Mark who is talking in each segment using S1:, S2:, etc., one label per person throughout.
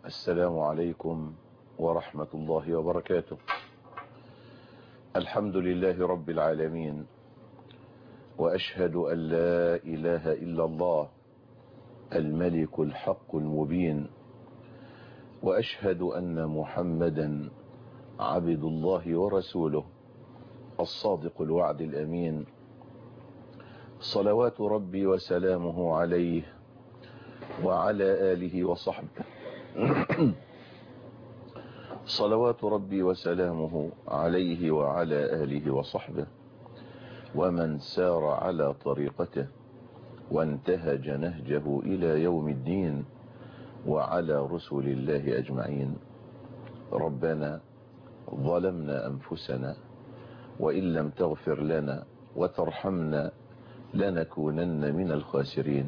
S1: السلام عليكم ورحمة الله وبركاته. الحمد لله رب العالمين، وأشهد أن لا إله إلا الله الملك الحق المبين، وأشهد أن محمدا عبد الله ورسوله الصادق الوعد الأمين، صلوات ربي وسلامه عليه وعلى آله وصحبه صلوات ربي وسلامه عليه وعلى آله وصحبه ومن سار على طريقته وانتهج نهجه إلى يوم الدين، وعلى رسل الله أجمعين. ربنا ظلمنا أنفسنا وإن لم تغفر لنا وترحمنا لنكونن من الخاسرين.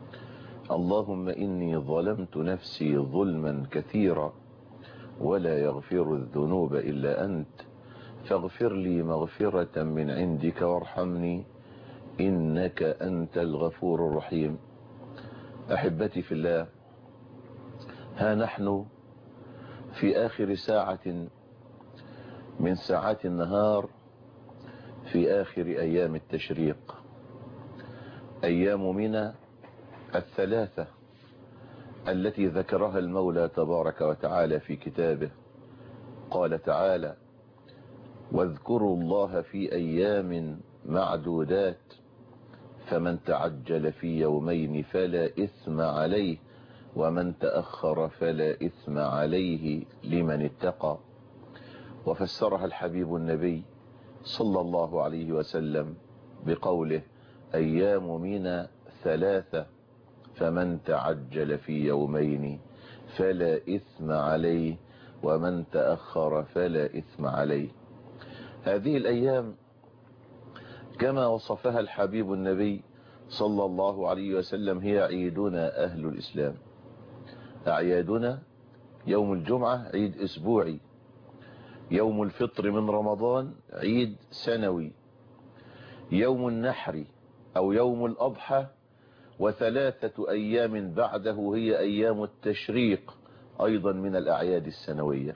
S1: اللهم إني ظلمت نفسي ظلما كثيرا ولا يغفر الذنوب إلا أنت، فاغفر لي مغفرة من عندك وارحمني إنك أنت الغفور الرحيم. أحبتي في الله، ها نحن في آخر ساعة من ساعات النهار، في آخر أيام التشريق، أيام منى الثلاثة التي ذكرها المولى تبارك وتعالى في كتابه. قال تعالى: واذكروا الله في أيام معدودات فمن تعجل في يومين فلا إثم عليه ومن تأخر فلا إثم عليه لمن اتقى. وفسرها الحبيب النبي صلى الله عليه وسلم بقوله: أيام منى ثلاثة فمن تعجل في يومين فلا إثم عليه ومن تأخر فلا إثم عليه. هذه الأيام كما وصفها الحبيب النبي صلى الله عليه وسلم هي عيدنا أهل الإسلام. أعيادنا: يوم الجمعة عيد أسبوعي، يوم الفطر من رمضان عيد سنوي، يوم النحر أو يوم الأضحى، وثلاثة أيام بعده هي أيام التشريق أيضا من الأعياد السنوية.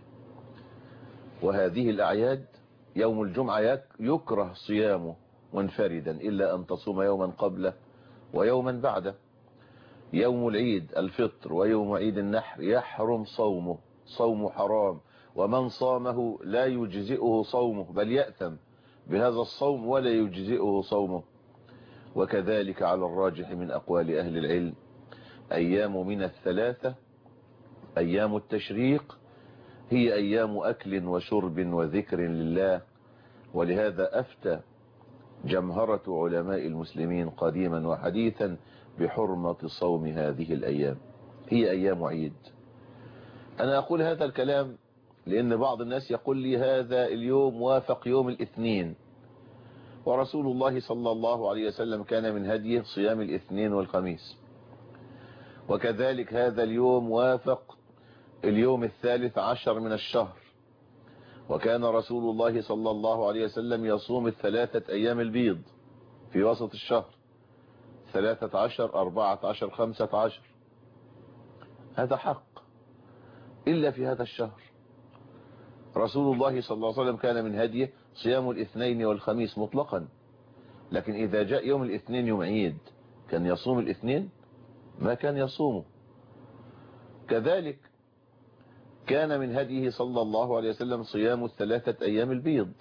S1: وهذه الأعياد يوم الجمعة يكره صيامه منفردا إلا أن تصوم يوما قبله ويوما بعده. يوم العيد الفطر ويوم عيد النحر يحرم صومه، صوم حرام، ومن صامه لا يجزئه صومه بل يأثم بهذا الصوم ولا يجزئه صومه. وكذلك على الراجح من أقوال أهل العلم أيام من الثلاثة أيام التشريق هي أيام أكل وشرب وذكر لله. ولهذا أفتى جمهرة علماء المسلمين قديما وحديثا بحرمة صوم هذه الأيام، هي أيام عيد. أنا أقول هذا الكلام لأن بعض الناس يقول لي هذا اليوم وافق يوم الاثنين، ورسول الله صلى الله عليه وسلم كان من هديه صيام الاثنين والخميس، وكذلك هذا اليوم وافق اليوم 13 من الشهر، وكان رسول الله صلى الله عليه وسلم يصوم 3 أيام البيض في وسط الشهر، 13 14 15. هذا حق، إلا في هذا الشهر رسول الله صلى الله عليه وسلم كان من هديه صيام الاثنين والخميس مطلقا، لكن إذا جاء يوم الاثنين يوم عيد كان يصوم الاثنين؟ ما كان يصومه. كذلك كان من هديه صلى الله عليه وسلم صيام 3 أيام البيض،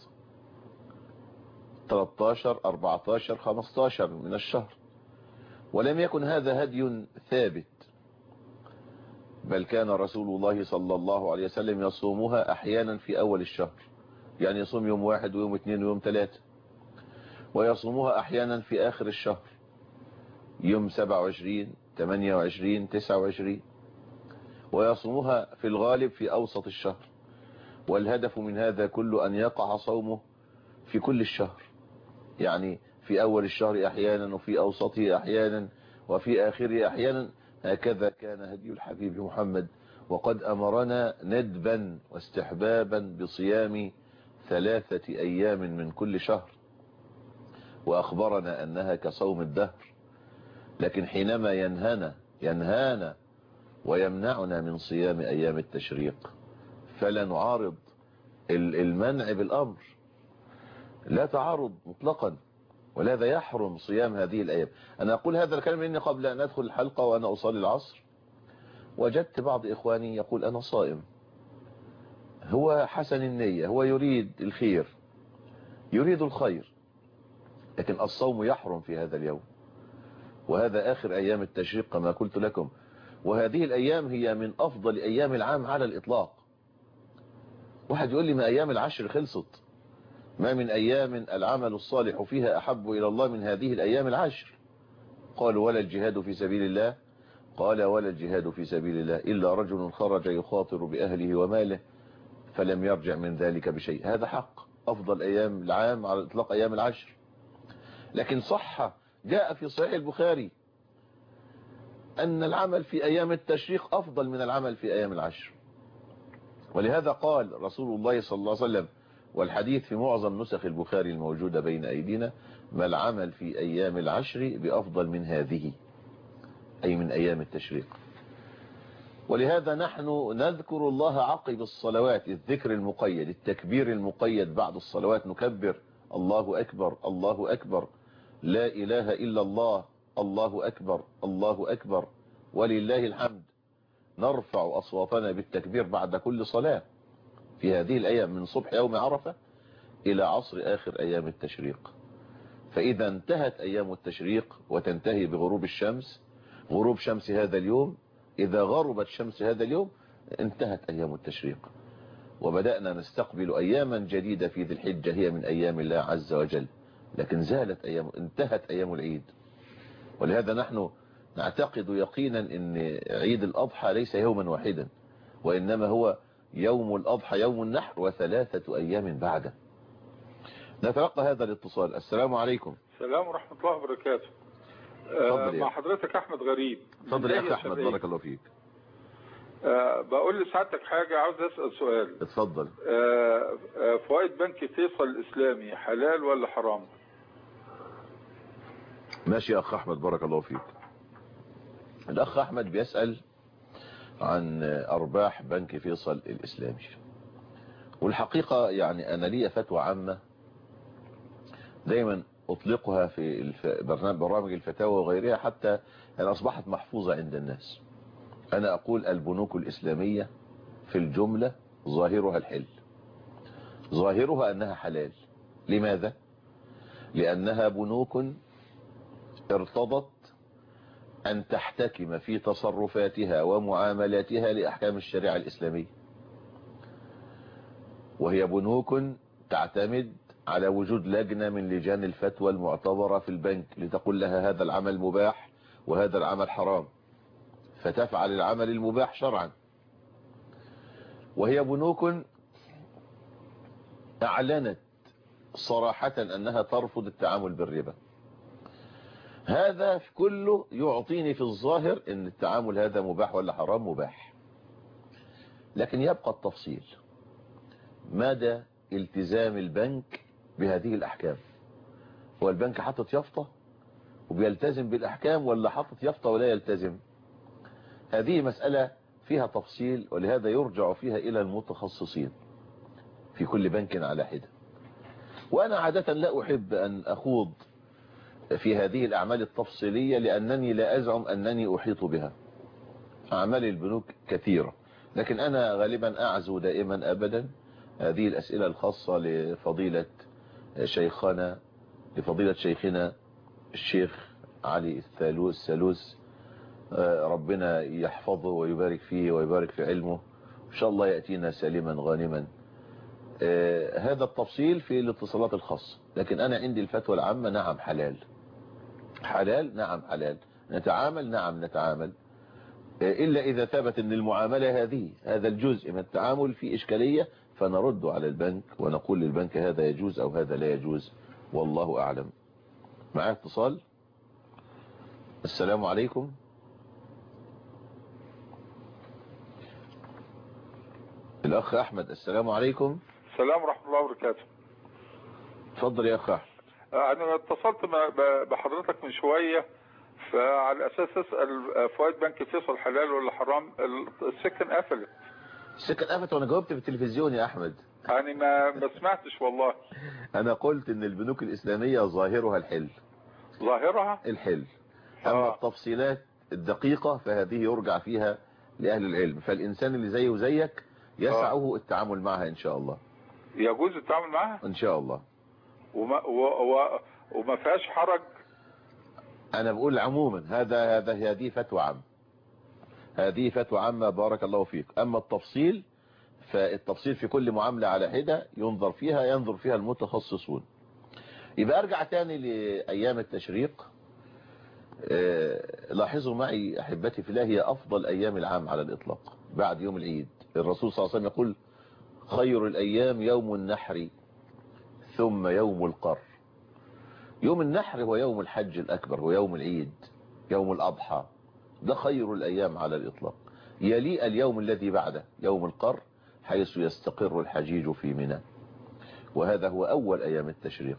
S1: 13 14 15 من الشهر، ولم يكن هذا هدي ثابت، بل كان رسول الله صلى الله عليه وسلم يصومها أحيانا في أول الشهر، يعني يصوم يوم 1 ويوم 2 ويوم 3، ويصومها أحيانا في آخر الشهر يوم 27 28 29، ويصومها في الغالب في أوسط الشهر. والهدف من هذا كله أن يقع صومه في كل الشهر، يعني في أول الشهر أحيانا وفي أوسطه أحيانا وفي آخره أحيانا. هكذا كان هدي الحبيب محمد، وقد أمرنا ندبا واستحبابا بصيام 3 أيام من كل شهر، وأخبرنا أنها كصوم الدهر. لكن حينما ينهانا ويمنعنا من صيام أيام التشريق، فلا نعارض المنع بالأمر، لا تعارض مطلقا، ولهذا يحرم صيام هذه الأيام. أنا أقول هذا الكلام لأني قبل أن أدخل الحلقة وأنا أصلي العصر وجدت بعض إخواني يقول أنا صائم، هو حسن النية، هو يريد الخير، يريد الخير، لكن الصوم يحرم في هذا اليوم، وهذا آخر أيام التشريق كما قلت لكم، وهذه الأيام هي من أفضل أيام العام على الإطلاق. واحد يقول لي ما أيام العشر خلصت، ما من أيام العمل الصالح فيها أحب إلى الله من هذه الأيام العشر. قالوا ولا الجهاد في سبيل الله؟ قال ولا الجهاد في سبيل الله إلا رجل خرج يخاطر بأهله وماله فلم يرجع من ذلك بشيء. هذا حق، أفضل أيام العام على الإطلاق أيام العشر. لكن صح جاء في صحيح البخاري أن العمل في أيام التشريق أفضل من العمل في أيام العشر، ولهذا قال رسول الله صلى الله عليه وسلم، والحديث في معظم نسخ البخاري الموجودة بين أيدينا، ما العمل في أيام العشر بأفضل من هذه، أي من أيام التشريق. ولهذا نحن نذكر الله عقب الصلوات، الذكر المقيد، التكبير المقيد بعد الصلوات، نكبر الله أكبر الله أكبر لا إله إلا الله الله أكبر الله أكبر ولله الحمد. نرفع أصواتنا بالتكبير بعد كل صلاة في هذه الأيام من صبح يوم عرفة إلى عصر آخر أيام التشريق. فإذا انتهت أيام التشريق وتنتهي بغروب الشمس، غروب شمس هذا اليوم، إذا غربت شمس هذا اليوم انتهت أيام التشريق، وبدأنا نستقبل أياما جديدة في ذي الحجة هي من أيام الله عز وجل، لكن زالت أيام، انتهت أيام العيد. ولهذا نحن نعتقد يقينا أن عيد الأضحى ليس يوما واحدا، وإنما هو يوم الأضحى يوم النحر وثلاثة أيام بعده. نتلقى هذا الاتصال. السلام عليكم.
S2: السلام ورحمة الله وبركاته. مع حضرتك أحمد غريب.
S1: تفضل يا أخي أحمد، بارك الله فيك.
S2: بقول لسعادتك حاجة، عاوز أسأل سؤال.
S1: اتفضل.
S2: فوائد بنك فيصل الإسلامي حلال ولا حرام؟
S1: ماشي يا أخ أحمد، بارك الله فيك. الأخ أحمد بيسأل عن أرباح بنك فيصل الإسلامي، والحقيقة يعني أنا لي فتوى عامة دايما أطلقها في برامج الفتاوى وغيرها، حتى أن أصبحت محفوظة عند الناس. أنا أقول البنوك الإسلامية في الجملة ظاهرها الحل، ظاهرها أنها حلال. لماذا؟ لأنها بنوك ارتضت أن تحتكم في تصرفاتها ومعاملاتها لأحكام الشريعة الإسلامية، وهي بنوك تعتمد على وجود لجنة من لجان الفتوى المعتبرة في البنك لتقول لها هذا العمل مباح وهذا العمل حرام، فتفعل العمل المباح شرعا. وهي بنوك أعلنت صراحة أنها ترفض التعامل بالربا. هذا كله يعطيني في الظاهر أن التعامل هذا مباح ولا حرام؟ مباح. لكن يبقى التفصيل، مدى التزام البنك بهذه الأحكام. هو البنك حاطط يافطة وبيلتزم بالأحكام، ولا حاطط يافطة ولا يلتزم؟ هذه مسألة فيها تفصيل، ولهذا يرجع فيها إلى المتخصصين في كل بنك على حدة. وأنا عادة لا أحب أن أخوض في هذه الأعمال التفصيلية، لأنني لا أزعم أنني أحيط بها. أعمال البنوك كثيرة، لكن أنا غالبا أعزو دائما أبدا هذه الأسئلة الخاصة لفضيلة شيخنا الشيخ علي الثالوث، ربنا يحفظه ويبارك فيه ويبارك في علمه، إن شاء الله يأتينا سالما غانما. هذا التفصيل في الاتصالات الخاصة، لكن أنا عندي الفتوى العامة: نعم حلال، حلال، نعم حلال. نتعامل، نعم نتعامل، إلا إذا ثبت أن المعاملة هذا الجزء من التعامل في إشكالية، فنرد على البنك ونقول للبنك هذا يجوز أو هذا لا يجوز، والله أعلم. معي اتصال. السلام عليكم. الأخ أحمد، السلام عليكم.
S2: السلام ورحمة الله وبركاته.
S1: تفضل يا أخ أحمد.
S2: أنا اتصلت بحضرتك من شوية فعلى اساس اسال فوائد بنك فيصل حلال ولا حرام؟ السكن قفلت.
S1: السكن قفلت وانا جاوبت في التلفزيون يا احمد.
S2: يعني ما سمعتش والله.
S1: انا قلت ان البنوك الاسلامية ظاهرها الحل.
S2: ظاهرها
S1: الحل. اما
S2: اه
S1: التفصيلات الدقيقة فهذه يرجع فيها لأهل العلم، فالإنسان اللي زيه وزيك يسعه التعامل معها إن شاء الله.
S2: يجوز التعامل معها
S1: إن شاء الله.
S2: وما فيهاش حرج.
S1: أنا بقول عموما هذه فتوى عامة. هذه فتوى عامة بارك الله فيك. أما التفصيل فالتفصيل في كل معاملة على حدة ينظر فيها المتخصصون. يبقى أرجع تاني لأيام التشريق. لاحظوا معي أحبتي في الله، هي أفضل أيام العام على الإطلاق بعد يوم العيد. الرسول صلى الله عليه وسلم يقول خير الأيام يوم النحر ثم يوم القر. يوم النحر هو يوم الحج الأكبر، هو يوم العيد، يوم الأضحى، ده خير الأيام على الإطلاق. يلي اليوم الذي بعده يوم القر حيث يستقر الحجيج في منى، وهذا هو أول أيام التشريق.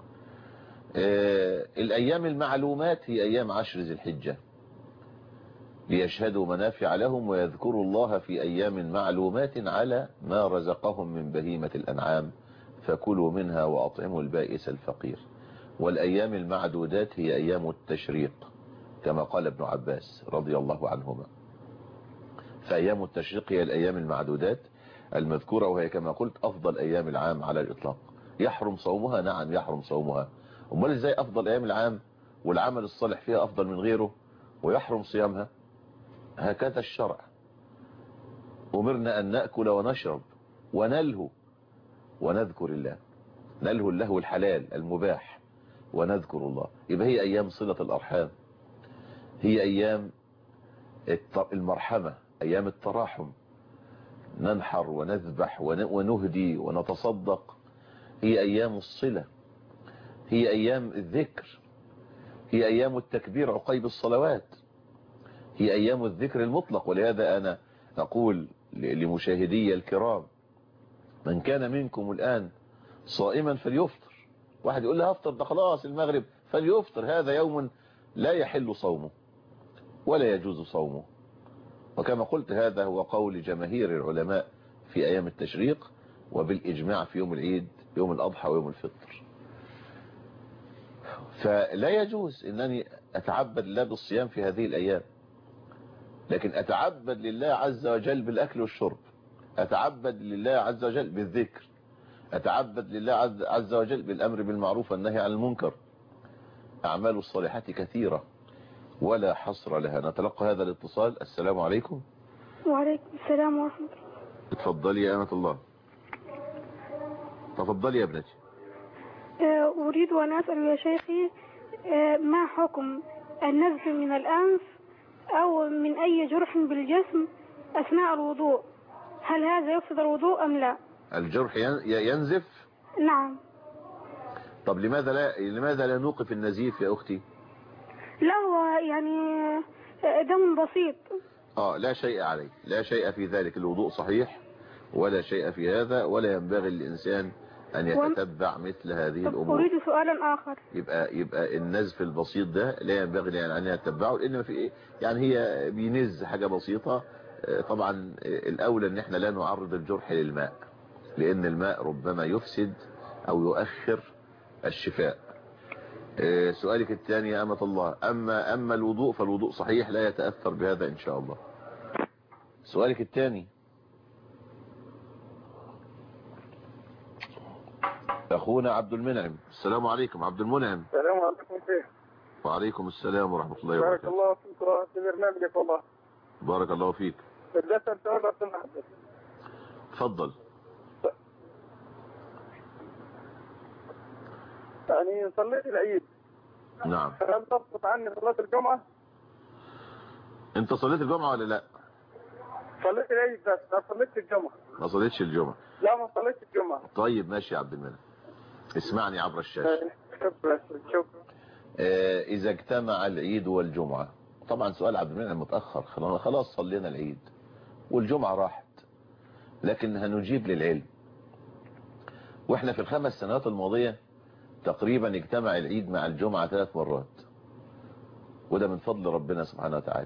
S1: الأيام المعلومات هي أيام 10 ذي الحجة، ليشهدوا منافع لهم ويذكروا الله في أيام معلومات على ما رزقهم من بهيمة الأنعام فكلوا منها وأطعموا البائس الفقير. والأيام المعدودات هي أيام التشريق كما قال ابن عباس رضي الله عنهما. فأيام التشريق هي الأيام المعدودات المذكورة، وهي كما قلت أفضل أيام العام على الإطلاق. يحرم صومها؟ نعم يحرم صومها. أمال إزاي أفضل أيام العام والعمل الصالح فيها أفضل من غيره ويحرم صيامها؟ هكذا الشرع. أمرنا أن نأكل ونشرب ونلهو ونذكر الله. نلهو اللهو الحلال المباح ونذكر الله. يبقى هي أيام صلة الأرحام، هي أيام المرحمة، أيام التراحم، ننحر ونذبح ونهدي ونتصدق. هي أيام الصلة، هي أيام الذكر، هي أيام التكبير عقيب الصلوات، هي أيام الذكر المطلق. ولهذا أنا أقول لمشاهدي الكرام من كان منكم الآن صائما فليفطر. واحد يقول له هفطر، ده خلاص المغرب، فليفطر. هذا يوم لا يحل صومه ولا يجوز صومه. وكما قلت هذا هو قول جماهير العلماء في أيام التشريق، وبالإجماع في يوم العيد يوم الأضحى ويوم الفطر. فلا يجوز أنني أتعبد الله بالصيام في هذه الأيام، لكن أتعبد لله عز وجل بالأكل والشرب، أتعبد لله عز وجل بالذكر، أتعبد لله عز وجل بالأمر بالمعروف والنهي عن المنكر. أعمال الصالحات كثيرة ولا حصر لها. نتلقى هذا الاتصال. السلام عليكم.
S3: وعليكم السلام ورحمة الله.
S1: اتفضلي يا أمة الله. تفضلي يا ابنتي.
S3: أريد أن أسأل يا شيخي ما حكم النزف من الأنف أو من أي جرح بالجسم أثناء الوضوء؟ هل هذا يفسد الوضوء أم لا؟
S1: الجرح ينزف؟
S3: نعم.
S1: طب لماذا لا نوقف النزيف يا أختي؟
S3: لا هو يعني دم بسيط.
S1: لا شيء عليه، لا شيء في ذلك. الوضوء صحيح ولا شيء في هذا، ولا ينبغي للإنسان أن يتتبع مثل هذه الأمور.
S3: أريد سؤالا آخر.
S1: يبقى النزف البسيط ده لا ينبغي أن يتبعه، لأن في إيه يعني هي بينز حاجة بسيطة. طبعا الأولى أن احنا لا نعرض الجرح للماء، لأن الماء ربما يفسد أو يؤخر الشفاء. سؤالك الثاني يا أمة الله. أما الوضوء فالوضوء صحيح لا يتأثر بهذا إن شاء الله. سؤالك الثاني. أخونا عبد المنعم. السلام عليكم عبد المنعم.
S2: السلام عليكم شيخ.
S1: وعليكم السلام ورحمة الله وبركاته.
S2: بارك الله فيك وفي برنامجك والله.
S1: بارك الله فيك.
S2: بدأت السؤال أحدث.
S1: تفضل.
S2: يعني صليت العيد.
S1: نعم.
S2: هل تسقط عني صلاة الجمعة؟
S1: أنت صليت الجمعة ولا لا؟
S2: صليت العيد بس ما صليتش الجمعة.
S1: ما صليتش الجمعة؟
S2: لا ما صليتش الجمعة.
S1: طيب ماشي يا عبد المنعم، اسمعني عبر الشاشة.
S2: شكرا.
S1: إذا اجتمع العيد والجمعة، طبعا سؤال عبد المنعم متأخر، خلاص صلينا العيد والجمعة راحت، لكن هنجيب للعلم. واحنا في ال5 سنوات الماضية تقريبا اجتمع العيد مع الجمعة 3 مرات، وده من فضل ربنا سبحانه وتعالى.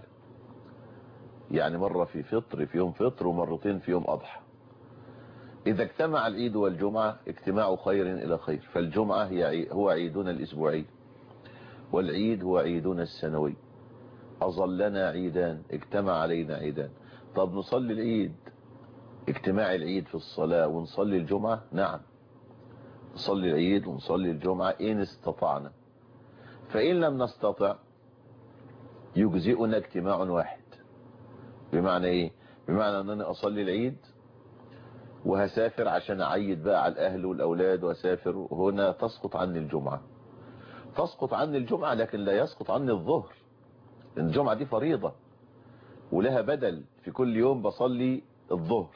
S1: يعني مرة في فطر في يوم فطر ومرتين في يوم أضحى. إذا اجتمع العيد والجمعة اجتماع خير إلى خير. فالجمعة هو عيدنا الأسبوعي، والعيد هو عيدنا السنوي. أظلنا عيدان، اجتمع علينا عيدان. طب نصلي العيد، اجتماع العيد في الصلاة، ونصلي الجمعة؟ نعم، نصلي العيد ونصلي الجمعة إن استطعنا. فإن لم نستطع يجزئنا اجتماع واحد. بمعنى إيه؟ بمعنى أنني أصلي العيد وهسافر عشان أعيد بقى على الأهل والأولاد وأسافر، هنا تسقط عني الجمعة. تسقط عني الجمعة، لكن لا يسقط عني الظهر. الجمعة دي فريضة ولها بدل، في كل يوم بصلي الظهر.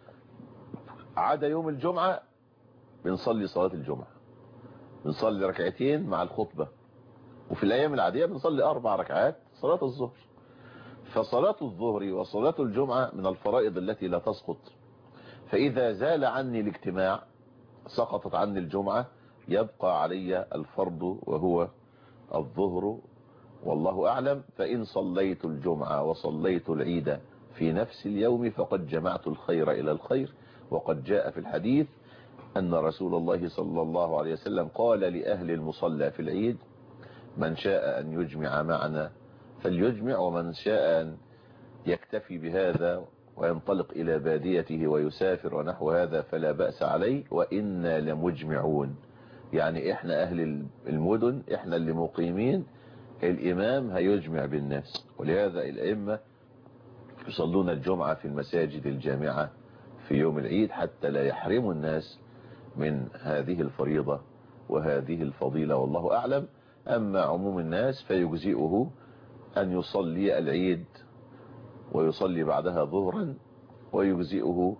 S1: عدا يوم الجمعة بنصلي صلاة الجمعة، بنصلي ركعتين مع الخطبة. وفي الأيام العادية بنصلي 4 ركعات صلاة الظهر. فصلاة الظهر وصلاة الجمعة من الفرائض التي لا تسقط. فإذا زال عني الاجتماع سقطت عني الجمعة، يبقى علي الفرض وهو الظهر، والله أعلم. فإن صليت الجمعة وصليت العيد في نفس اليوم فقد جمعت الخير إلى الخير. وقد جاء في الحديث أن رسول الله صلى الله عليه وسلم قال لأهل المصلى في العيد: من شاء أن يجمع معنا فليجمع، ومن شاء أن يكتفي بهذا وينطلق إلى باديته ويسافر ونحو هذا فلا بأس عليه، وإنا لمجمعون. يعني إحنا أهل المدن، إحنا اللي مقيمين، الإمام هيجمع بالناس. ولهذا الأئمة يصلون الجمعة في المساجد الجامعة في يوم العيد حتى لا يحرموا الناس من هذه الفريضة وهذه الفضيلة، والله أعلم. أما عموم الناس فيجزئه أن يصلي العيد ويصلي بعدها ظهرا، ويجزئه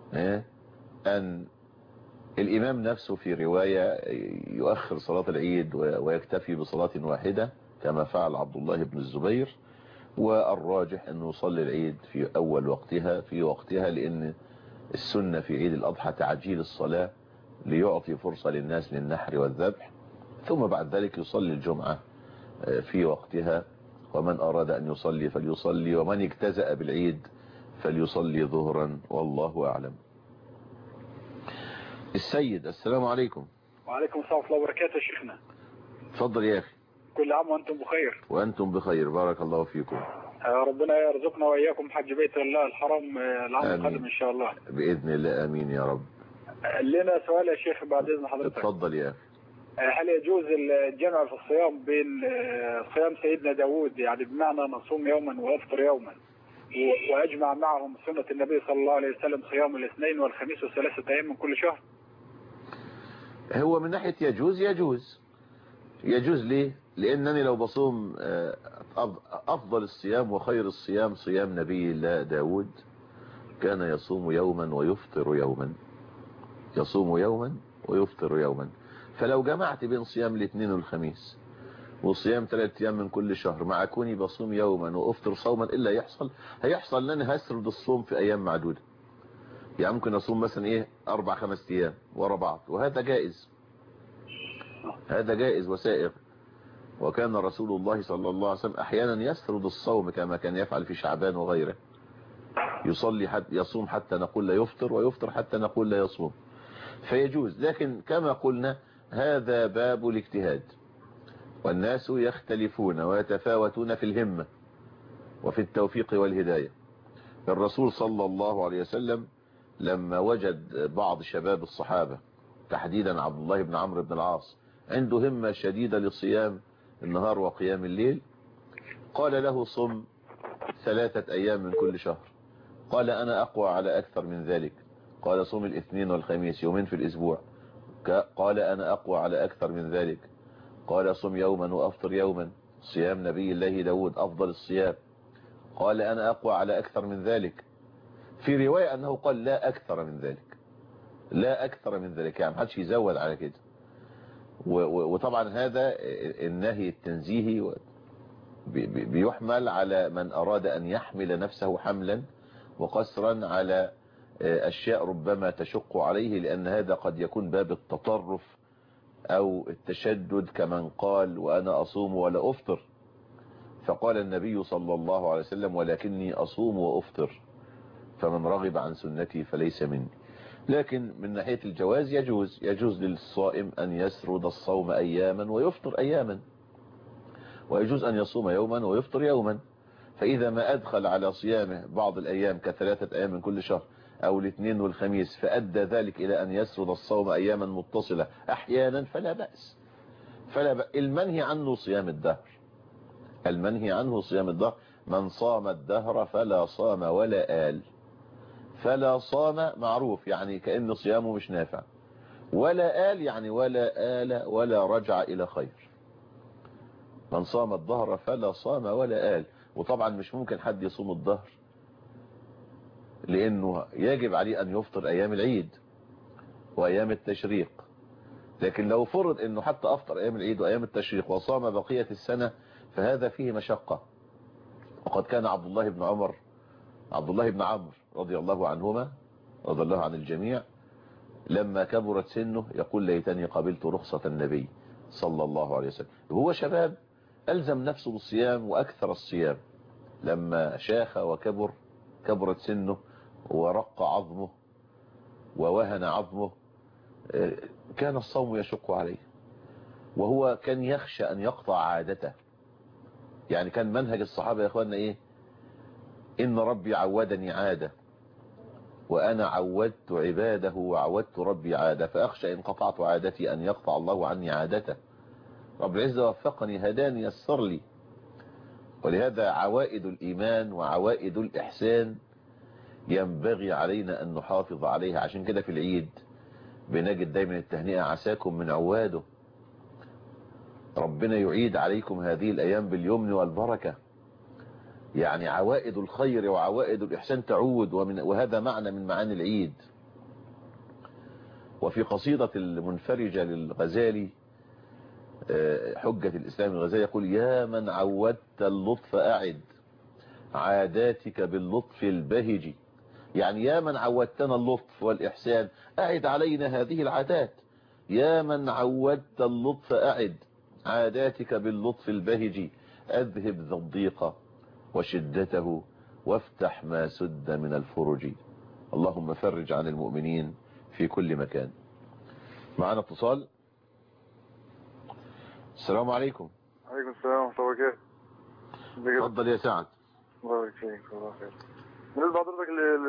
S1: أن الإمام نفسه في رواية يؤخر صلاة العيد ويكتفي بصلاة واحدة كما فعل عبد الله بن الزبير. والراجح أنه يصلي العيد في أول وقتها لأن السنة في عيد الأضحى تعجيل الصلاة ليعطي فرصة للناس للنحر والذبح، ثم بعد ذلك يصلي الجمعة في وقتها. ومن أراد أن يصلي فليصلي، ومن اجتزأ بالعيد فليصلي ظهرا، والله أعلم. السيد، السلام عليكم.
S4: وعليكم السلام ورحمة الله وبركاته. شيخنا
S1: تفضل يا أخي.
S4: كل عام وأنتم بخير.
S1: وأنتم بخير، بارك الله فيكم.
S4: ربنا يرزقنا وإياكم حج بيت الله الحرام العام القادم إن شاء الله
S1: بإذن الله. آمين يا رب.
S4: لنا سؤال يا شيخ بعد إذن حضرتك.
S1: اتفضل يا أخي.
S4: هل يجوز الجمع في الصيام بين صيام سيدنا داود، يعني بمعنى نصوم يوما وأفطر يوما، وأجمع معهم سنة النبي صلى الله عليه وسلم صيام الاثنين والخميس وثلاثة أيام من كل شهر؟
S1: هو من ناحية يجوز ليه؟ لأنني لو بصوم أفضل الصيام وخير الصيام صيام نبي الله داود، كان يصوم يوما ويفطر يوما، يصوم يوما ويفطر يوما. فلو جمعت بين صيام الاثنين والخميس وصيام 3 أيام من كل شهر مع كوني بصوم يوما وأفطر صوما، إلا هيحصل لنا هسرد الصوم في أيام معدودة. يعني ممكن أصوم مثلا 4-5 أيام ورا بعض، وهذا جائز، هذا جائز وسائر. وكان رسول الله صلى الله عليه وسلم أحيانا يسرد الصوم كما كان يفعل في شعبان وغيره، يصوم حتى نقول لا يفطر، ويفطر حتى نقول لا يصوم، فيجوز. لكن كما قلنا هذا باب الاجتهاد، والناس يختلفون ويتفاوتون في الهمة وفي التوفيق والهداية. الرسول صلى الله عليه وسلم لما وجد بعض شباب الصحابة تحديدا عبد الله بن عمرو بن العاص عنده همة شديدة لصيام النهار وقيام الليل، قال له صم 3 أيام من كل شهر. قال أنا أقوى على أكثر من ذلك. قال صم الاثنين والخميس، يومين في الأسبوع. قال أنا أقوى على أكثر من ذلك. قال صم يوما وأفطر يوما، صيام نبي الله داود أفضل الصيام. قال أنا أقوى على أكثر من ذلك. في رواية أنه قال لا أكثر من ذلك، لا أكثر من ذلك، يعني محدش يزود على كده. وطبعا هذا النهي التنزيهي بيحمل على من أراد أن يحمل نفسه حملا وقصرا على أشياء ربما تشق عليه، لأن هذا قد يكون باب التطرف أو التشدد، كمن قال وأنا أصوم ولا أفطر. فقال النبي صلى الله عليه وسلم ولكني أصوم وأفطر فمن رغب عن سنتي فليس مني. لكن من ناحية الجواز يجوز للصائم أن يسرد الصوم أياما ويفطر أياما، ويجوز أن يصوم يوما ويفطر يوما. فإذا ما أدخل على صيامه بعض الأيام ك3 أيام من كل شهر أو الاثنين والخميس فأدى ذلك إلى أن يسرد الصوم أياما متصلة أحيانا فلا بأس. المنهي عنه صيام الدهر، المنهي عنه صيام الدهر. من صام الدهر فلا صام ولا آل. فلا صام معروف يعني كأن صيامه مش نافع، ولا آل يعني ولا آل ولا رجع إلى خير. من صام الدهر فلا صام ولا آل. وطبعا مش ممكن حد يصوم الدهر لأنه يجب عليه أن يفطر أيام العيد وأيام التشريق. لكن لو فرض أنه حتى أفطر أيام العيد وأيام التشريق وصام بقية السنة فهذا فيه مشقة. وقد كان عبد الله بن عمرو رضي الله عنهما، رضي الله عن الجميع، لما كبرت سنه يقول ليتني قبلت رخصة النبي صلى الله عليه وسلم. هو شباب ألزم نفسه بالصيام وأكثر الصيام. لما شاخ وكبر، كبرت سنه ورق عظمه ووهن عظمه، كان الصوم يشق عليه، وهو كان يخشى أن يقطع عادته. يعني كان منهج الصحابة يا أخواننا إيه؟ إن ربي عودني عادة وأنا عودت عباده وعودت ربي عادة، فأخشى إن قطعت عادتي أن يقطع الله عني عادته. رب العزة وفقني هداني يسر لي. ولهذا عوائد الإيمان وعوائد الإحسان ينبغي علينا أن نحافظ عليها. عشان كده في العيد بنجد دايما التهنئة عساكم من عواده. ربنا يعيد عليكم هذه الأيام باليمن والبركة. يعني عوائد الخير وعوائد الإحسان تعود، وهذا معنى من معاني العيد. وفي قصيدة المنفرجة للغزالي حجة الإسلام الغزالي يقول يا من عودت اللطف أعد عاداتك باللطف البهج. يعني يا من عودتنا اللطف والإحسان أعد علينا هذه العادات. يا من عودت اللطف أعد عاداتك باللطف البهج. أذهب ذا الضيق وشدته وافتح ما سد من الفرج. اللهم فرج عن المؤمنين في كل مكان. معنا اتصال. السلام عليكم.
S5: عليكم السلام ورحمة الله وبركاته.
S1: اتفضل يا سعد.
S5: الله يبارك فيك. الله خير. بالنسبة لحضرتك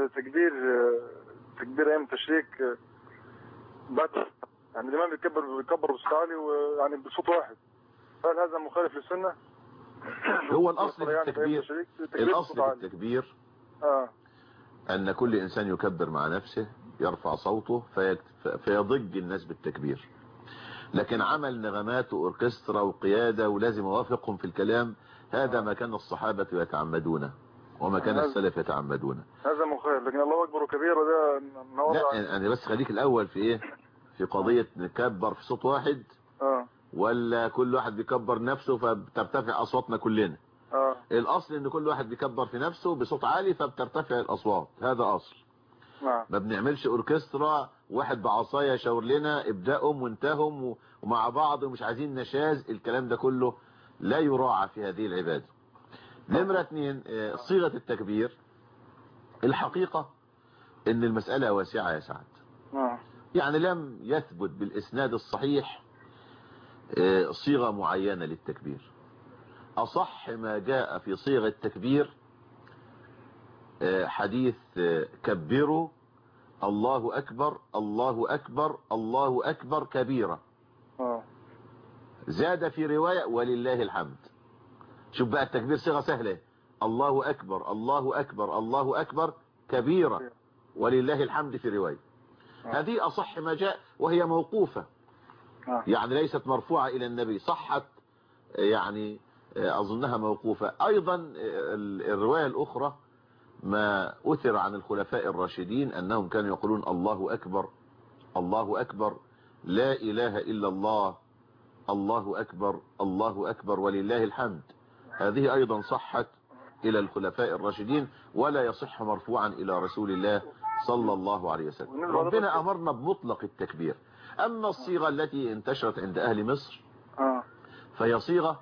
S5: تكبير أيام التشريك بعد يعني الإمام بيكبر بصوت عالي ويعني بصوت واحد، هل هذا مخالف للسنة؟
S1: هو الأصل في التكبير، الأصل في التكبير أن كل إنسان يكبر مع نفسه، يرفع صوته فيضج الناس بالتكبير. لكن عمل نغمات وأوركسترا وقيادة ولازم أوافقهم في الكلام، هذا ما كان الصحابة يتعمدونه وما كان السلف يتعمدونه.
S5: هذا مخالف. لكن الله أكبر كبيرا ده
S1: لا أنا بس خليك الأول في إيه، في قضية نكبر في صوت واحد ولا كل واحد بيكبر نفسه فبترتفع أصواتنا كلنا. الأصل إن كل واحد بيكبر في نفسه بصوت عالي فبترتفع الأصوات، هذا أصل. ما بنعملش أوركسترا واحد بعصاية شاور لنا ابدأهم وانتهم ومع بعض ومش عايزين نشاز. الكلام ده كله لا يراعى في هذه العبادة. نمرة 2 صيغة التكبير. الحقيقة ان المسألة واسعة يا سعد. يعني لم يثبت بالإسناد الصحيح صيغة معينة للتكبير. أصح ما جاء في صيغة التكبير حديث كبروا الله أكبر الله أكبر الله أكبر كبيرة. زاد في رواية ولله الحمد. شوف بقى التكبير صيغة سهلة، الله أكبر الله أكبر الله أكبر كبيرة ولله الحمد في رواية. هذه أصح ما جاء وهي موقوفة، يعني ليست مرفوعة إلى النبي، صحت يعني أظنها موقوفة. أيضا الرواية الأخرى ما أثر عن الخلفاء الراشدين أنهم كانوا يقولون الله أكبر الله أكبر لا إله إلا الله الله أكبر الله أكبر ولله الحمد. هذه أيضا صحت إلى الخلفاء الراشدين ولا يصح مرفوعا إلى رسول الله صلى الله عليه وسلم. ربنا أمرنا بمطلق التكبير. أما الصيغة التي انتشرت عند أهل مصر فهي صيغة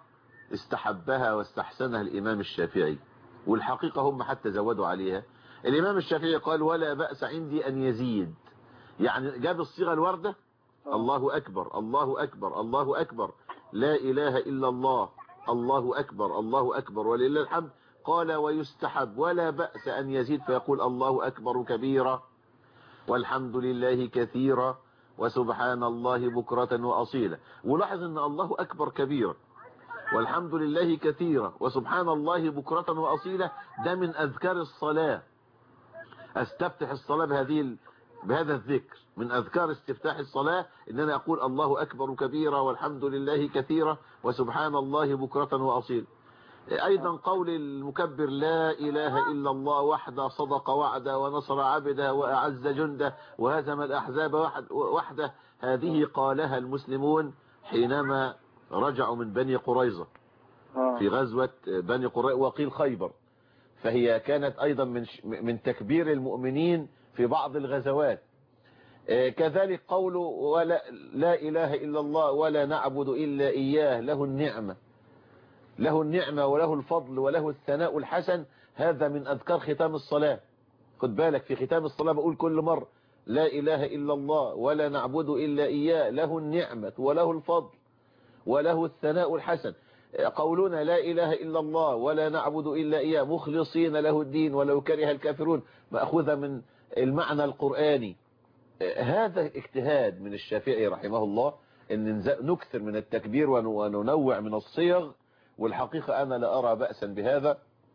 S1: استحبها واستحسنها الإمام الشافعي، والحقيقة هم حتى زودوا عليها. الإمام الشافعي قال ولا بأس عندي أن يزيد، يعني جاب الصيغة الوردة الله أكبر الله أكبر الله أكبر لا إله إلا الله الله أكبر الله أكبر ولله الحمد. قال ويستحب ولا بأس أن يزيد فيقول الله أكبر كبيرا والحمد لله كثيرا وسبحان الله بكرة وأصيلا. ولاحظ أن الله أكبر كبيرا والحمد لله كثيرا وسبحان الله بكرة وأصيلا ده من أذكار الصلاة. استفتح الصلاة بهذا الذكر، من أذكار استفتاح الصلاة إن أنا أقول الله أكبر كبيرا والحمد لله كثيرا وسبحان الله بكرة وأصيلا. أيضا قول المكبر لا إله إلا الله وحده صدق وعده ونصر عبده وأعز جنده وهزم الأحزاب وحده، هذه قالها المسلمون حينما رجعوا من بني قريظة في غزوة بني قريظة وقيل خيبر، فهي كانت أيضا من تكبير المؤمنين في بعض الغزوات. كذلك قوله لا إله إلا الله ولا نعبد إلا إياه له النعمة وله الفضل وله الثناء الحسن، هذا من أذكار ختام الصلاة. خد بالك في ختام الصلاة بقول كل مرة لا إله إلا الله ولا نعبد إلا إياه له النعمة وله الفضل وله الثناء الحسن. قولنا لا إله إلا الله ولا نعبد إلا إياه مخلصين له الدين ولو كره الكافرون مأخوذة من المعنى القرآني. هذا اجتهاد من الشافعي رحمه الله أن نكثر من التكبير وننوع من الصيغ، والحقيقة أنا لا أرى بأسا بهذا،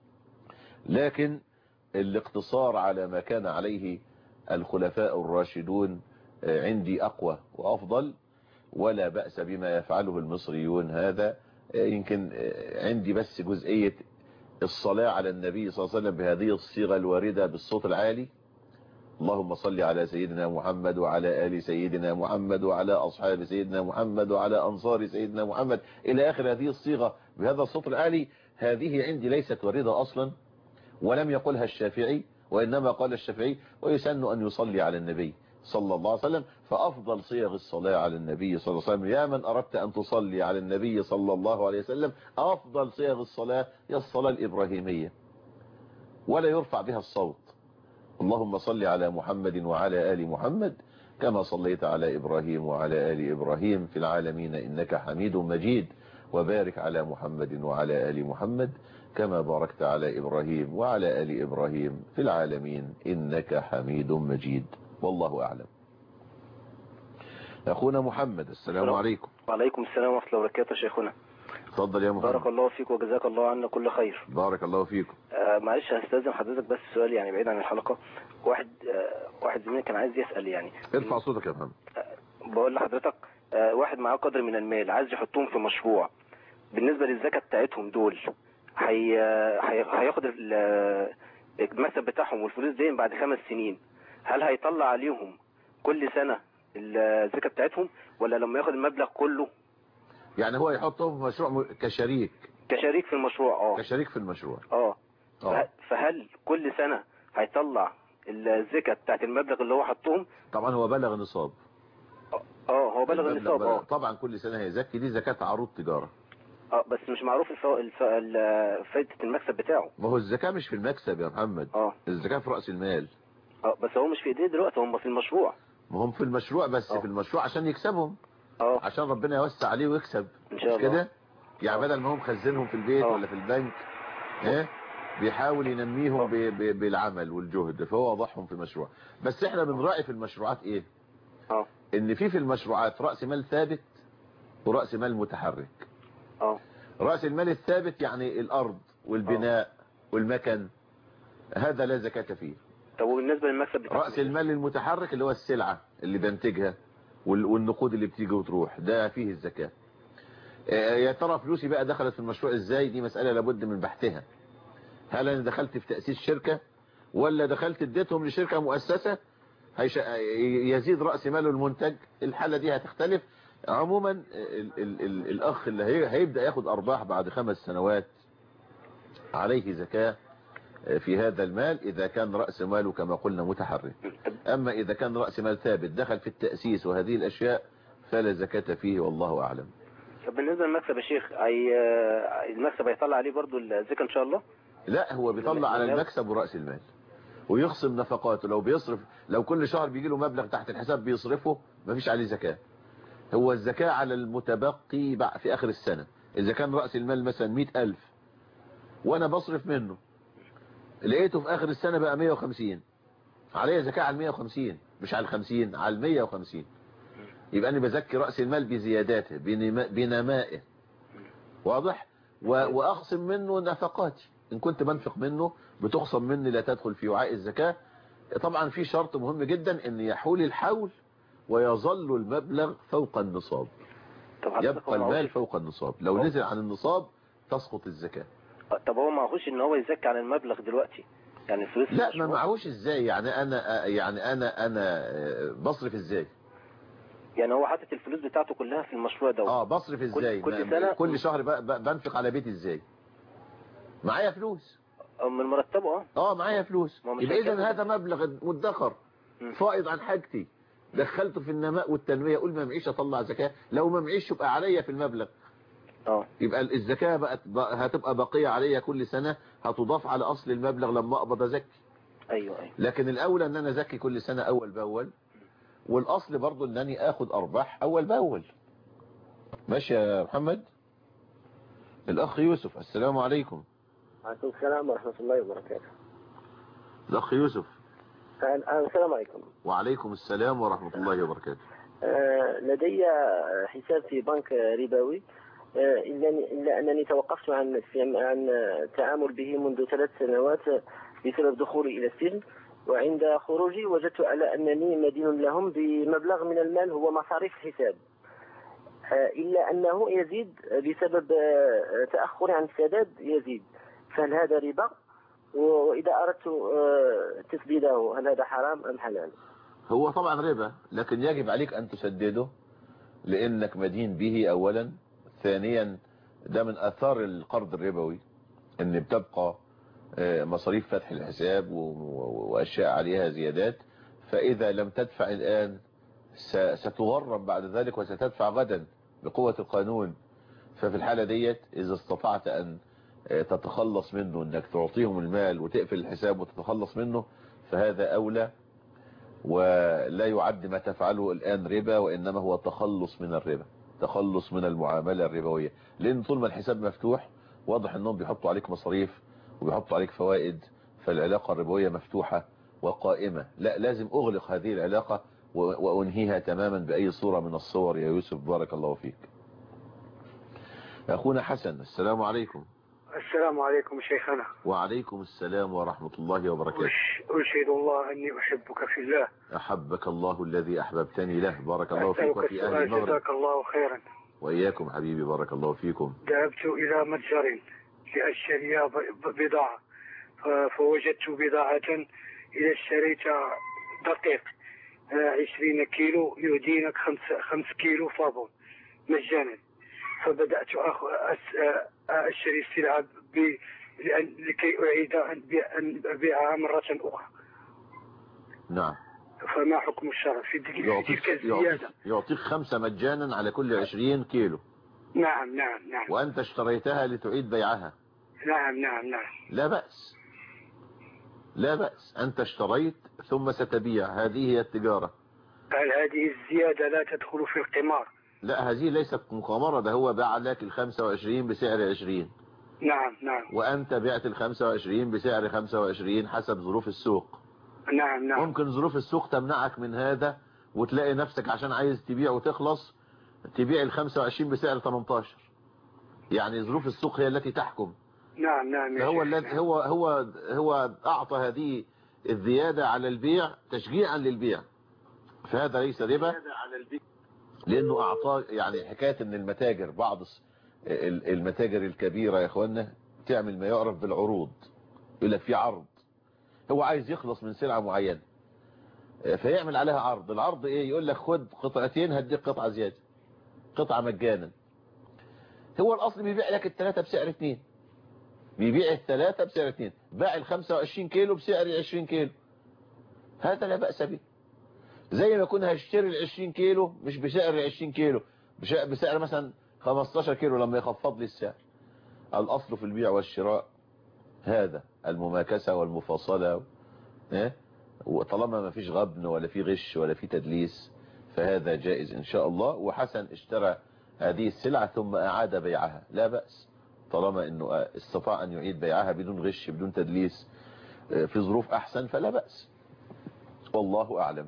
S1: لكن الاقتصار على ما كان عليه الخلفاء الراشدون عندي أقوى وأفضل، ولا بأس بما يفعله المصريون. هذا يمكن عندي بس جزئية الصلاة على النبي صلى الله عليه وسلم بهذه الصيغة الواردة بالصوت العالي، اللهم صل على سيدنا محمد وعلى آل سيدنا محمد وعلى أصحاب سيدنا محمد وعلى أنصار سيدنا محمد إلى آخر هذه الصيغة بهذا الصوت العالي. هذه عندي ليست واردة أصلا ولم يقلها الشافعي، وإنما قال الشافعي ويسن أن يصلي على النبي صلى الله عليه وسلم. فأفضل صيغ الصلاة على النبي صلى الله عليه وسلم، يا من أردت أن تصلي على النبي صلى الله عليه وسلم، أفضل صيغ الصلاة هي الصلاة الإبراهيمية ولا يرفع بها الصوت. اللهم صل على محمد وعلى آل محمد كما صليت على إبراهيم وعلى آل إبراهيم في العالمين إنك حميد مجيد، وبارك على محمد وعلى آل محمد كما باركت على إبراهيم وعلى آل إبراهيم في العالمين إنك حميد مجيد. والله أعلم. أخونا محمد السلام عليكم.
S6: وعليكم السلام ورحمة الله وبركاته. شيخنا
S1: تفضل يا محمد.
S6: بارك الله فيك وجزاك الله عنا كل خير.
S1: بارك الله فيكم.
S6: معلش هستاذن حضرتك بس سؤال يعني بعيد عن الحلقة. واحد زميلي كان عايز يسأل يعني.
S1: ارفع صوتك يا محمد.
S6: بقول لحضرتك واحد معاه قدر من المال عايز يحطهم في مشروع، بالنسبة للزكاة بتاعتهم دول هياخد المكسب بتاعهم والفلوس دي بعد 5 سنين، هل هيطلع عليهم كل سنة الزكاة بتاعتهم ولا لما ياخد المبلغ كله؟
S1: يعني هو يحطهم في مشروع كشريك
S6: في المشروع.
S1: كشريك في المشروع.
S6: فهل كل سنة هيطلع الزكاة بتاعت المبلغ اللي هو حطهم؟
S1: طبعا هو بلغ نصاب.
S6: هو بلغ النصاب.
S1: طبعا كل سنة هيزكي، دي زكاة عروض تجارة.
S6: بس مش معروف فائدة المكسب بتاعه.
S1: ما هو الزكاة مش في المكسب يا محمد. الزكاة في رأس المال.
S6: بس هو مش في ايديه دلوقتي، هم في المشروع.
S1: ما هم في المشروع بس في المشروع عشان يكسبهم. عشان ربنا يوسع عليه ويكسب
S6: ان شاء الله
S1: كده. يعني بدل ما هم مخزنهم في البيت ولا في البنك بيحاول ينميهم بالعمل والجهد، فهو وضعهم في مشروع. بس احنا بنراعي في المشروعات ايه؟ ان في المشروعات رأس مال ثابت ورأس مال متحرك. رأس المال الثابت يعني الارض والبناء والمكن، هذا لا زكاة فيه.
S6: طب وبالنسبة للمكسب
S1: رأس المال المتحرك اللي هو السلعة اللي بنتجها والنقود اللي بتيجي وتروح، ده فيه الزكاة. يا ترى فلوسي بقى دخلت في المشروع ازاي؟ دي مسألة لابد من بحثها. هل انا دخلت في تأسيس شركة ولا دخلت اديتهم لشركة مؤسسة يزيد رأس ماله المنتج؟ الحالة دي هتختلف. عموما الاخ اللي هيبدأ ياخد ارباح بعد 5 سنوات عليه زكاة في هذا المال إذا كان رأس ماله كما قلنا متحرك. أما إذا كان رأس مال ثابت دخل في التأسيس وهذه الأشياء فلا زكاة فيه والله أعلم.
S6: طب بالنسبة للمكسب يا شيخ، المكسب هيطلع عليه برضو الزكاة ان شاء الله؟
S1: لا، هو بيطلع على المكسب ورأس المال ويخصم نفقاته. لو بيصرف، لو كل شهر بيجي له مبلغ تحت الحساب بيصرفه مفيش عليه زكاة. هو الزكاة على المتبقي في آخر السنة. إذا كان رأس المال مثلا 100,000 وأنا بصرف منه، لقيته في آخر السنة بقى 150، عليه زكاة على 150 مش على 50، على 150. يبقى أنا بزكي رأس المال بزياداته بنمائه، واضح؟ وأخصم منه نفقاتي. إن كنت بنفق منه بتخصم مني، لا تدخل في وعاء الزكاة. طبعا في شرط مهم جدا، ان يحول الحول ويظل المبلغ فوق النصاب. يبقى المال فوق النصاب. لو نزل عن النصاب تسقط الزكاة.
S6: طب هو معهوش ان هو يزكي عن المبلغ دلوقتي؟ يعني الفلوس
S1: لا، ما معهوش ازاي؟ يعني انا بصرف ازاي؟
S6: يعني هو حاطط الفلوس بتاعته كلها في المشروع ده.
S1: بصرف ازاي؟
S6: كل سنة
S1: كل شهر بنفق على بيتي ازاي؟ معايا فلوس
S6: من مرتبه.
S1: معايا فلوس. يبقى اذا هذا مبلغ مدخر فائض عن حاجتي، دخلته في النماء والتنمية. اقول ما معيش اطلع زكاة، لو ما معيش يبقى عليا في المبلغ. يبقى الزكاة هتبقى بقية عليا كل سنة، هتضاف على اصل المبلغ لما اقبض ازكي.
S6: ايوه.
S1: لكن الاولى ان انا ازكي كل سنة اول باول، والاصل برضو انني اخد ارباح اول باول. ماشي يا محمد؟ الاخ يوسف، السلام عليكم.
S7: وعليكم السلام ورحمة الله وبركاته.
S1: الاخ يوسف.
S7: السلام عليكم.
S1: وعليكم السلام ورحمة الله وبركاته.
S7: لدي حساب في بنك ربوي، إلا أنني توقفت عن التعامل به منذ 3 سنوات بسبب دخولي إلى السجن، وعند خروجي وجدت على أنني مدين لهم بمبلغ من المال هو مصاريف الحساب، إلا أنه يزيد بسبب تأخر عن السداد يزيد. فهل هذا ربا؟ وإذا أردت تسديده هل هذا حرام أم حلال؟
S1: هو طبعا ربا، لكن يجب عليك أن تسدده لأنك مدين به أولا. ثانيا، ده من أثار القرض الربوي أن بتبقى مصاريف فتح الحساب وأشياء عليها زيادات، فإذا لم تدفع الآن ستغرم بعد ذلك وستدفع غدا بقوة القانون. ففي الحالة ديت إذا استطعت أن تتخلص منه، أنك تعطيهم المال وتقفل الحساب وتتخلص منه، فهذا أولى، ولا يعد ما تفعله الآن ربا، وإنما هو تخلص من الربا، تخلص من المعاملة الربوية. لأن طول ما الحساب مفتوح واضح أنهم بيحطوا عليك مصاريف وبيحطوا عليك فوائد، فالعلاقة الربوية مفتوحة وقائمة. لا، لازم أغلق هذه العلاقة وأنهيها تماما بأي صورة من الصور. يا يوسف بارك الله فيك. أخونا حسن، السلام عليكم.
S8: السلام عليكم شيخنا.
S1: وعليكم السلام ورحمة الله وبركاته.
S8: أشهد الله أني أحبك في الله.
S1: أحبك الله الذي أحببتني له. بارك الله فيك وفي أهل المغرب.
S8: جزاك الله خيرا.
S1: وإياكم حبيبي، بارك الله فيكم.
S8: ذهبت إلى متجر لأشتري بضاعة، فوجدت بضاعة إذا اشتريت دقيق 20 كيلو يهدينك 5 كيلو صابون مجانا. فبدأت أشتري السلعة لكي أعيد أن أبيعها مرة أخرى.
S1: نعم.
S8: فما حكم الشرع في تلك الزيادة؟
S1: يعطيك 5 مجانا على كل 20 كيلو.
S8: نعم.
S1: وأنت اشتريتها لتعيد بيعها.
S8: نعم.
S1: لا بأس، لا بأس. أنت اشتريت ثم ستبيع، هذه هي التجارة.
S8: هل هذه الزيادة لا تدخل في القمار؟
S1: لا، هذه ليست مقامرة، ده هو باع لك 25 بسعر 20.
S8: نعم.
S1: وأنت بعت 25 بسعر 25 حسب ظروف السوق.
S8: نعم.
S1: ممكن ظروف السوق تمنعك من هذا، وتلاقي نفسك عشان عايز تبيع وتخلص تبيع 25 بسعر 18. يعني ظروف السوق هي التي تحكم.
S8: نعم.
S1: فهو الذي هو أعطى هذه الزيادة على البيع تشجيعا للبيع، فهذا ليس ربا، لأنه أعطاه. يعني حكاية أن المتاجر، بعض المتاجر الكبيرة يا إخوانا تعمل ما يعرف بالعروض. يقول لك في عرض، هو عايز يخلص من سلعة معينة فيعمل عليها عرض. العرض إيه؟ يقول لك خد قطعتين هديك قطعة زيادة، قطعة مجانا. هو الأصل بيبيع لك ال3 بسعر 2، بيبيع ال3 بسعر 2، باع 25 كيلو بسعر 20 كيلو، هذا لا بأس به. زي ما كنا هشتري 20 كيلو مش بسعر 20 كيلو، بسعر مثلا 15 كيلو لما يخفض لي السعر. الأصل في البيع والشراء هذا المماكسة والمفاصلة، وطالما ما فيش غبن ولا في غش ولا في تدليس فهذا جائز إن شاء الله. وحسن اشترى هذه السلعة ثم أعاد بيعها، لا بأس طالما أنه استطاع أن يعيد بيعها بدون غش بدون تدليس في ظروف أحسن فلا بأس، والله أعلم.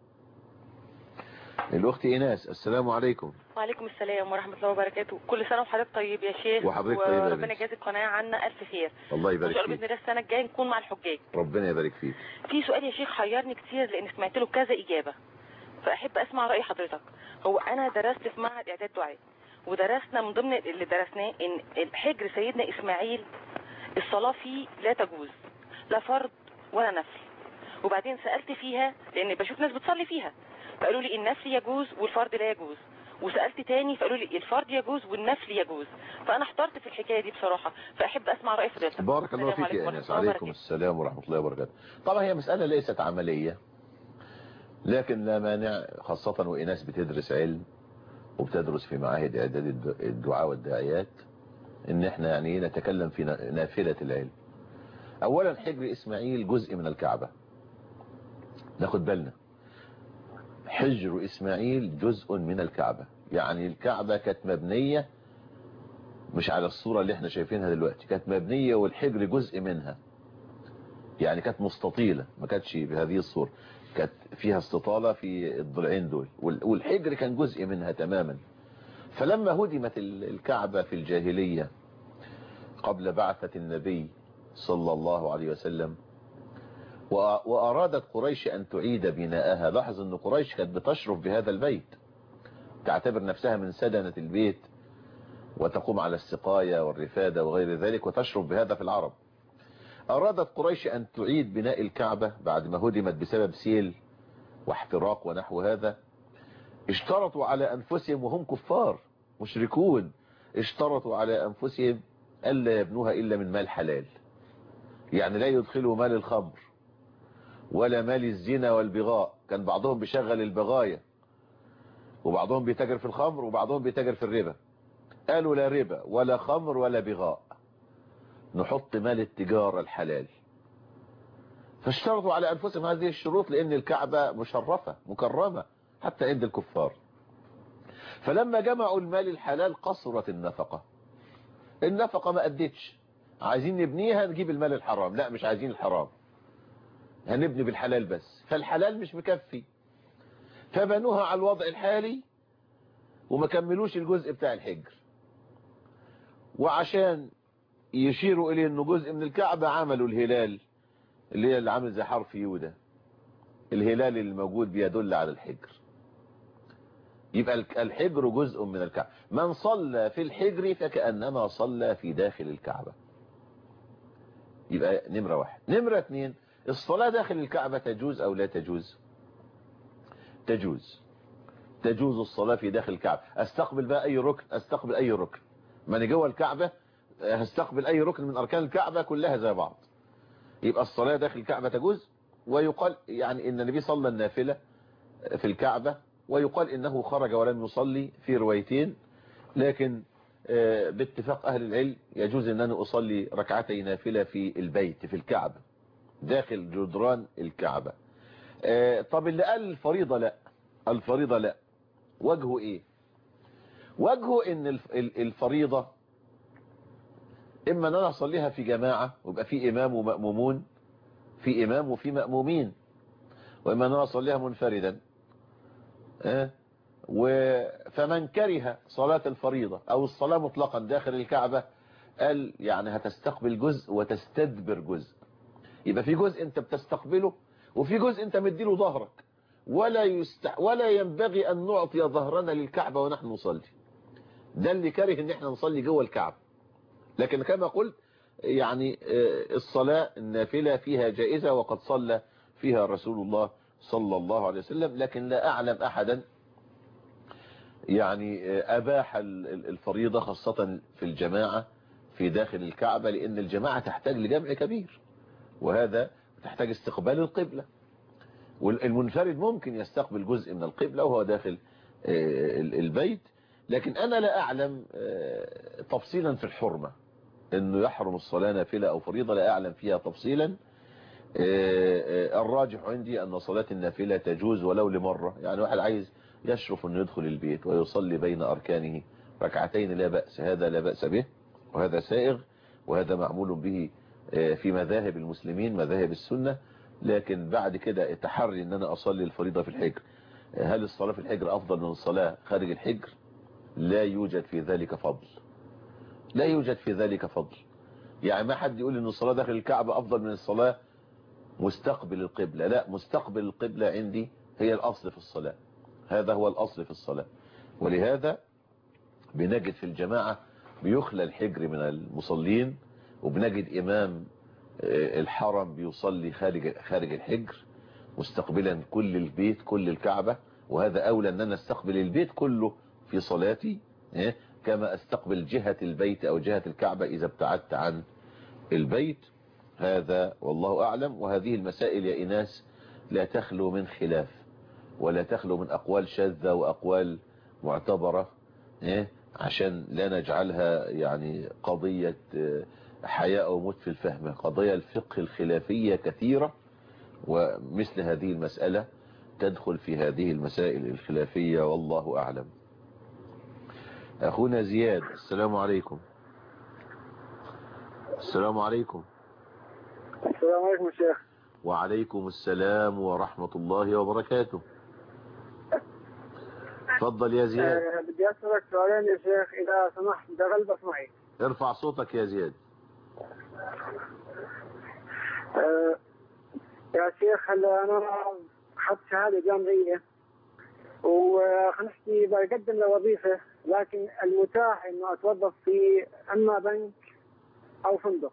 S1: الأخت إيناس، السلام عليكم.
S9: وعليكم السلام ورحمة الله وبركاته. كل سنة وحضرتك طيب يا شيخ،
S1: وحضرتك طيب يا
S9: وربنا يجازي القناة عنا ألف خير.
S1: الله يبارك
S9: فيك.
S1: فيك.
S9: بإذن الله السنة الجاية نكون مع الحجاج.
S1: ربنا يبارك فيك.
S9: في سؤال يا شيخ حيرني كتير لأن سمعت له كذا إجابة، فأحب أسمع رأي حضرتك. هو أنا درست في معهد إعداد دعاء، ودرسنا من ضمن اللي درسناه إن الحجر سيدنا إسماعيل الصلاة فيه لا تجوز، لا فرض ولا نفل. وبعدين سألت فيها لأن بشوف ناس بتصلي فيها، فقالوا لي النفل يجوز والفرض لا يجوز. وسألت تاني فقالوا لي الفرض يجوز والنفل يجوز. فأنا احترت في الحكاية دي بصراحة، فأحب أسمع رأي حضرتك.
S1: بارك الله فيك يا أنس. عليكم السلام ورحمة الله وبركاته. طبعا هي مسألة ليست عملية، لكن لا مانع خاصة وإناس بتدرس علم وبتدرس في معاهد إعداد الدعاء والداعيات إن احنا يعني نتكلم في نافلة العلم. أولا حجر إسماعيل جزء من الكعبة، ناخد بالنا. حجر إسماعيل جزء من الكعبة، يعني الكعبة كانت مبنية مش على الصورة اللي احنا شايفينها دلوقتي، كانت مبنية والحجر جزء منها، يعني كانت مستطيلة ما كانتش بهذه الصورة، كانت فيها استطالة في الضلعين دول، والحجر كان جزء منها تماما. فلما هدمت الكعبة في الجاهلية قبل بعثة النبي صلى الله عليه وسلم وأرادت قريش أن تعيد بناءها، لاحظ أن قريش كانت بتشرف بهذا البيت، تعتبر نفسها من سدنة البيت وتقوم على السقاية والرفادة وغير ذلك وتشرف بهذا في العرب. أرادت قريش أن تعيد بناء الكعبة بعد ما هدمت بسبب سيل واحتراق ونحو هذا. اشترطوا على أنفسهم وهم كفار مشركون، اشترطوا على أنفسهم ألا يبنوها إلا من مال حلال، يعني لا يدخلوا مال الخمر ولا مال الزنا والبغاء. كان بعضهم بيشغل البغاية وبعضهم بيتاجر في الخمر وبعضهم بيتاجر في الربا. قالوا لا ربا ولا خمر ولا بغاء، نحط مال التجارة الحلال. فاشترطوا على أنفسهم هذه الشروط لأن الكعبة مشرفة مكرمة حتى عند الكفار. فلما جمعوا المال الحلال قصرت النفقة ما أدتش، عايزين نبنيها نجيب المال الحرام، لا مش عايزين الحرام، هنبني بالحلال بس، فالحلال مش مكفي، فبنوها على الوضع الحالي وما كملوش الجزء بتاع الحجر. وعشان يشيروا إليه أنه جزء من الكعبة عملوا الهلال اللي عامل زي حرف يودا، الهلال اللي موجود بيدل على الحجر. يبقى الحجر جزء من الكعبة، من صلى في الحجر فكأنما صلى في داخل الكعبة. يبقى نمرة واحد. نمرة اتنين، الصلاة داخل الكعبة تجوز أو لا تجوز؟ تجوز الصلاة في داخل الكعبة. استقبل بقى أي ركن، استقبل أي ركن، ما أنا جوه الكعبة هستقبل أي ركن من أركان الكعبة كلها زي بعض. يبقى الصلاة داخل الكعبة تجوز. ويقال يعني إن النبي صلى النافلة في الكعبة، ويقال إنه خرج ولم يصلي في روايتين، لكن باتفاق أهل العلم يجوز أن أنا أصلي ركعتي نافلة في البيت في الكعبة داخل جدران الكعبة. طب اللي قال الفريضة لا، وجهه إيه؟ وجهه إن الفريضة إما أن أنا أصليها في جماعة ويبقى في إمام ومأمومون، في إمام وفي مأمومين، وإما أن أنا أصليها منفردا. فمن كره صلاة الفريضة أو الصلاة مطلقا داخل الكعبة قال يعني هتستقبل جزء وتستدبر جزء. يبقى في جزء أنت بتستقبله وفي جزء أنت مديله ظهرك، ولا ينبغي أن نعطي ظهرنا للكعبة ونحن نصلي. ده اللي كره ان احنا نصلي جوه الكعبة. لكن كما قلت يعني الصلاة النافلة فيها جائزة وقد صلى فيها رسول الله صلى الله عليه وسلم، لكن لا أعلم أحدا يعني أباح الفريضة خاصة في الجماعة في داخل الكعبة، لأن الجماعة تحتاج لجمع كبير، وهذا تحتاج استقبال القبلة، والمنفرد ممكن يستقبل جزء من القبلة وهو داخل البيت. لكن أنا لا أعلم تفصيلا في الحرمة أنه يحرم الصلاة نافلة أو فريضة، لا أعلم فيها تفصيلا. الراجح عندي أن صلاة النافلة تجوز ولو لمرة. يعني واحد عايز يشرف أنه يدخل البيت ويصلي بين أركانه ركعتين لا بأس، هذا لا بأس به، وهذا سائغ، وهذا معمول به في مذاهب المسلمين، مذاهب السنة. لكن بعد كده التحري أن أنا أصلي الفريضة في الحجر، هل الصلاة في الحجر أفضل من الصلاة خارج الحجر؟ لا يوجد في ذلك فضل، لا يوجد في ذلك فضل. يعني ما حد يقول أن الصلاة داخل الكعبة أفضل من الصلاة مستقبل القبلة، لا، مستقبل القبلة عندي هي الأصل في الصلاة، هذا هو الأصل في الصلاة. ولهذا بنجد في الجماعة بيخلى الحجر من المصلين، وبنجد إمام الحرم بيصلي خارج الحجر مستقبلا كل البيت، كل الكعبة. وهذا أولى أن أنا استقبل البيت كله في صلاتي كما استقبل جهة البيت أو جهة الكعبة إذا ابتعدت عن البيت. هذا والله أعلم. وهذه المسائل يا إناس لا تخلو من خلاف، ولا تخلو من أقوال شاذة وأقوال معتبرة، عشان لا نجعلها يعني قضية حياء أو موت في الفهم. قضايا الفقه الخلافية كثيرة، ومثل هذه المسألة تدخل في هذه المسائل الخلافية، والله أعلم. أخونا زياد، السلام عليكم. السلام عليكم.
S8: السلام عليكم شيخ.
S1: وعليكم السلام ورحمة الله وبركاته. تفضل يا زياد.
S8: بدي أسألك سؤالين يا شيخ إذا سمحت، بغلبك معي.
S1: ارفع صوتك يا زياد.
S8: يا شيخ هلا أنا أخذت شهادة جامعية وخنحكي بقدم لوظيفة، لكن المتاح إنه أتوظف في إما بنك أو فندق.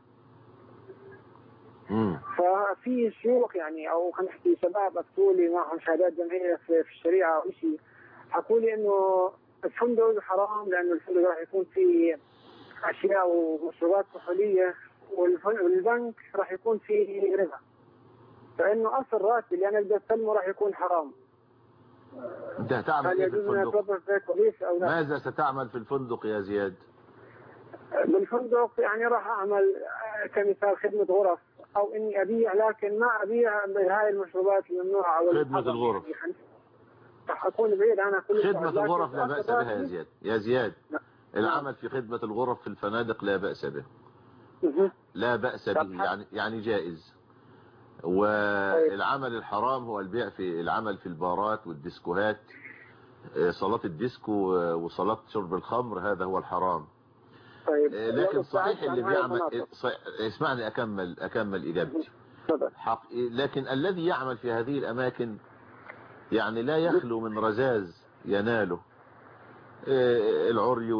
S8: ففي شيوخ يعني أو خلينا نحكي شباب أفتوا لي معهم شهادات جامعية في الشريعة أو شيء، حكوا لي إنه الفندق حرام لأنه الفندق راح يكون فيه أشياء ومشروبات كحولية، والبنك راح يكون فيه ربا، فإنه أصل راتبي اللي أنا بدي أستلمه راح يكون حرام.
S1: أنت هتعمل إيه في الفندق؟ ماذا ستعمل في الفندق يا زياد؟
S8: بالفندق يعني راح أعمل كمثال خدمة غرف، أو إني أبيع، لكن ما أبيع بهاي المشروبات الممنوعة.
S1: خدمة الغرف
S8: راح أكون بعيد عنها كل
S1: خدمة الغرف لا بأس بها يا زياد. يا زياد العمل في خدمة الغرف في الفنادق لا بأس به، لا بأس به، يعني جائز. والعمل الحرام هو البيع في العمل في البارات والديسكوهات، صلاة الديسكو وصلاة شرب الخمر، هذا هو الحرام.
S8: طيب
S1: لكن صحيح اللي بيعمل، اسمعني أكمل إجابتي. لكن الذي يعمل في هذه الأماكن يعني لا يخلو من رذاذ يناله العري،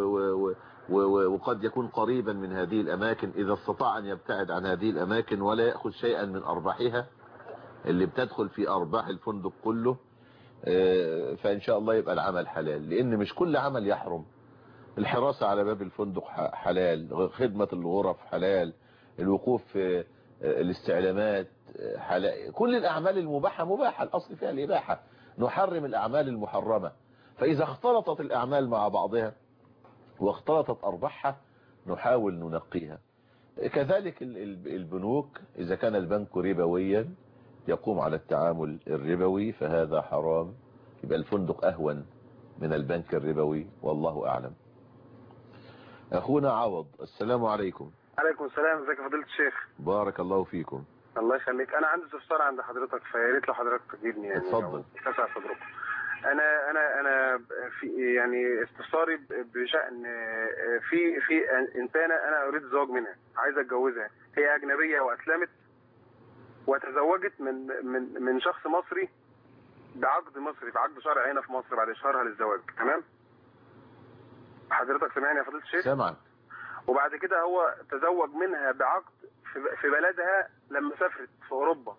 S1: وقد يكون قريبا من هذه الأماكن إذا استطاع أن يبتعد عن هذه الأماكن ولا يأخذ شيئا من أرباحها اللي بتدخل في أرباح الفندق كله، فإن شاء الله يبقى العمل حلال. لأن مش كل عمل يحرم. الحراسة على باب الفندق حلال، خدمة الغرف حلال، الوقوف في الاستعلامات حلال، كل الأعمال المباحة مباحة، الأصل فيها الإباحة. نحرم الأعمال المحرمة. فإذا اختلطت الأعمال مع بعضها واختلطت أرباحها نحاول ننقيها. كذلك البنوك، إذا كان البنك ربويا يقوم على التعامل الربوي فهذا حرام، يبقى الفندق أهون من البنك الربوي، والله أعلم. أخونا عوض، السلام عليكم.
S10: عليكم السلام، ازيك يا فضيلة الشيخ؟
S1: بارك الله فيكم.
S10: الله يخليك. أنا عندي استفسار عند حضرتك، فيا ريت لو حضرتك تجيبني يعني.
S1: اتفضل.
S10: تسع صدرك. أنا في يعني استفساري بشأن في إنسانة أنا أريد الزواج منها، عايز أتجوزها، هي أجنبية وأسلمت وتزوجت من شخص مصري بعقد مصري، بعقد شرعي هنا في مصر بعد إشهارها للزواج، تمام؟ حضرتك سمعني يا فضيلة الشيخ؟
S1: سمعك.
S10: وبعد كده هو تزوج منها بعقد في بلدها لما سافرت في أوروبا،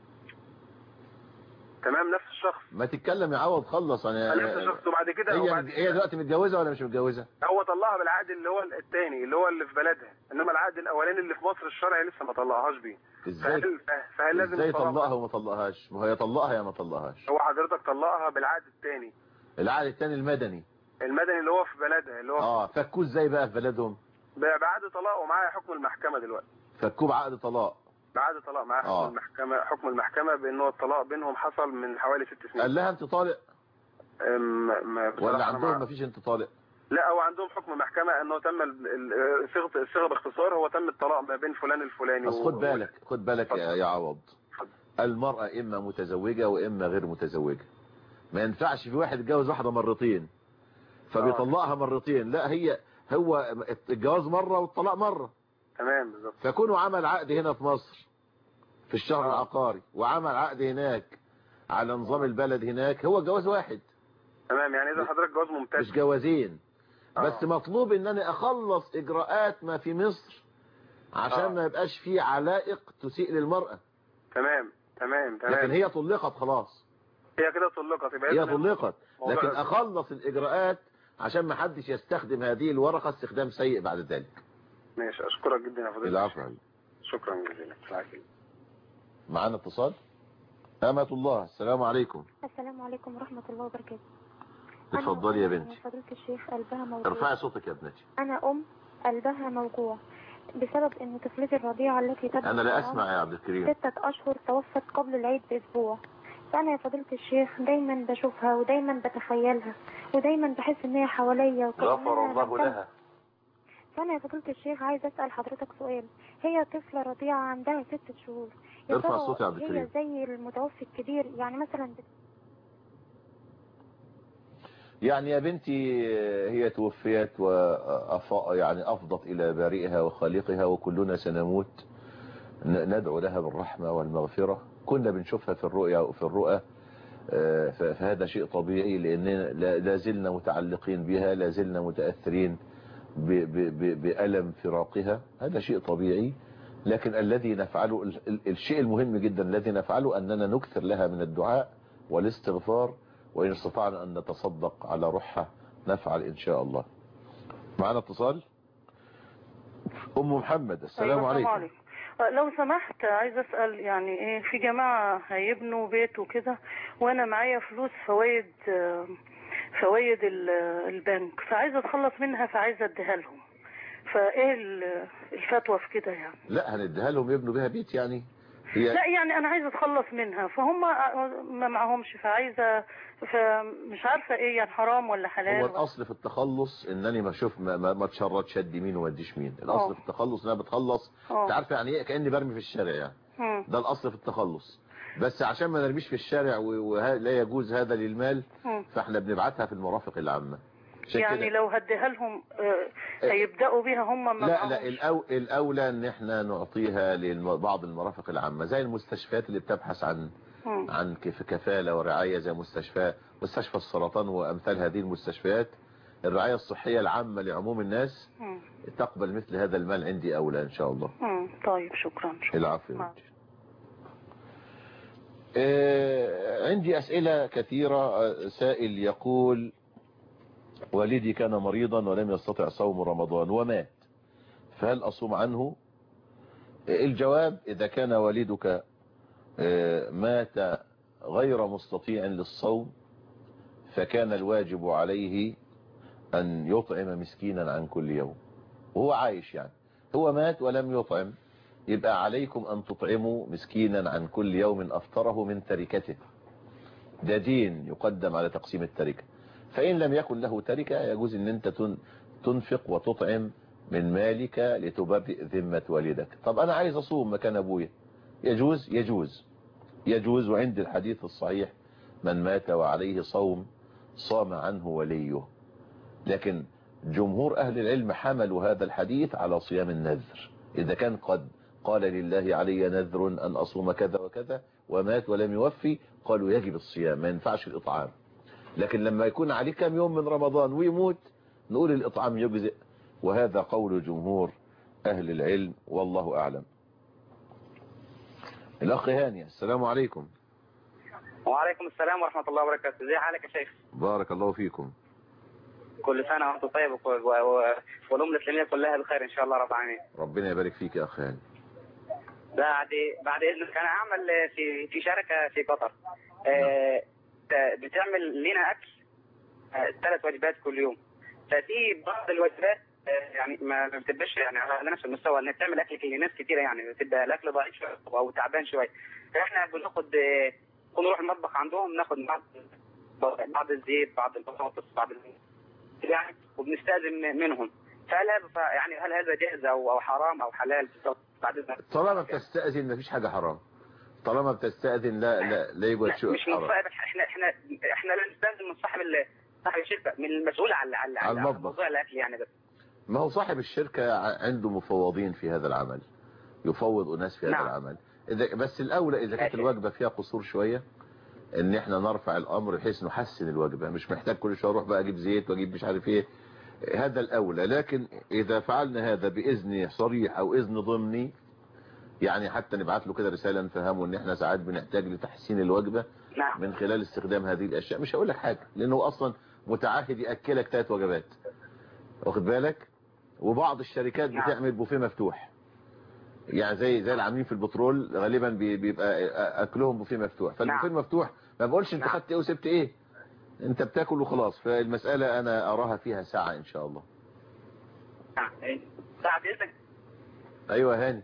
S10: تمام؟ نفس الشخص.
S1: ما تتكلم يا عوض، خلص.
S10: نفس الشخص. وبعد كده
S1: هي دلوقتي متجوزة ولا مش متجوزة؟
S10: هو طلقها بالعقد اللي هو الثاني اللي هو اللي في بلدها، انما العقد الاولاني اللي في مصر الشرعي لسه ما طلقهاش بيه. فهل لازم
S1: ازاي طلقها وما طلقهاش؟ ما هي طلقها يا ما طلقهاش.
S10: هو حضرتك طلقها بالعقد الثاني.
S1: العقد الثاني المدني.
S10: المدني اللي هو في بلدها اللي هو
S1: فكوه ازاي بقى في بلدهم؟
S10: بعقد طلاق ومعايا حكم المحكمة دلوقتي.
S1: فكوه بعقد طلاق؟
S10: بعقد طلاق معايا حكم المحكمة بأنه الطلاق بينهم حصل من حوالي 6 سنين.
S1: قال لها انت طالق؟ ولا عندهم ما فيش انت طالق؟
S10: لا، هو عندهم حكم محكمة انه تم الصيغة باختصار، هو تم الطلاق ما بين فلان الفلاني.
S1: بس خد بالك يا عوض، المرأة اما متزوجة واما غير متزوجة. ما ينفعش في واحد يتجوز واحدة مرتين فبيطلقها مرتين، لا هو الجواز مرة والطلاق مرة.
S10: تمام بالظبط.
S1: فكونه عمل عقد هنا في مصر في الشهر العقاري وعمل عقد هناك على نظام البلد هناك، هو جواز واحد.
S10: تمام، يعني اذا حضرتك جواز ممتاز
S1: مش جوازين. بس مطلوب ان انا اخلص اجراءات ما في مصر عشان ما يبقاش فيه علائق تسيء للمرأة.
S10: تمام.
S1: لكن هي طلقت خلاص،
S10: هي كده طلقت، يبقى
S1: هي طلقت، لكن اخلص الاجراءات عشان ما حدش يستخدم هذه الورقة استخدام سيء بعد ذلك.
S10: ماشي، اشكرك جدا يا فضيلة.
S1: العفو.
S10: شكرا جزيلا.
S1: معانا اتصال. أمة الله، السلام عليكم.
S11: السلام عليكم ورحمة الله وبركاته.
S1: اتفضلي يا بنتي.
S11: فضيلة الشيخ قلبها موجوع.
S1: ارفعي صوتك يا ابنتي.
S11: أنا قلبها موجوع بسبب أن طفلتي الرضيعة التي تبلغ
S1: أنا لا أسمع يا عبد الكريم.
S11: 6 أشهر توفت قبل العيد بأسبوع. فأنا يا فضيلة الشيخ دايما بشوفها ودايما بتخيلها ودايما بحس ان هي حواليا
S1: غفر الله لها.
S11: فأنا يا فضيلة الشيخ عايز أسأل حضرتك سؤال. هي طفلة رضيعة عندها 6 شهور،
S1: ارفع الصوت يا عبد الكريم.
S11: هي زي المتوفي الكبير يعني مثلا
S1: يعني يا بنتي هي توفيت يعني أفضت إلى بارئها وخالقها وكلنا سنموت، ندعو لها بالرحمة والمغفرة. كنا بنشوفها في الرؤيا وفي الرؤى، فهذا شيء طبيعي لأننا لا زلنا متعلقين بها، لا زلنا متأثرين بألم فراقها، هذا شيء طبيعي. لكن الذي نفعله الشيء المهم جدا الذي نفعله أننا نكثر لها من الدعاء والاستغفار، وإن استطعنا أن نتصدق على روحها نفعل إن شاء الله. معنا اتصال. أم محمد، السلام عليكم.
S12: لو سمحت عايز أسأل يعني إيه، في جماعة هيبنوا بيت وكده وأنا معايا فلوس فوائد البنك، فعايزة أتخلص منها فعايزة أديها لهم، فإيه الفتوى في كده يعني؟
S1: لا هنديها لهم يبنوا بها بيت يعني؟
S12: لا يعني أنا عايزة أتخلص منها فهم ما معهمش، فمش عارفة إيه يعني، حرام ولا حلال؟
S1: هو الأصل في التخلص إنني ما تشردش ادي مين واديش مين. الأصل في التخلص إن أنا بتخلص. أنت عارفة يعني إيه؟ كأني برمي في الشارع يعني. ده الأصل في التخلص. بس عشان ما نرميش في الشارع ولا يجوز هذا للمال، فاحنا بنبعتها في المرافق العامة.
S12: يعني لو هديها لهم هيبدأوا بها هم
S1: لا الأولى ان احنا نعطيها لبعض المرافق العامة زي المستشفيات اللي بتبحث عن كفالة ورعاية، زي مستشفى السرطان وأمثال هذه المستشفيات. الرعاية الصحية العامة لعموم الناس تقبل مثل هذا المال، عندي أولى إن شاء الله.
S12: طيب شكرا.
S1: العفو. عندي أسئلة كثيرة. سائل يقول والدي كان مريضا ولم يستطع صوم رمضان ومات، فهل أصوم عنه؟ الجواب: إذا كان والدك مات غير مستطيع للصوم فكان الواجب عليه أن يطعم مسكينا عن كل يوم وهو عايش. يعني هو مات ولم يطعم، يبقى عليكم أن تطعموا مسكينا عن كل يوم أفطره من تركته. ده دين يقدم على تقسيم التركة. فإن لم يكن له تركة يجوز أن أنت تنفق وتطعم من مالك لتبرئ ذمة والدك. طب أنا عايز أصوم مكان أبويا، يجوز. وعند الحديث الصحيح: من مات وعليه صوم صام عنه وليه. لكن جمهور أهل العلم حملوا هذا الحديث على صيام النذر. إذا كان قد قال لله علي نذر أن أصوم كذا وكذا ومات ولم يوفي، قالوا يجب الصيام، ما ينفعش الإطعام. لكن لما يكون عليه كم يوم من رمضان ويموت نقول الإطعام يجزئ، وهذا قول جمهور أهل العلم والله أعلم. الأخ هاني، السلام عليكم.
S13: وعليكم السلام ورحمة الله وبركاته. ازي حالك يا شيخ؟
S1: بارك الله فيكم.
S13: كل سنة وانتم طيب والأمة الإسلامية كلها بخير إن شاء الله رب العالمين.
S1: ربنا يبارك فيك يا أخ هاني.
S13: بعد إذنك أنا أعمل في شركة في قطر. بتعمل لنا أكل 3 وجبات كل يوم. ففي بعض الوجبات يعني ما بتبقاش يعني على نفس المستوى، انها بتعمل اكل لناس كتيره، يعني بتبقى الاكل ضعيف شويه او تعبان شويه. فاحنا بناخد نروح المطبخ عندهم، ناخد بعض الزيت، بعض البطاطس، بعض يعني، وبنستأذن منهم. هل هذا جائز او حرام او حلال بالضبط؟
S1: طالما بتستأذن مفيش حاجه حرام. طالما بتستأذن لا يوجد شيء
S13: حرام. احنا لا نستأذن من صاحب الشركه، من المسؤول على موضوع الاكل يعني. بس
S1: ما هو صاحب الشركه عنده مفوضين في هذا العمل، يفوض اناس في هذا العمل. بس الاولى اذا كانت الوجبه فيها قصور شويه ان احنا نرفع الامر بحيث نحسن الوجبه، مش محتاج كل شويه اروح بقى اجيب زيت واجيب مش عارف ايه، هذا الاولى. لكن اذا فعلنا هذا باذن صريح او اذن ضمني، يعني حتى نبعت له كده رساله نفهمه ان احنا ساعات بنحتاج لتحسين الوجبه من خلال استخدام هذه الاشياء، مش هقول لك حاجه لانه اصلا متعهد ياكلك 3 وجبات، واخد بالك. وبعض الشركات بتعمل بوفيه مفتوح، يعني زي العاملين في البترول غالبا بيبقى اكلهم بوفيه مفتوح. فالبوفيه المفتوح ما بقولش انت خدت ايه وسبت ايه، انت بتاكل وخلاص. فالمساله انا اراها فيها ساعه ان شاء الله.
S13: بعد اذنك.
S1: ايوه هاني.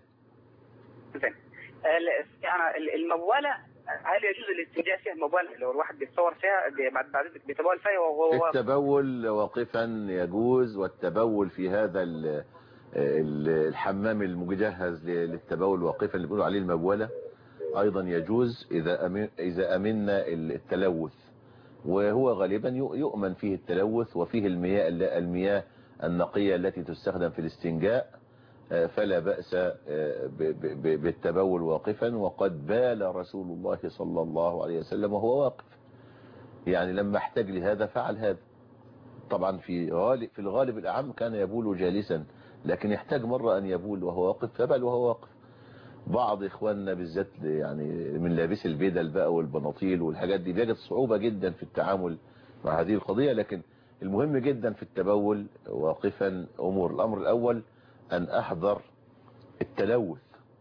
S13: يعني الموالة، هل يجوز الاستنجاء فيها الموالة لو الواحد بيتصور فيها بعد ذلك بيتبول فيها وهو
S1: التبول واقفا يجوز، والتبول في هذا الحمام المجهز للتبول واقفا اللي بيقولوا عليه المبولة ايضا يجوز اذا امنا التلوث، وهو غالبا يؤمن فيه التلوث وفيه المياه النقية التي تستخدم في الاستنجاء، فلا بأس بالتبول واقفا. وقد بال رسول الله صلى الله عليه وسلم وهو واقف، يعني لما احتاج لهذا فعل هذا. طبعا في الغالب الأعم كان يبول جالسا، لكن يحتاج مرة أن يبول وهو واقف فبل وهو واقف. بعض إخواننا بالذات يعني من لابس البدل بقى والبناطيل والحاجات دي بيجد صعوبة جدا في التعامل مع هذه القضية، لكن المهم جدا في التبول واقفا أمور. الأمر الأول أن أحذر التلوث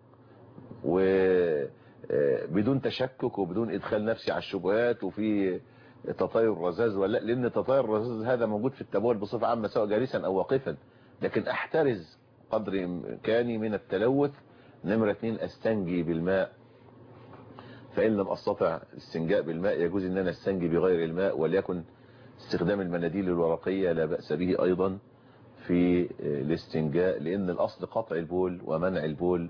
S1: وبدون تشكك وبدون إدخال نفسي على الشبهات وفي تطاير رذاذ ولا، لأن تطاير الرذاذ هذا موجود في التبول بصفة عامة سواء جالسا أو واقفا، لكن أحترز قدر إمكاني من التلوث. نمرة 2 أستنجي بالماء، فإن لم أستطع الاستنجاء بالماء يجوز أن أنا استنجي بغير الماء، وليكن استخدام المناديل الورقية لا بأس به أيضا في الاستنجاء، لأن الأصل قطع البول ومنع البول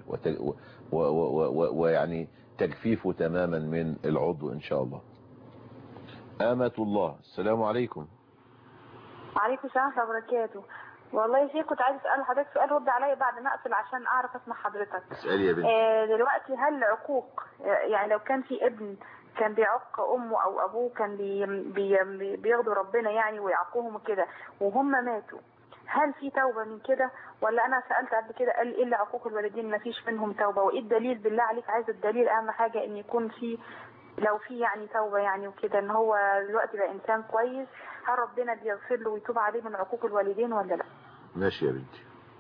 S1: ويعني تجفيفه تماما من العضو إن شاء الله. آمة الله، السلام عليكم.
S14: وعليكم السلام ورحمة الله وبركاته. والله يا شيخ كنت عايز أسأل حضرتك سؤال، رد عليا بعد ما أقفل عشان أعرف أسمع حضرتك.
S1: اسألي يا بنت.
S14: دلوقتي هل عقوق، يعني لو كان في ابن كان بيعق أمه أو أبوه كان بياخدوا ربنا يعني ويعقوهم كده وهم ماتوا، هل في توبة من كده؟ ولا أنا سألت قبل كده قال إيه اللي عقوق الوالدين ما فيش منهم توبة، وإيه الدليل؟ بالله عليك عايز الدليل، أهم حاجة إن يكون في، لو في يعني توبة يعني وكده ان هو دلوقتي بقى انسان كويس، هل ربنا بيغفر له ويتوب عليه من عقوق الوالدين ولا لا؟
S1: ماشي يا بنتي.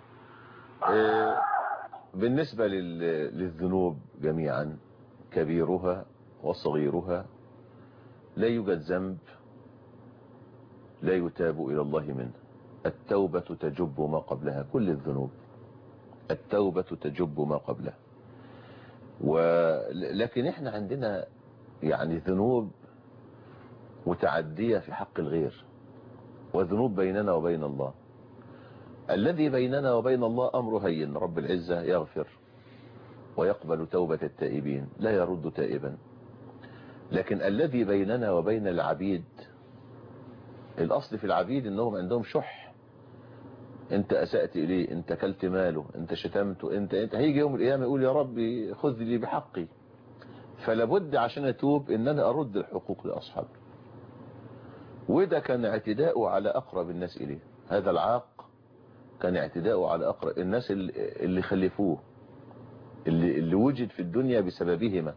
S1: بالنسبة للذنوب جميعا كبيرها وصغيرها لا يوجد ذنب لا يتاب إلى الله منه. التوبة تجب ما قبلها، كل الذنوب التوبة تجب ما قبلها. لكن احنا عندنا يعني ذنوب متعدية في حق الغير، وذنوب بيننا وبين الله. الذي بيننا وبين الله أمر هين، رب العزة يغفر ويقبل توبة التائبين لا يرد تائبا. لكن الذي بيننا وبين العبيد، الأصل في العبيد إنهم عندهم شح، انت أسأت إليه، انت كلت ماله، انت شتمته، انت هيجي يوم القيامة يقول يا ربي خذ لي بحقي. فلابد عشان أتوب إن أنا أرد الحقوق لأصحابي. وده كان اعتداؤه على أقرب الناس إليه، هذا العاق كان اعتداؤه على أقرب الناس اللي خلفوه، اللي وجد في الدنيا بسببهما،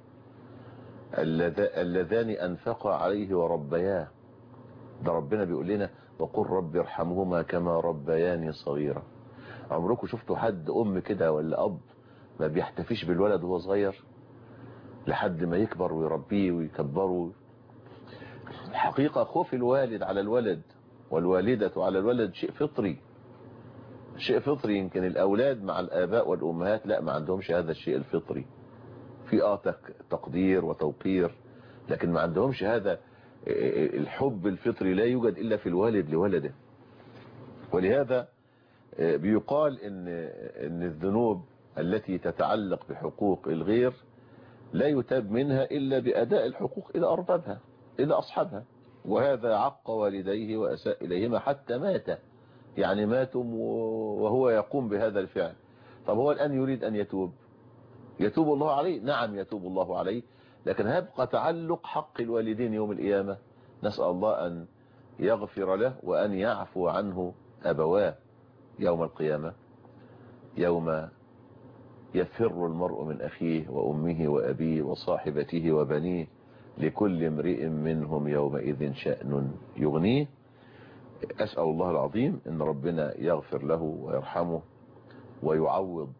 S1: اللذان أنفقا عليه وربياه. ده ربنا بيقول لنا وقل رب ارحمهما كما ربياني صغيرا. عمركم شفتوا حد أم كده ولا أب ما بيحتفيش بالولد وهو صغير لحد ما يكبر ويربيه ويكبره؟ الحقيقة خوف الوالد على الولد والوالدة على الولد شيء فطري، شيء فطري. يمكن الأولاد مع الآباء والأمهات لا، ما عندهمش هذا الشيء الفطري، في تقدير وتوقير، لكن ما عندهمش هذا الحب الفطري، لا يوجد إلا في الوالد لولده. ولهذا بيقال إن الذنوب التي تتعلق بحقوق الغير لا يتاب منها إلا بأداء الحقوق إلى أربابها، إلى أصحابها. وهذا عق والديه وأساء إليهما حتى مات، يعني ماتوا وهو يقوم بهذا الفعل. طب هو الآن يريد أن يتوب الله عليه؟ نعم يتوب الله عليه، لكن هيبقى تعلق حق الوالدين يوم القيامة. نسأل الله أن يغفر له وأن يعفو عنه أبواه يوم القيامة، يوم يفر المرء من أخيه وأمه وأبيه وصاحبته وبنيه لكل امرئ منهم يومئذ شأن يغنيه. أسأل الله العظيم أن ربنا يغفر له ويرحمه ويعوض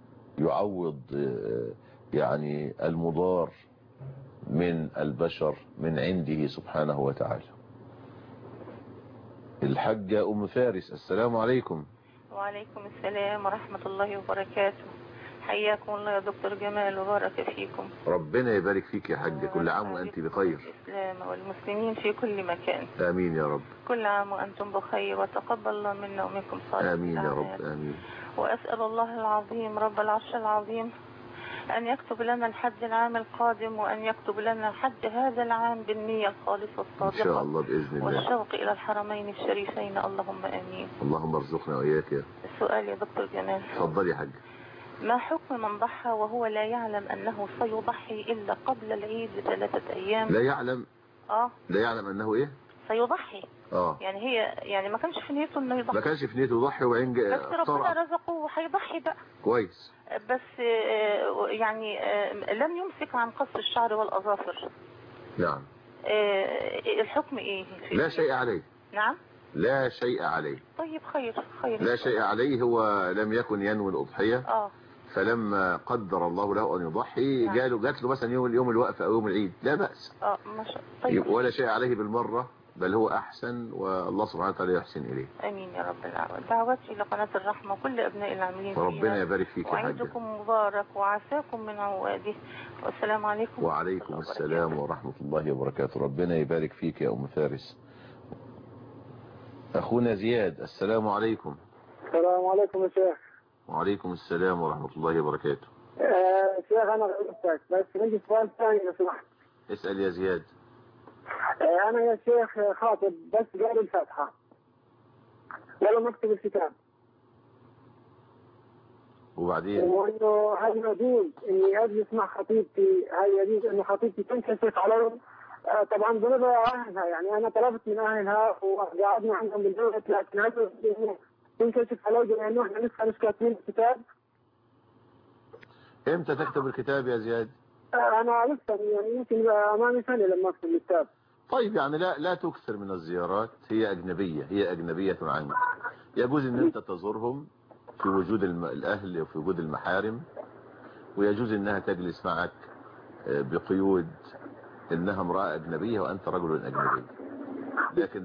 S1: يعني المضار من البشر من عنده سبحانه وتعالى. الحاجة أم فارس، السلام عليكم.
S15: وعليكم السلام ورحمة الله وبركاته. حياكم الله يا دكتور جمال وبارك فيكم.
S1: ربنا يبارك فيك يا حاجة، كل عام وأنت بخير.
S15: الإسلام والمسلمين في كل مكان.
S1: آمين يا رب.
S15: كل عام وأنتم بخير، وتقبل الله منا ومنكم صالح.
S1: آمين يا رب. آمين.
S15: وأسأل الله العظيم رب العرش العظيم أن يكتب لنا الحج العام القادم، وأن يكتب لنا الحج هذا العام بالنية الخالصة الصادقة
S1: إن شاء الله بإذن الله،
S15: والشوق إلى الحرمين الشريفين. اللهم آمين.
S1: اللهم ارزقنا وإياك يا.
S15: السؤال يا دكتور جمال.
S1: تفضلي يا حاج.
S15: ما حكم من ضحى وهو لا يعلم أنه سيضحي إلا قبل العيد ب3 أيام؟
S1: لا يعلم؟ لا يعلم أنه إيه؟
S15: سيضحي. يعني ما كانش في نيته انه يضحي.
S1: ما كانش في نيته يضحي وعين
S15: بس ربنا رزقه وهيضحي بقى.
S1: كويس.
S15: بس يعني لم يمسك عن قص الشعر والأظافر.
S1: نعم.
S15: الحكم ايه؟
S1: لا شيء عليه.
S15: نعم.
S1: لا شيء عليه.
S15: طيب خير.
S1: لا شيء عليه، هو لم يكن ينوي الأضحية. فلما قدر الله له أن يضحي جات له مثلا يوم الوقفة أو يوم العيد، لا بأس.
S15: ما شاء الله. طيب.
S1: ولا شيء عليه بالمرة، بل هو أحسن، والله سبحانه وتعالى يحسن إليه.
S15: أمين يا رب العالمين. دعواتي لقناة الرحمة وكل أبناء العاملين فيها.
S1: وربنا يبارك فيك يا حاجة.
S15: وعيدكم مبارك وعساكم من عواده. والسلام عليكم.
S1: وعليكم السلام ورحمة الله وبركاته. ربنا يبارك فيك يا أم فارس. أخونا زياد، السلام عليكم.
S8: السلام عليكم يا شيخ.
S1: وعليكم السلام ورحمة الله وبركاته.
S8: شيخ أنا غلطتك، بس عندي سؤال ثاني لو سمحت.
S1: اسأل يا زياد.
S8: أنا يا شيخ خاطب بس قاري الفاتحة ولا مكتب الكتاب.
S1: وبعدين؟
S8: وإنه هل يجوز إني أجلس مع خطيبتي؟ هل يجوز إنه خطيبتي تنكشف عليهم؟ طبعا بنظر أهلها، يعني أنا طلبت من أهلها وقعدنا عندهم بالبيت، لكن هل يجوز إنه تنكشف عليهم لأنه إحنا لسه مش كاتبين الكتاب؟
S1: إمتى تكتب الكتاب يا زياد؟
S8: أنا لسه يعني يمكن يبقى أمامي سنة لما أكتب الكتاب.
S1: طيب يعني لا تكثر من الزيارات، هي أجنبية عنك. يجوز ان انت تزورهم في وجود الأهل وفي وجود المحارم، ويجوز انها تجلس معك بقيود انها امرأة أجنبية وأنت رجل أجنبي، لكن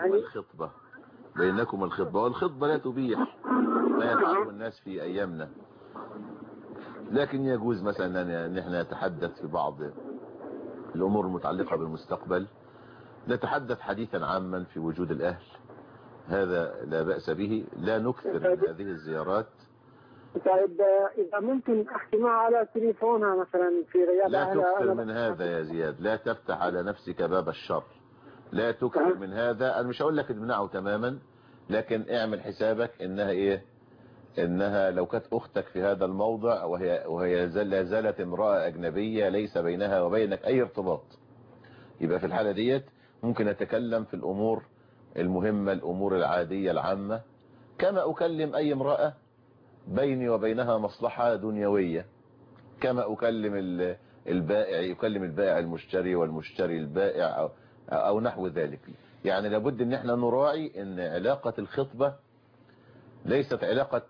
S1: بينكم الخطبة والخطبة لا تبيح ما يفعله الناس في أيامنا. لكن يجوز مثلا ان احنا نتحدث في بعض الأمور المتعلقة بالمستقبل، نتحدث حديثا عاما في وجود الأهل، هذا لا بأس به. لا نكثر من هذه الزيارات.
S8: طيب إذا ممكن أحكي معها على تليفونها مثلا في غياب
S1: لا تكثر من هذا يا زياد، لا تفتح على نفسك باب الشر، لا تكثر من هذا. أنا مش هقول لك تمنعه تماما، لكن اعمل حسابك إنها لو كانت أختك في هذا الموضع وهي لا زالت امرأة أجنبية ليس بينها وبينك أي ارتباط، يبقى في الحالة ديت ممكن أتكلم في الأمور المهمة، الأمور العادية العامة، كما أكلم أي امرأة بيني وبينها مصلحة دنيوية، كما أكلم البائع يكلم البائع المشتري والمشتري البائع أو نحو ذلك. يعني لابد ان احنا نراعي ان علاقة الخطبة ليست علاقة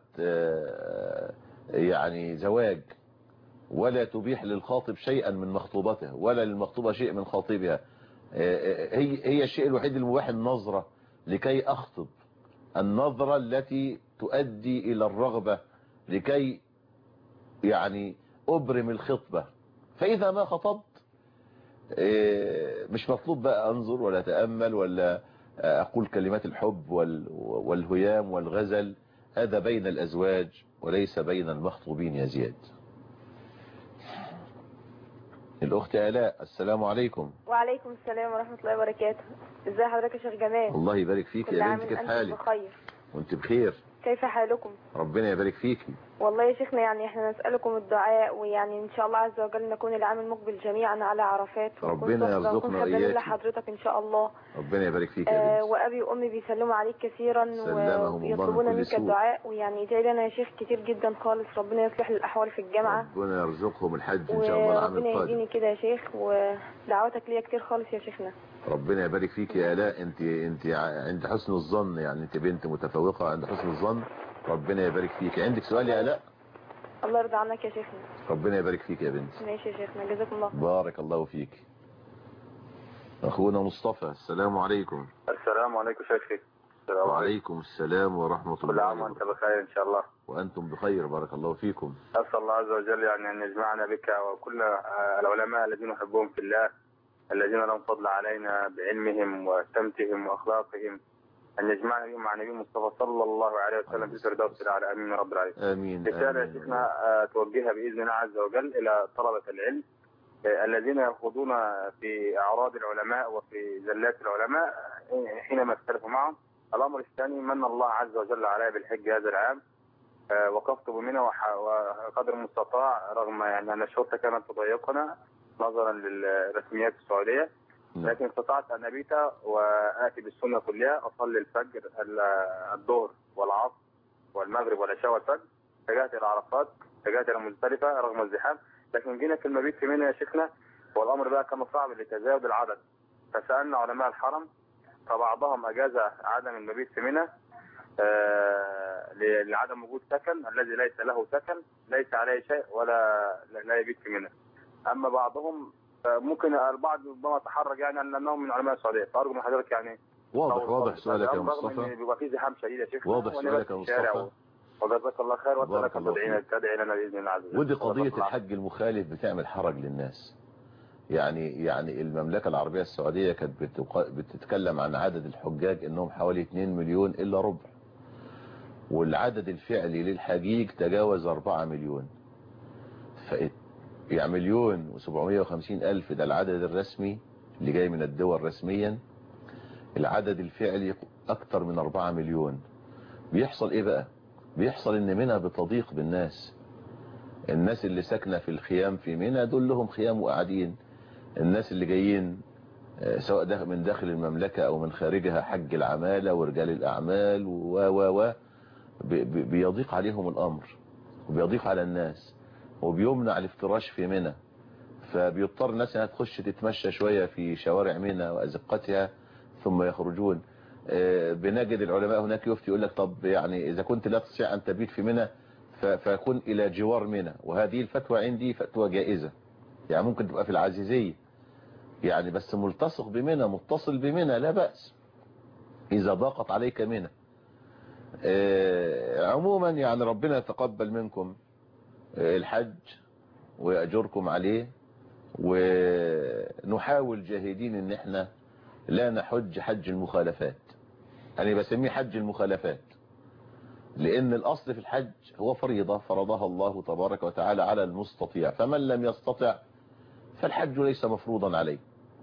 S1: يعني زواج، ولا تبيح للخاطب شيئا من مخطوبته ولا للمخطوبة شيء من خاطبها. هي الشيء الوحيد المباح النظرة لكي أخطب، النظرة التي تؤدي إلى الرغبة لكي يعني أبرم الخطبة. فإذا ما خطبت مش مطلوب بقى أنظر ولا أتأمل ولا أقول كلمات الحب والهيام والغزل، هذا بين الأزواج وليس بين المخطوبين يا زياد. الأخت آلاء، السلام عليكم.
S16: وعليكم السلام ورحمة الله وبركاته. ازي حضرتك يا شيخ جمال؟
S1: الله يبارك فيك يا بنت، كيف حالك؟
S16: بخير.
S1: وانت بخير؟
S16: كيف حالكم؟
S1: ربنا يبارك فيكي.
S16: والله يا شيخنا يعني احنا نسألكم الدعاء، ويعني ان شاء الله عز وجل نكون العام المقبل جميعا على عرفات،
S1: ربنا يرزقنا وإياك
S16: لحضرتك ان شاء الله.
S1: ربنا يبارك فيك يا بنت.
S16: وابي وامي بيسلموا عليك كثيرا ويطلبون منك الدعاء، ويعني ادعي لنا يا شيخ كتير جدا خالص، ربنا يصلح الاحوال في الجامعه،
S1: ربنا يرزقهم الحج ان شاء الله العام القادم،
S16: وربنا يهديني كده يا شيخ، ودعواتك ليا كتير خالص يا شيخنا.
S1: ربنا يبارك فيك يا آلاء، انت عند حسن الظن، يعني انت بنت متفوقة عند حسن الظن، ربنا يبارك فيك. عندك سؤال يا آلاء؟
S16: الله يرضى عنك يا شيخنا.
S1: ربنا يبارك فيك يا بنت.
S16: ماشي يا شيخنا، جزاكم الله.
S1: بارك الله فيك. اخونا مصطفى، السلام عليكم.
S17: السلام عليكم شيخي.
S1: وعليكم السلام ورحمة الله.
S17: كل عام وانت بخير ان شاء الله.
S1: وانتم بخير، بارك الله فيكم.
S17: اسال الله عز وجل يعني ان يجمعنا بك وكل العلماء الذين نحبهم في الله، الذين لهم فضل علينا بعلمهم وسمتهم واخلاقهم، أن يجمعنا بهم مع نبي مصطفى صلى الله عليه وسلم في الفردوس الأعلى. آمين يا رب العالمين.
S1: آمين.
S17: رسالة يا شيخنا توجهها بإذن الله عز وجل إلى طلبة العلم الذين يخوضون في أعراض العلماء وفي زلات العلماء حينما اختلفوا معهم. الأمر الثاني، من الله عز وجل علي بالحج هذا العام، وقفت بمنى وقدر المستطاع رغم يعني أن الشرطة كانت تضيقنا نظرا للرسميات السعودية، لكن استطعت أن أبيت وآتي بالسنة كلها، أصلي الفجر الظهر والعصر والمغرب والعشاء والفجر، اتجهت إلى عرفات، اتجهت إلى مزدلفة رغم الزحام، لكن جينا في المبيت في منى يا شيخنا والأمر بقى كان صعب لتزايد العدد، فسألنا علماء الحرم فبعضهم أجاز عدم المبيت في منى لعدم وجود سكن، الذي ليس له سكن ليس عليه شيء ولا لا يبيت في منى. أما بعضهم ممكن البعض ربما تحرج يعني انهم من علماء السعوديه، فارجو من حضرتك يعني
S1: واضح سؤالك يا مصطفى.
S17: رغم ان بيبقى في زحام شديد يا شيخ.
S1: واضح سؤالك يا مصطفى.
S17: وجزاك الله خير، واسالك تدعي لنا باذن الله عز وجل.
S1: ودي قضيه الحج المخالف بتعمل حرج للناس. يعني المملكه العربيه السعوديه كانت بتتكلم عن عدد الحجاج انهم حوالي 2 مليون الا ربع، والعدد الفعلي للحجيج تجاوز 4 مليون. يعني 1,750,000 ده العدد الرسمي اللي جاي من الدول رسميا، العدد الفعلي اكتر من 4 مليون. بيحصل ايه بقى؟ بيحصل ان منى بتضيق بالناس. الناس اللي ساكنه في الخيام في منى دول لهم خيام وقاعدين، الناس اللي جايين سواء من داخل المملكة او من خارجها، حج العمالة ورجال الاعمال بيضيق عليهم الامر وبيضيق على الناس وبيمنع الافتراش في منى، فبيضطر الناس انها تخش تتمشى شوية في شوارع منى وازقتها ثم يخرجون. بنجد العلماء هناك يفتي يقول لك طب يعني اذا كنت لا تستطيع ان تبيت في منى فكن الى جوار منى، وهذه الفتوى عندي فتوى جائزة، يعني ممكن تبقى في العزيزية يعني بس ملتصق بمنى متصل بمنى لا بأس اذا ضاقت عليك منى. عموما يعني ربنا يتقبل منكم الحج ويأجركم عليه، ونحاول جاهدين ان احنا لا نحج حج المخالفات. انا بسميه حج المخالفات لان الاصل في الحج هو فريضة فرضها الله تبارك وتعالى على المستطيع، فمن لم يستطع فالحج ليس مفروضا عليه.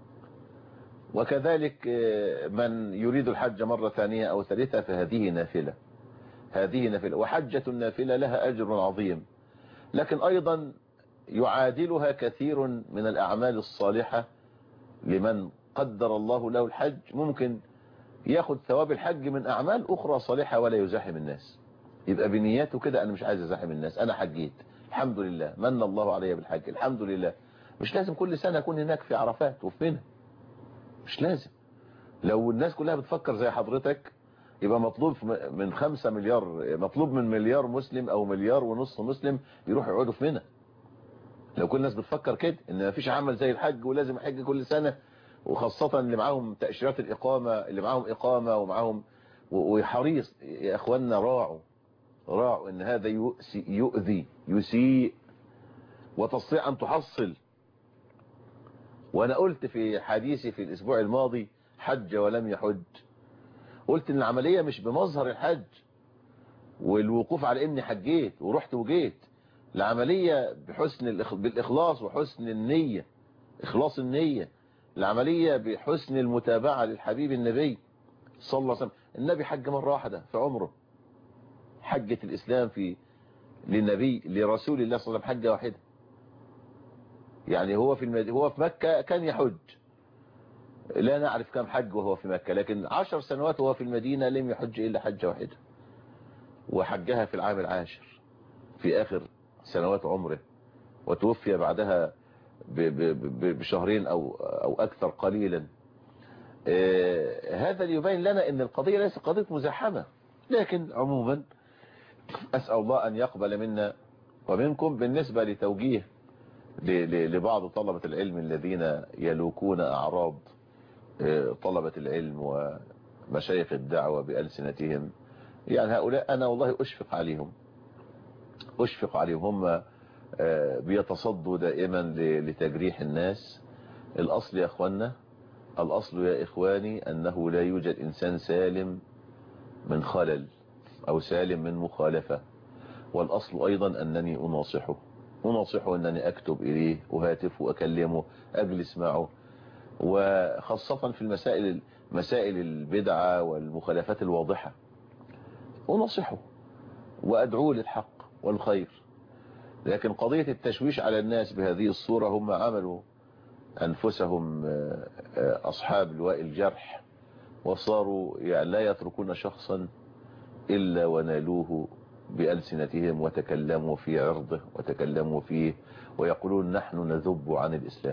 S1: وكذلك من يريد الحج مرة ثانية او ثالثة فهذه نافلة، هذه نافلة، وحجة النافلة لها اجر عظيم، لكن ايضا يعادلها كثير من الاعمال الصالحة. لمن قدر الله له الحج ممكن ياخد ثواب الحج من اعمال اخرى صالحة ولا يزاحم الناس، يبقى بنياته كده انا مش عايز ازاحم الناس، انا حجيت الحمد لله، من الله علي بالحج الحمد لله. مش لازم كل سنة اكون هناك في عرفات وفي منى، مش لازم. لو الناس كلها بتفكر زي حضرتك يبقى مطلوب من 5 مليار، مطلوب من مليار مسلم او 1.5 مليار مسلم يروحوا يقعدوا في منى. لو كل الناس بتفكر كده ان مفيش عمل زي الحج ولازم احج كل سنة وخاصة اللي معاهم تأشيرات الإقامة، اللي معاهم إقامة ومعاهم وحريص يا أخواننا، راعوا إن هذا يؤذي يسيء وتستطيع أن تحصل. وأنا قلت في حديثي في الأسبوع الماضي حج ولم يحج، قلت إن العملية مش بمظهر الحج والوقوف على إني حجيت ورحت وجيت، العملية بالإخلاص وحسن النية، إخلاص النية، العملية بحسن المتابعة للحبيب النبي صلى الله عليه وسلم. النبي حج مرة واحدة في عمره، حجة الإسلام للنبي لرسول الله صلى الله عليه وسلم حجة واحدة. يعني هو في مكة كان يحج، لا نعرف كم حج وهو في مكة، لكن 10 سنوات وهو في المدينة لم يحج إلا حجة واحدة، وحجها في العام العاشر في آخر سنوات عمره، وتوفي بعدها بشهرين أو أكثر قليلا. هذا ليبين لنا أن القضية ليست قضية مزاحمة، لكن عموما أسأل الله أن يقبل منا ومنكم. بالنسبة لتوجيه لبعض طلبة العلم الذين يلوكون أعراض طلبة العلم ومشايخ الدعوة بألسنتهم، يعني هؤلاء أنا والله أشفق عليهم، هم بيتصدوا دائما لتجريح الناس. الأصل يا أخوانا، الأصل يا إخواني أنه لا يوجد إنسان سالم من خلل أو سالم من مخالفة، والأصل أيضا أنني أناصحه أنني أكتب إليه وهاتف وأكلمه أجلس معه، وخاصة في مسائل البدعة والمخالفات الواضحة أناصحه وأدعوه للحق والخير. لكن قضية التشويش على الناس بهذه الصورة، هم عملوا أنفسهم أصحاب لواء الجرح، وصاروا يعني لا يتركون شخصا إلا ونالوه بألسنتهم وتكلموا في عرضه وتكلموا فيه، ويقولون نحن نذب عن الإسلام،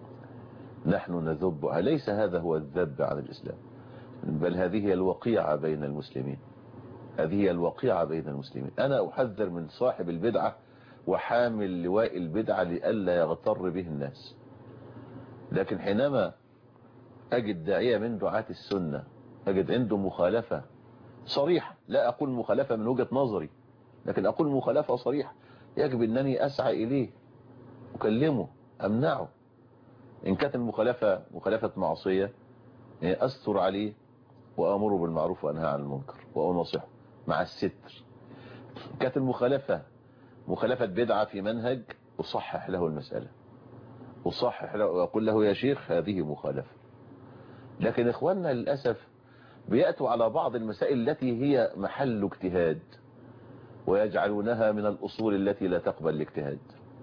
S1: نحن نذب. ليس هذا هو الذب عن الإسلام، بل هذه هي الوقيعة بين المسلمين، هذه هي الوقيعة بين المسلمين. أنا أحذر من صاحب البدعة وحامل لواء البدعة لئلا يغتر به الناس. لكن حينما أجد داعية من دعاة السنة أجد عنده مخالفة صريحة، لا أقول مخالفة من وجهة نظري، لكن أقول مخالفة صريحة، يجب أنني أسعى إليه أكلمه أمنعه. إن كانت المخالفة مخالفة معصية أستر عليه وأمره بالمعروف وأنهى عن المنكر وأنصحه مع الستر. كانت المخالفة مخالفة بدعة في منهج أصحح له المسألة، أصحح له وأقول له يا شيخ هذه مخالفة. لكن إخواننا للأسف بيأتوا على بعض المسائل التي هي محل اجتهاد ويجعلونها من الأصول التي لا تقبل الاجتهاد.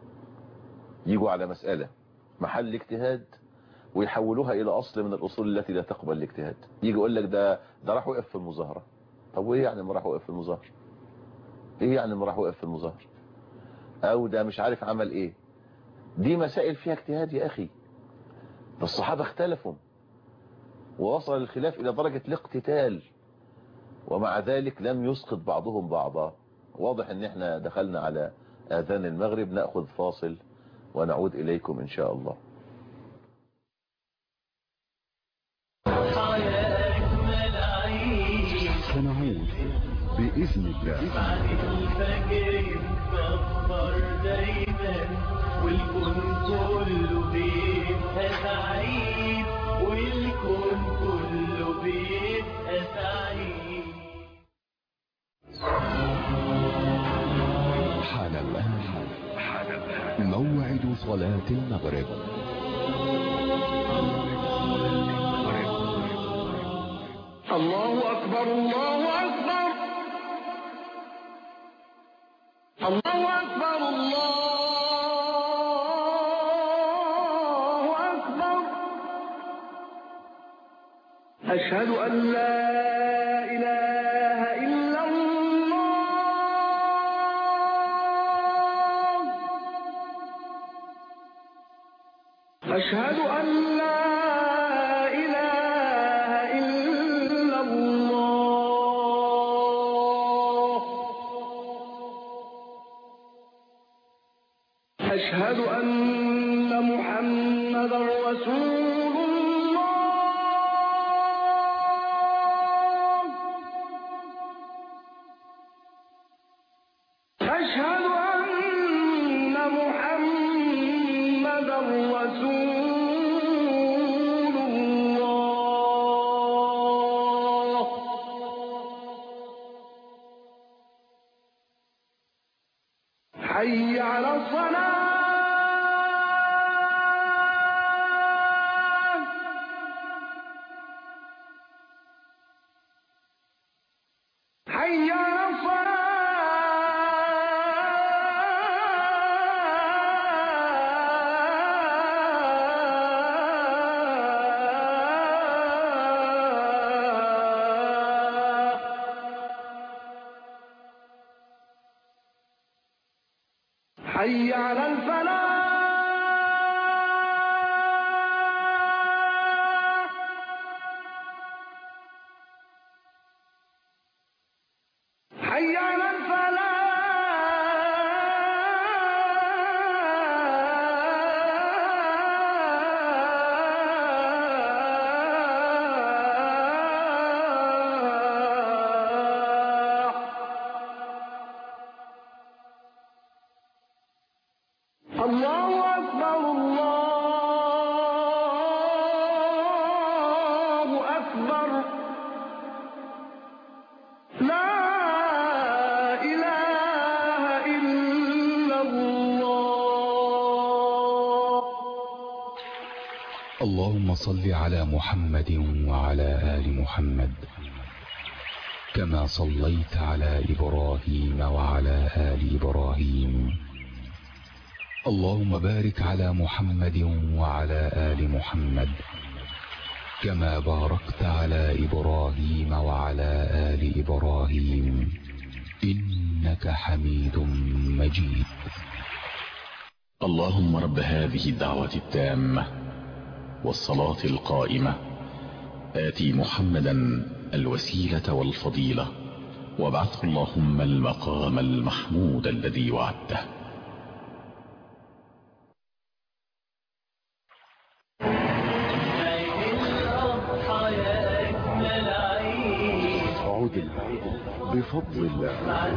S1: يجوا على مسألة محل اجتهاد ويحولوها إلى أصل من الأصول التي لا تقبل الاجتهاد. يجي يقول لك ده راح وقف في المظاهرة. طب وإيه يعني ما راح وقف في المظاهرة؟ إيه يعني ما راح وقف في المظاهرة؟ أو ده مش عارف عمل إيه. دي مسائل فيها اجتهاد يا أخي. الصحابة اختلفوا ووصل الخلاف إلى درجة الاقتتال، ومع ذلك لم يسقط بعضهم بعضا. واضح ان احنا دخلنا على آذان المغرب، نأخذ فاصل ونعود إليكم إن شاء الله.
S18: سنعود بإذن الله.
S19: والكون كله بيبقى سعيد، والكون كله بيبقى سعيد.
S18: حان الآن موعد صلاة المغرب.
S19: الله أكبر الله أكبر الله أكبر الله أكبر. أشهد أن لا إله إلا الله. أشهد أن لا أشهد أن محمدا رسول الله. حي على الصلاة حي على الصلاة حي على الفلاح حي على الله أكبر الله أكبر لا إله إلا الله.
S18: اللهم صل على محمد وعلى آل محمد كما صليت على إبراهيم وعلى آل إبراهيم. اللهم بارك على محمد وعلى آل محمد كما باركت على إبراهيم وعلى آل إبراهيم إنك حميد مجيد.
S20: اللهم رب هذه الدعوة التامة والصلاة القائمة آتي محمدا الوسيلة والفضيلة وابعثه اللهم المقام المحمود الذي وعدته.
S1: بفضل الله.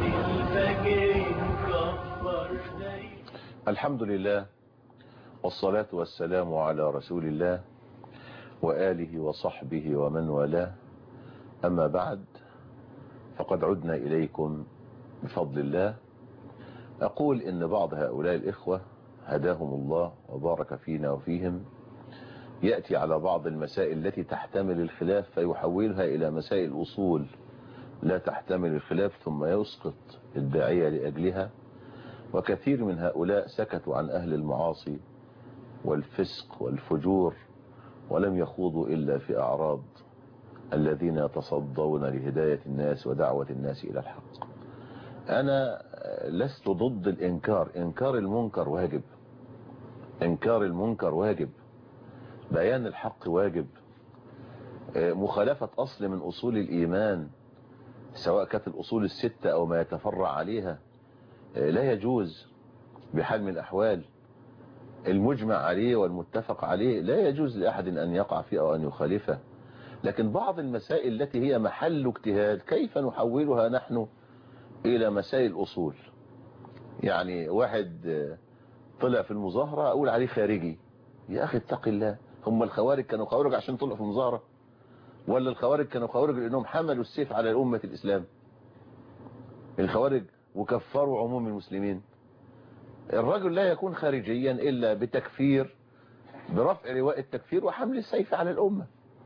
S1: الحمد لله والصلاة والسلام على رسول الله وآله وصحبه ومن والاه. أما بعد فقد عدنا إليكم بفضل الله. أقول إن بعض هؤلاء الإخوة هداهم الله وبارك فينا وفيهم يأتي على بعض المسائل التي تحتمل الخلاف فيحولها إلى مسائل أصول لا تحتمل الخلاف ثم يسقط الداعية لأجلها. وكثير من هؤلاء سكتوا عن أهل المعاصي والفسق والفجور ولم يخوضوا إلا في أعراض الذين يتصدون لهداية الناس ودعوة الناس إلى الحق. أنا لست ضد الإنكار. إنكار المنكر واجب، إنكار المنكر واجب، بيان الحق واجب. مخالفة أصل من أصول الإيمان سواء كانت الأصول الستة أو ما يتفرع عليها لا يجوز بحال من الأحوال. المجمع عليه والمتفق عليه لا يجوز لأحد أن يقع فيه أو أن يخالفه. لكن بعض المسائل التي هي محل اجتهاد كيف نحولها نحن إلى مسائل أصول؟ يعني واحد طلع في المظاهرة أقول عليه خارجي. يا أخي اتق الله، هم الخوارج كانوا خوارج عشان طلعوا في المظاهرة؟ ولا الخوارج كانوا خوارج لأنهم حملوا السيف على أمة الإسلام؟ الخوارج وكفروا عموم المسلمين. الرجل لا يكون خارجيا إلا بتكفير، برفع لواء التكفير وحمل السيف على الأمة،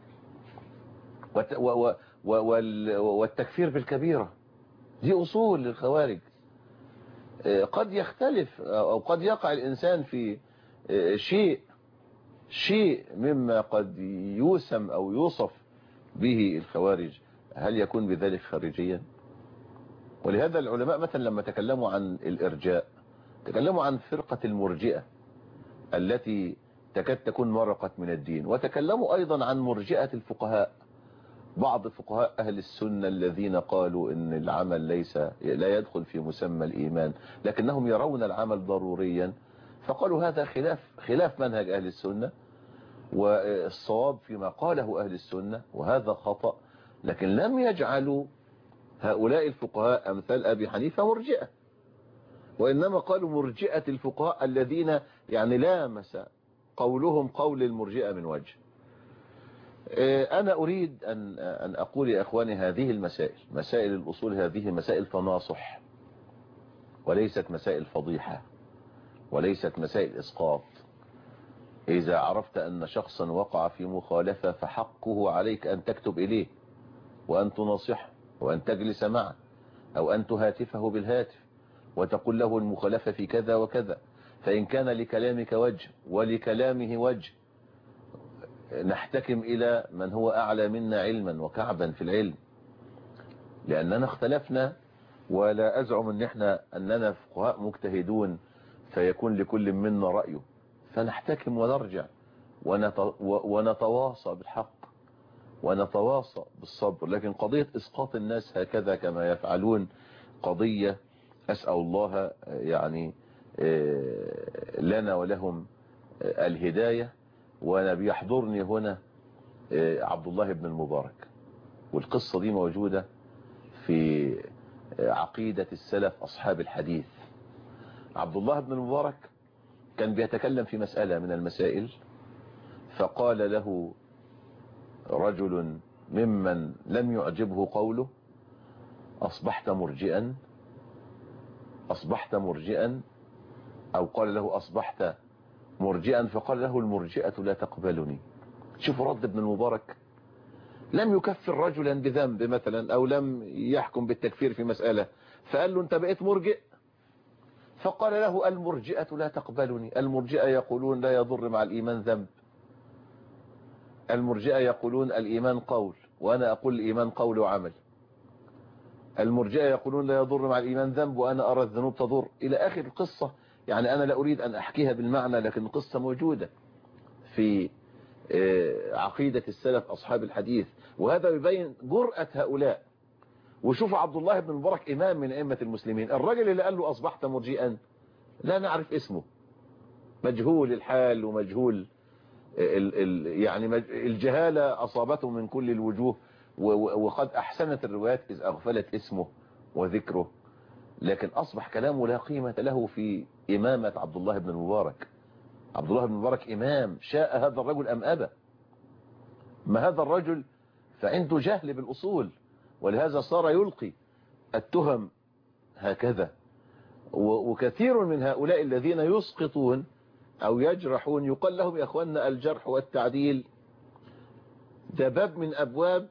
S1: والتكفير بالكبيرة. دي أصول للخوارج. قد يختلف أو قد يقع الإنسان في شيء مما قد يوسم أو يوصف به الخوارج، هل يكون بذلك خارجيا؟ ولهذا العلماء مثلا لما تكلموا عن الإرجاء تكلموا عن فرقة المرجئة التي تكاد تكون مرقت من الدين، وتكلموا أيضا عن مرجئة الفقهاء، بعض فقهاء أهل السنة الذين قالوا إن العمل لا يدخل في مسمى الإيمان لكنهم يرون العمل ضروريا، فقالوا هذا خلاف منهج أهل السنة، والصواب فيما قاله أهل السنة وهذا خطأ. لكن لم يجعلوا هؤلاء الفقهاء أمثال أبي حنيفة مرجئة، وإنما قالوا مرجئة الفقهاء الذين يعني لامس قولهم قول المرجئة من وجه. أنا أريد أن أقول يا أخواني هذه المسائل، مسائل الأصول، هذه مسائل تناصح، وليست مسائل فضيحة، وليست مسائل إسقاط. إذا عرفت أن شخصا وقع في مخالفة فحقه عليك أن تكتب إليه وأن تناصحه وأن تجلس معه أو أن تهاتفه بالهاتف وتقول له المخالفة في كذا وكذا، فإن كان لكلامك وجه ولكلامه وجه نحتكم إلى من هو أعلى منا علما وكعبا في العلم، لأننا اختلفنا. ولا أزعم أننا فقهاء مجتهدون فيكون لكل منا رأيه، فنحتكم ونرجع ونتواصى بالحق ونتواصى بالصبر. لكن قضية إسقاط الناس هكذا كما يفعلون قضية أسأل الله يعني لنا ولهم الهداية. وأنا بيحضرني هنا عبد الله بن المبارك، والقصة دي موجودة في عقيدة السلف أصحاب الحديث. عبد الله بن المبارك كان بيتكلم في مسألة من المسائل، فقال له رجل ممن لم يعجبه قوله: أصبحت مرجئا، أصبحت مرجئا، أو قال له أصبحت مرجئا، فقال له: المرجئة لا تقبلني. شوفوا رد ابن المبارك، لم يكفر رجلا بذنب مثلا أو لم يحكم بالتكفير في مسألة، فقال له: أنت بقيت مرجئ. فقال له: المرجئة لا تقبلني. المرجئة يقولون لا يضر مع الإيمان ذنب، المرجئة يقولون الإيمان قول، وأنا أقول الإيمان قول وعمل. المرجئة يقولون لا يضر مع الإيمان ذنب، وأنا أرى الذنوب تضر، إلى آخر القصة. يعني أنا لا أريد أن أحكيها بالمعنى، لكن القصة موجودة في عقيدة السلف أصحاب الحديث، وهذا يبين جرأة هؤلاء. وشوفوا عبد الله بن المبارك إمام من أئمة المسلمين، الرجل اللي قال له أصبحت مرجئا لا نعرف اسمه، مجهول الحال ومجهول يعني الجهالة أصابته من كل الوجوه، وقد أحسنت الروايات إذ أغفلت اسمه وذكره، لكن أصبح كلامه لا قيمة له في إمامة عبد الله بن المبارك. عبد الله بن المبارك إمام، شاء هذا الرجل أم أبى. ما هذا الرجل فعنده جهل بالأصول، ولهذا صار يلقي التهم هكذا. وكثير من هؤلاء الذين يسقطون أو يجرحون يقال لهم: يا أخوانا الجرح والتعديل ده باب من أبواب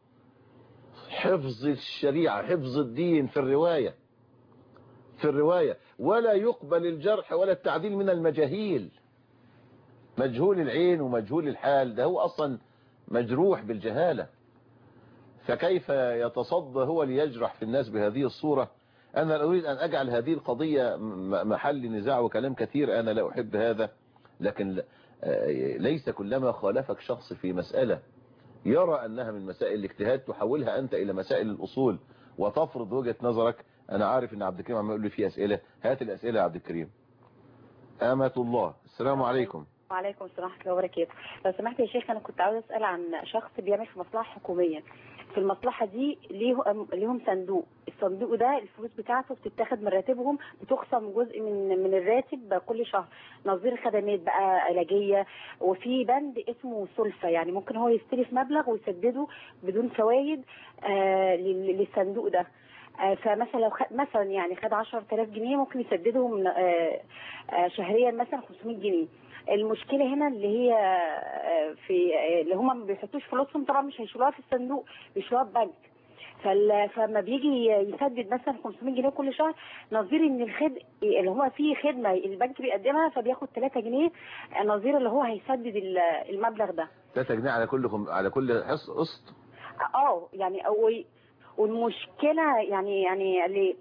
S1: حفظ الشريعة، حفظ الدين في الرواية، ولا يقبل الجرح ولا التعديل من المجاهيل. مجهول العين ومجهول الحال ده هو أصلا مجروح بالجهالة، فكيف يتصدى هو ليجرح في الناس بهذه الصورة؟ أنا لا أريد أن أجعل هذه القضية محل نزاع وكلام كثير، أنا لا أحب هذا، لكن ليس كلما خالفك شخص في مسألة يرى أنها من مسائل الاجتهاد تحولها أنت إلى مسائل الأصول وتفرض وجهة نظرك. أنا عارف أن عبد الكريم عم يقول لي فيه أسئلة، هات الأسئلة يا عبد الكريم. آمة الله، السلام عليكم.
S21: وعليكم السلام ورحمة الله وبركاته. لو سمحت يا شيخ، أنا كنت عاوز أسأل عن شخص بيعمل في مصلحة حكومية. في المصلحة دي ليهم صندوق، الصندوق ده الفلوس بتاعته بتتاخد من راتبهم، بتخصم جزء من الراتب كل شهر، نظير خدمات بقى علاجية، وفي بند اسمه سلفة، يعني ممكن هو يستلف مبلغ ويسدده بدون فوائد للصندوق ده. فمثلا لو مثلا يعني خد 10,000 جنيه ممكن يسددهم شهريا مثلا 500 جنيه. المشكلة هنا اللي هي في اللي هم ما بيحطوش فلوسهم، طبعا مش هيشيلوها في الصندوق، بيشيلوها في بنك. فلما بيجي يسدد مثلا 500 جنيه كل شهر، نظير ان اللي هو فيه خدمة البنك بيقدمها، فبياخد 3 جنيه نظير اللي هو هيسدد المبلغ ده.
S1: 3 جنيه على كل قسط.
S21: يعني والمشكلة يعني اللي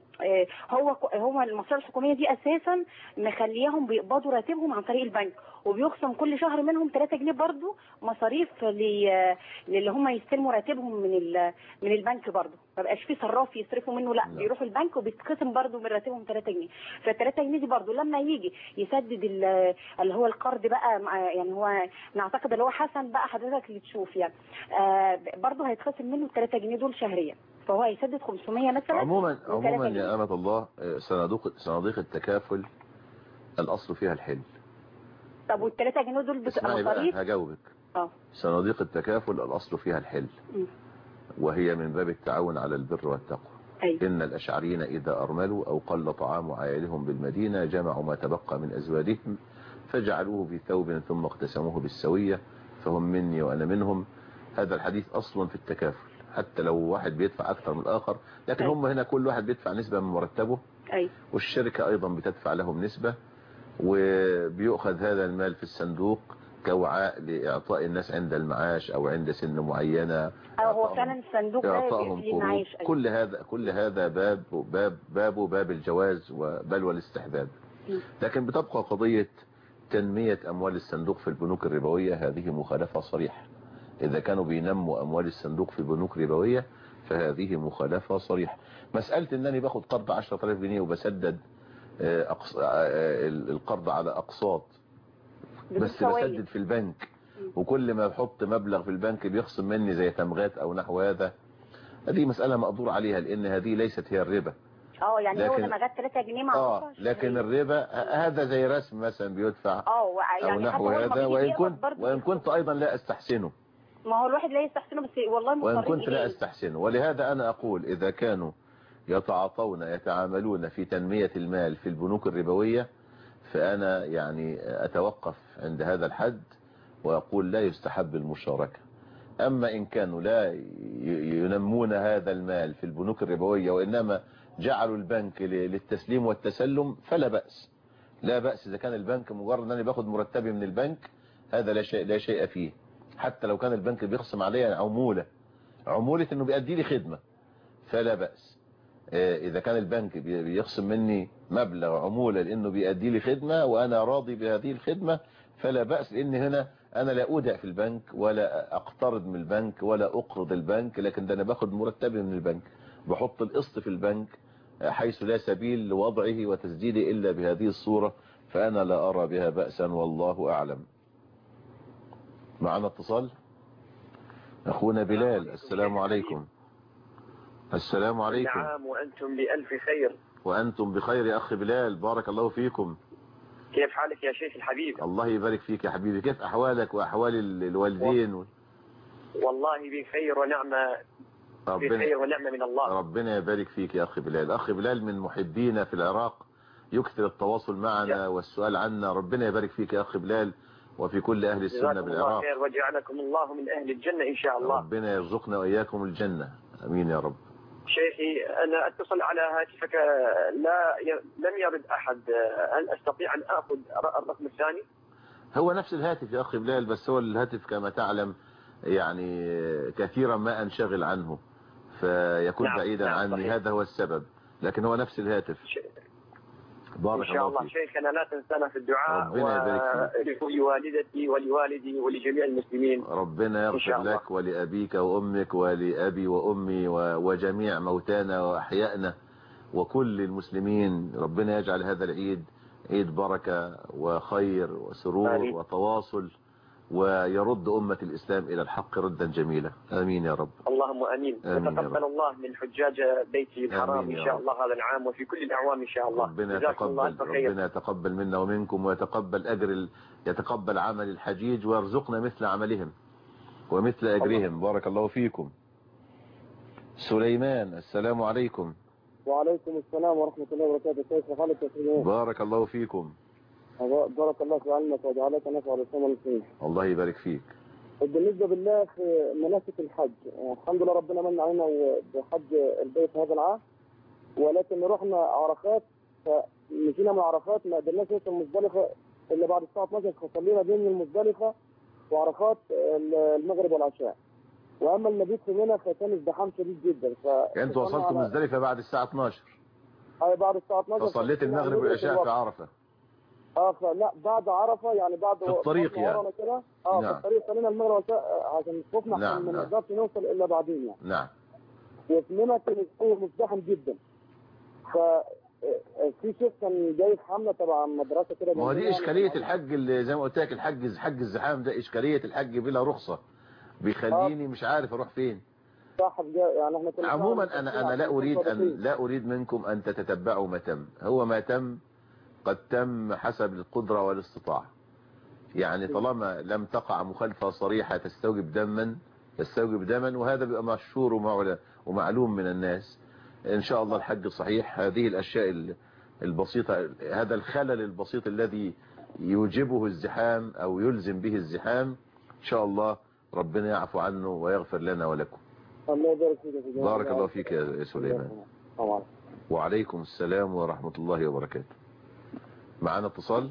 S21: هو المصالح الحكومية دي أساسا مخليهم بيقبضوا راتبهم عن طريق البنك، وبيخصم كل شهر منهم 3 جنيه برضو مصاريف اللي هم يستلموا راتبهم من البنك برضو. ما بقاش في صراف يصرفوا منه، لا بيروحوا البنك وبيتخصم برضو من راتبهم 3 جنيه. فال3 جنيه دي برضو لما يجي يسدد اللي هو القرض بقى، يعني هو نعتقد اللي هو حسن بقى حضرتك اللي تشوف يعني، برضو هيتخصم منه 3 جنيه دول شهريا، فهو هيسدد 500 مثلا.
S1: عموما يا أمة الله، صناديق التكافل الأصل فيها الحل.
S21: طب وال3 جنيه دول بتبقى مصاريف؟
S1: هجاوبك. صناديق التكافل الأصل فيها الحل، وهي من باب التعاون على البر والتقوى. إن الأشعريين إذا أرملوا أو قل طعام عائلهم بالمدينة جمعوا ما تبقى من أزوادهم فجعلوه في ثوب ثم اقتسموه بالسوية فهم مني وأنا منهم. هذا الحديث أصلا في التكافل، حتى لو واحد بيدفع أكثر من الآخر، لكن هم هنا كل واحد بيدفع نسبة من مرتبه، والشركة أيضا بتدفع لهم نسبة، وبيؤخذ هذا المال في الصندوق كوعاء لإعطاء الناس عند المعاش أو عند سن معينة.
S21: هو فعلا الصندوق ده للمعاش.
S1: كل هذا باب الجواز بل والاستحباب. لكن بتبقى قضية تنمية أموال الصندوق في البنوك الربوية، هذه مخالفة صريحة. إذا كانوا بينموا أموال الصندوق في بنوك ربوية فهذه مخالفة صريحة. مسألة أنني باخد قرض 10,000 جنيه وبسدد القرض على أقساط بس بسدد في البنك، وكل ما بحط مبلغ في البنك بيخصم مني زي تمغات أو نحو هذا، هذه مسألة مقدور عليها، لأن هذه ليست هي الربا.
S21: يعني هو لما جت 3 جنيه معروفة.
S1: لكن الربا هذا زي رسم مثلا بيدفع
S21: يعني
S1: أو نحو هذا، وإن كنت أيضا لا أستحسنه.
S21: ما هو الواحد لا يستحسنه، بس والله
S1: وإن كنت لا أستحسنه. ولهذا أنا أقول إذا كانوا يتعاملون في تنمية المال في البنوك الربوية فأنا يعني أتوقف عند هذا الحد وأقول لا يستحب المشاركة. أما إن كانوا لا ينمون هذا المال في البنوك الربوية وإنما جعلوا البنك للتسليم والتسلم فلا بأس. لا بأس إذا كان البنك مجرد أنني باخد مرتبي من البنك، هذا لا شيء فيه، حتى لو كان البنك بيخصم عليا عمولة إنه بيأدي لي خدمة فلا بأس. إذا كان البنك بيخصم مني مبلغ عمولة لأنه بيأدي لي خدمة وأنا راضي بهذه الخدمة فلا بأس، لأن هنا أنا لا أودع في البنك ولا أقترض من البنك ولا أقرض البنك، لكن ده أنا باخد مرتبي من البنك، بحط القسط في البنك حيث لا سبيل لوضعه وتسديده إلا بهذه الصورة، فأنا لا أرى بها بأسا والله أعلم. معنا اتصال أخونا بلال. السلام عليكم. السلام عليكم.
S3: نعم وأنتم بألف خير.
S1: وأنتم بخير يا أخي بلال، بارك الله فيكم.
S3: كيف حالك يا شيخ الحبيب؟
S1: الله يبارك فيك يا حبيبي. كيف أحوالك وأحوال الوالدين؟
S3: والله بخير ونعمة، بخير ونعمة من الله.
S1: ربنا يبارك فيك يا أخي بلال. أخي بلال من محبينا في العراق، يكثر التواصل معنا والسؤال عنا. ربنا يبارك فيك يا أخي بلال وفي كل أهل السنة بالعراق.
S3: الله خير وجعلكم الله من أهل الجنة إن شاء الله.
S1: ربنا يرزقنا وإياكم الجنة، أمين يا رب.
S3: شيخي أنا أتصل على هاتفك، لم يرد أحد، هل أستطيع أن أخذ الرقم الثاني؟
S1: هو نفس الهاتف يا أخي بلال، بس هو الهاتف كما تعلم يعني كثيرا ما أنشغل عنه فيكون بعيدا عني. صحيح. هذا هو السبب، لكن هو نفس الهاتف.
S3: بارك إن شاء الله شيخنا لا تنسانا في الدعاء ولوالدتي ولوالدي ولجميع المسلمين.
S1: ربنا يغفر لك ولأبيك وأمك ولأبي وأمي وجميع موتانا وأحيائنا وكل المسلمين. ربنا يجعل هذا العيد عيد بركة وخير وسرور وتواصل، ويرد أمة الإسلام إلى الحق ردا جميلا. آمين يا رب.
S3: اللهم آمين. يتقبل الله من حجاج بيته الحرام إن شاء الله هذا العام وفي كل الأعوام إن شاء الله.
S1: ربنا يتقبل منا ومنكم ويتقبل يتقبل عمل الحجيج ويرزقنا مثل عملهم ومثل أجرهم. بارك الله فيكم. سليمان. السلام عليكم.
S22: وعليكم السلام ورحمة الله وبركاته. كيف حالك يا سليمان؟
S1: بارك الله فيكم.
S22: بارك الله في علمك وجعلك نفع للأمة المسلمين.
S1: الله يبارك فيك.
S22: بالنسبة بالله في مناسك الحج، الحمد لله ربنا من علينا بحج البيت هذا العام، ولكن رحنا عرفات فمشينا من عرفات ما قدرناش نوصل مزدلفة إلا بعد الساعة 12، فصلينا بين المزدلفة وعرفات المغرب والعشاء. وأما المبيت في منى فكان ازدحام شديد جدا.
S1: أنتوا وصلتوا مزدلفة بعد الساعة 12؟
S22: أي بعد الساعة 12.
S1: فصليت المغرب والعشاء في عرفة؟
S22: لا بعد عرفة يعني بعد
S1: في الطريق يعني
S22: كده. نعم. في الطريق صلينا المغرب والعشاء عشان خوفنا ما نقدرش نوصل الا بعدين يعني.
S1: نعم.
S22: وفي منى كان الجو مزدحم جدا. في شيخ كان جاي في حمله تبع مدرسه كده.
S1: ما هو دي اشكاليه الحج اللي زي ما قلت لك، حج الزحام ده اشكاليه الحج بلا رخصه بيخليني مش عارف اروح فين.
S22: صح يعني احنا كنا
S1: عموما انا لا اريد منكم ان تتبعوا ما تم. هو ما تم قد تم حسب القدرة والاستطاعة، يعني طالما لم تقع مخالفة صريحة تستوجب دما، وهذا بيبقى مشهور ومعلوم من الناس. إن شاء الله الحج صحيح. هذه الأشياء البسيطة، هذا الخلل البسيط الذي يوجبه الزحام أو يلزم به الزحام، إن شاء الله ربنا يعفو عنه ويغفر لنا ولكم.
S22: الله يبارك فيك.
S1: بارك الله فيك يا سليمان. وعليكم السلام ورحمة الله وبركاته. معنا اتصال.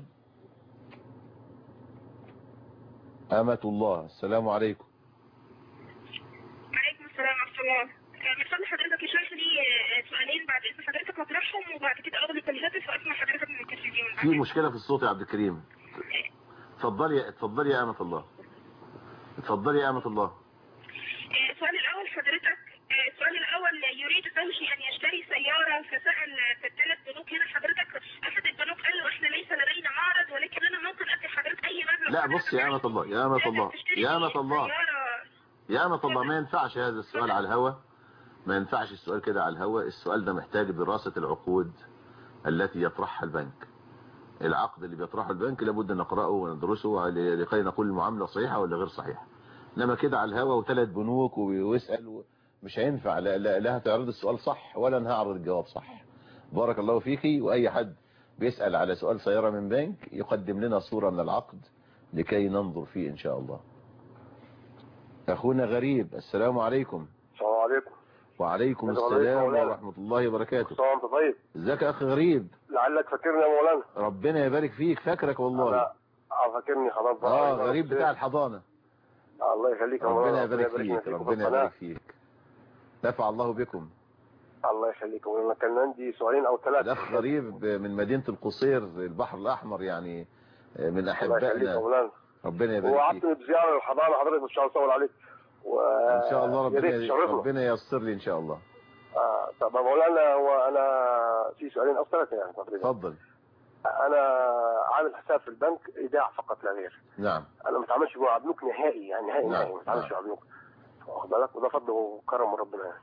S1: أمة الله، السلام عليكم.
S2: وعليكم السلام ورحمة الله. من فضل حضرتك يا شيخ لي سؤالين بعد إذن حضرتك أطرحهم وبعد كده أخذ التلهاتف وأسمع حضرتك من التلفزيون.
S1: في مشكلة في الصوت يا عبد الكريم. اتفضلي يا أمة الله. اتفضلي يا أمة الله.
S2: السؤال الأول حضرتك، السؤال الأول يريد زوجي أن يشتري سيارة فسأل في الثلاث بنوك هنا حضرتك، أحد البنوك قال له إحنا ليس لدينا معرض ولكن أنا ممكن أدي حضرتك أي مبلغ.
S1: لا بص يا أمة الله، يا أمة الله، يا أمة الله، يا أمة الله، ما ينفعش هذا السؤال على الهوى، ما ينفعش السؤال كده على الهوى. السؤال ده محتاج دراسة العقود التي يطرحها البنك. العقد اللي بيطرحه البنك لابد نقرأه وندرسه لكي نقول المعاملة صحيحة ولا غير صحيحة. انما كده على الهوا وثلاث بنوك ويسأل مش هينفع. لا هتعرض السؤال صح ولا انا هعرض الجواب صح. بارك الله فيكي. واي حد بيسأل على سؤال سيارة من بنك يقدم لنا صورة من العقد لكي ننظر فيه ان شاء الله. اخونا غريب، السلام عليكم.
S4: السلام عليكم.
S1: وعليكم السلام ورحمة الله وبركاته.
S4: انت طيب؟
S1: ازيك يا اخ غريب؟
S4: لعلك فاكرني يا مولانا.
S1: ربنا يبارك فيك. فاكرك والله.
S4: فاكرني خلاص.
S1: غريب بتاع الحضانة.
S4: الله يخليك يا
S1: مولانا.
S4: مولانا.
S1: ربنا يبارك فيك. ربنا يبارك فيك. نفع الله بكم.
S4: الله يخليك يا مولانا. كان عندي سؤالين او ثلاثة.
S1: الاخ غريب من مدينة القصير البحر الاحمر، يعني من احبائنا.
S4: الله يخليك يا مولانا.
S1: ربنا يبارك فيك.
S4: وعدتني بزيارة للحضانة حضرتك مش هصور عليك.
S1: ان شاء الله ربنا ييسر لي ان شاء الله.
S4: طب يا مولانا، وانا في سؤالين او ثلاثة يعني تقريبا.
S1: اتفضل.
S4: انا عامل حساب في البنك ايداع فقط لا غير.
S1: نعم.
S4: انا ما بتعاملش مع بنوك نهائي، يعني نهائي ما بتعاملش مع بنوك، واخد بالك، وده فضل وكرم ربنا يعني.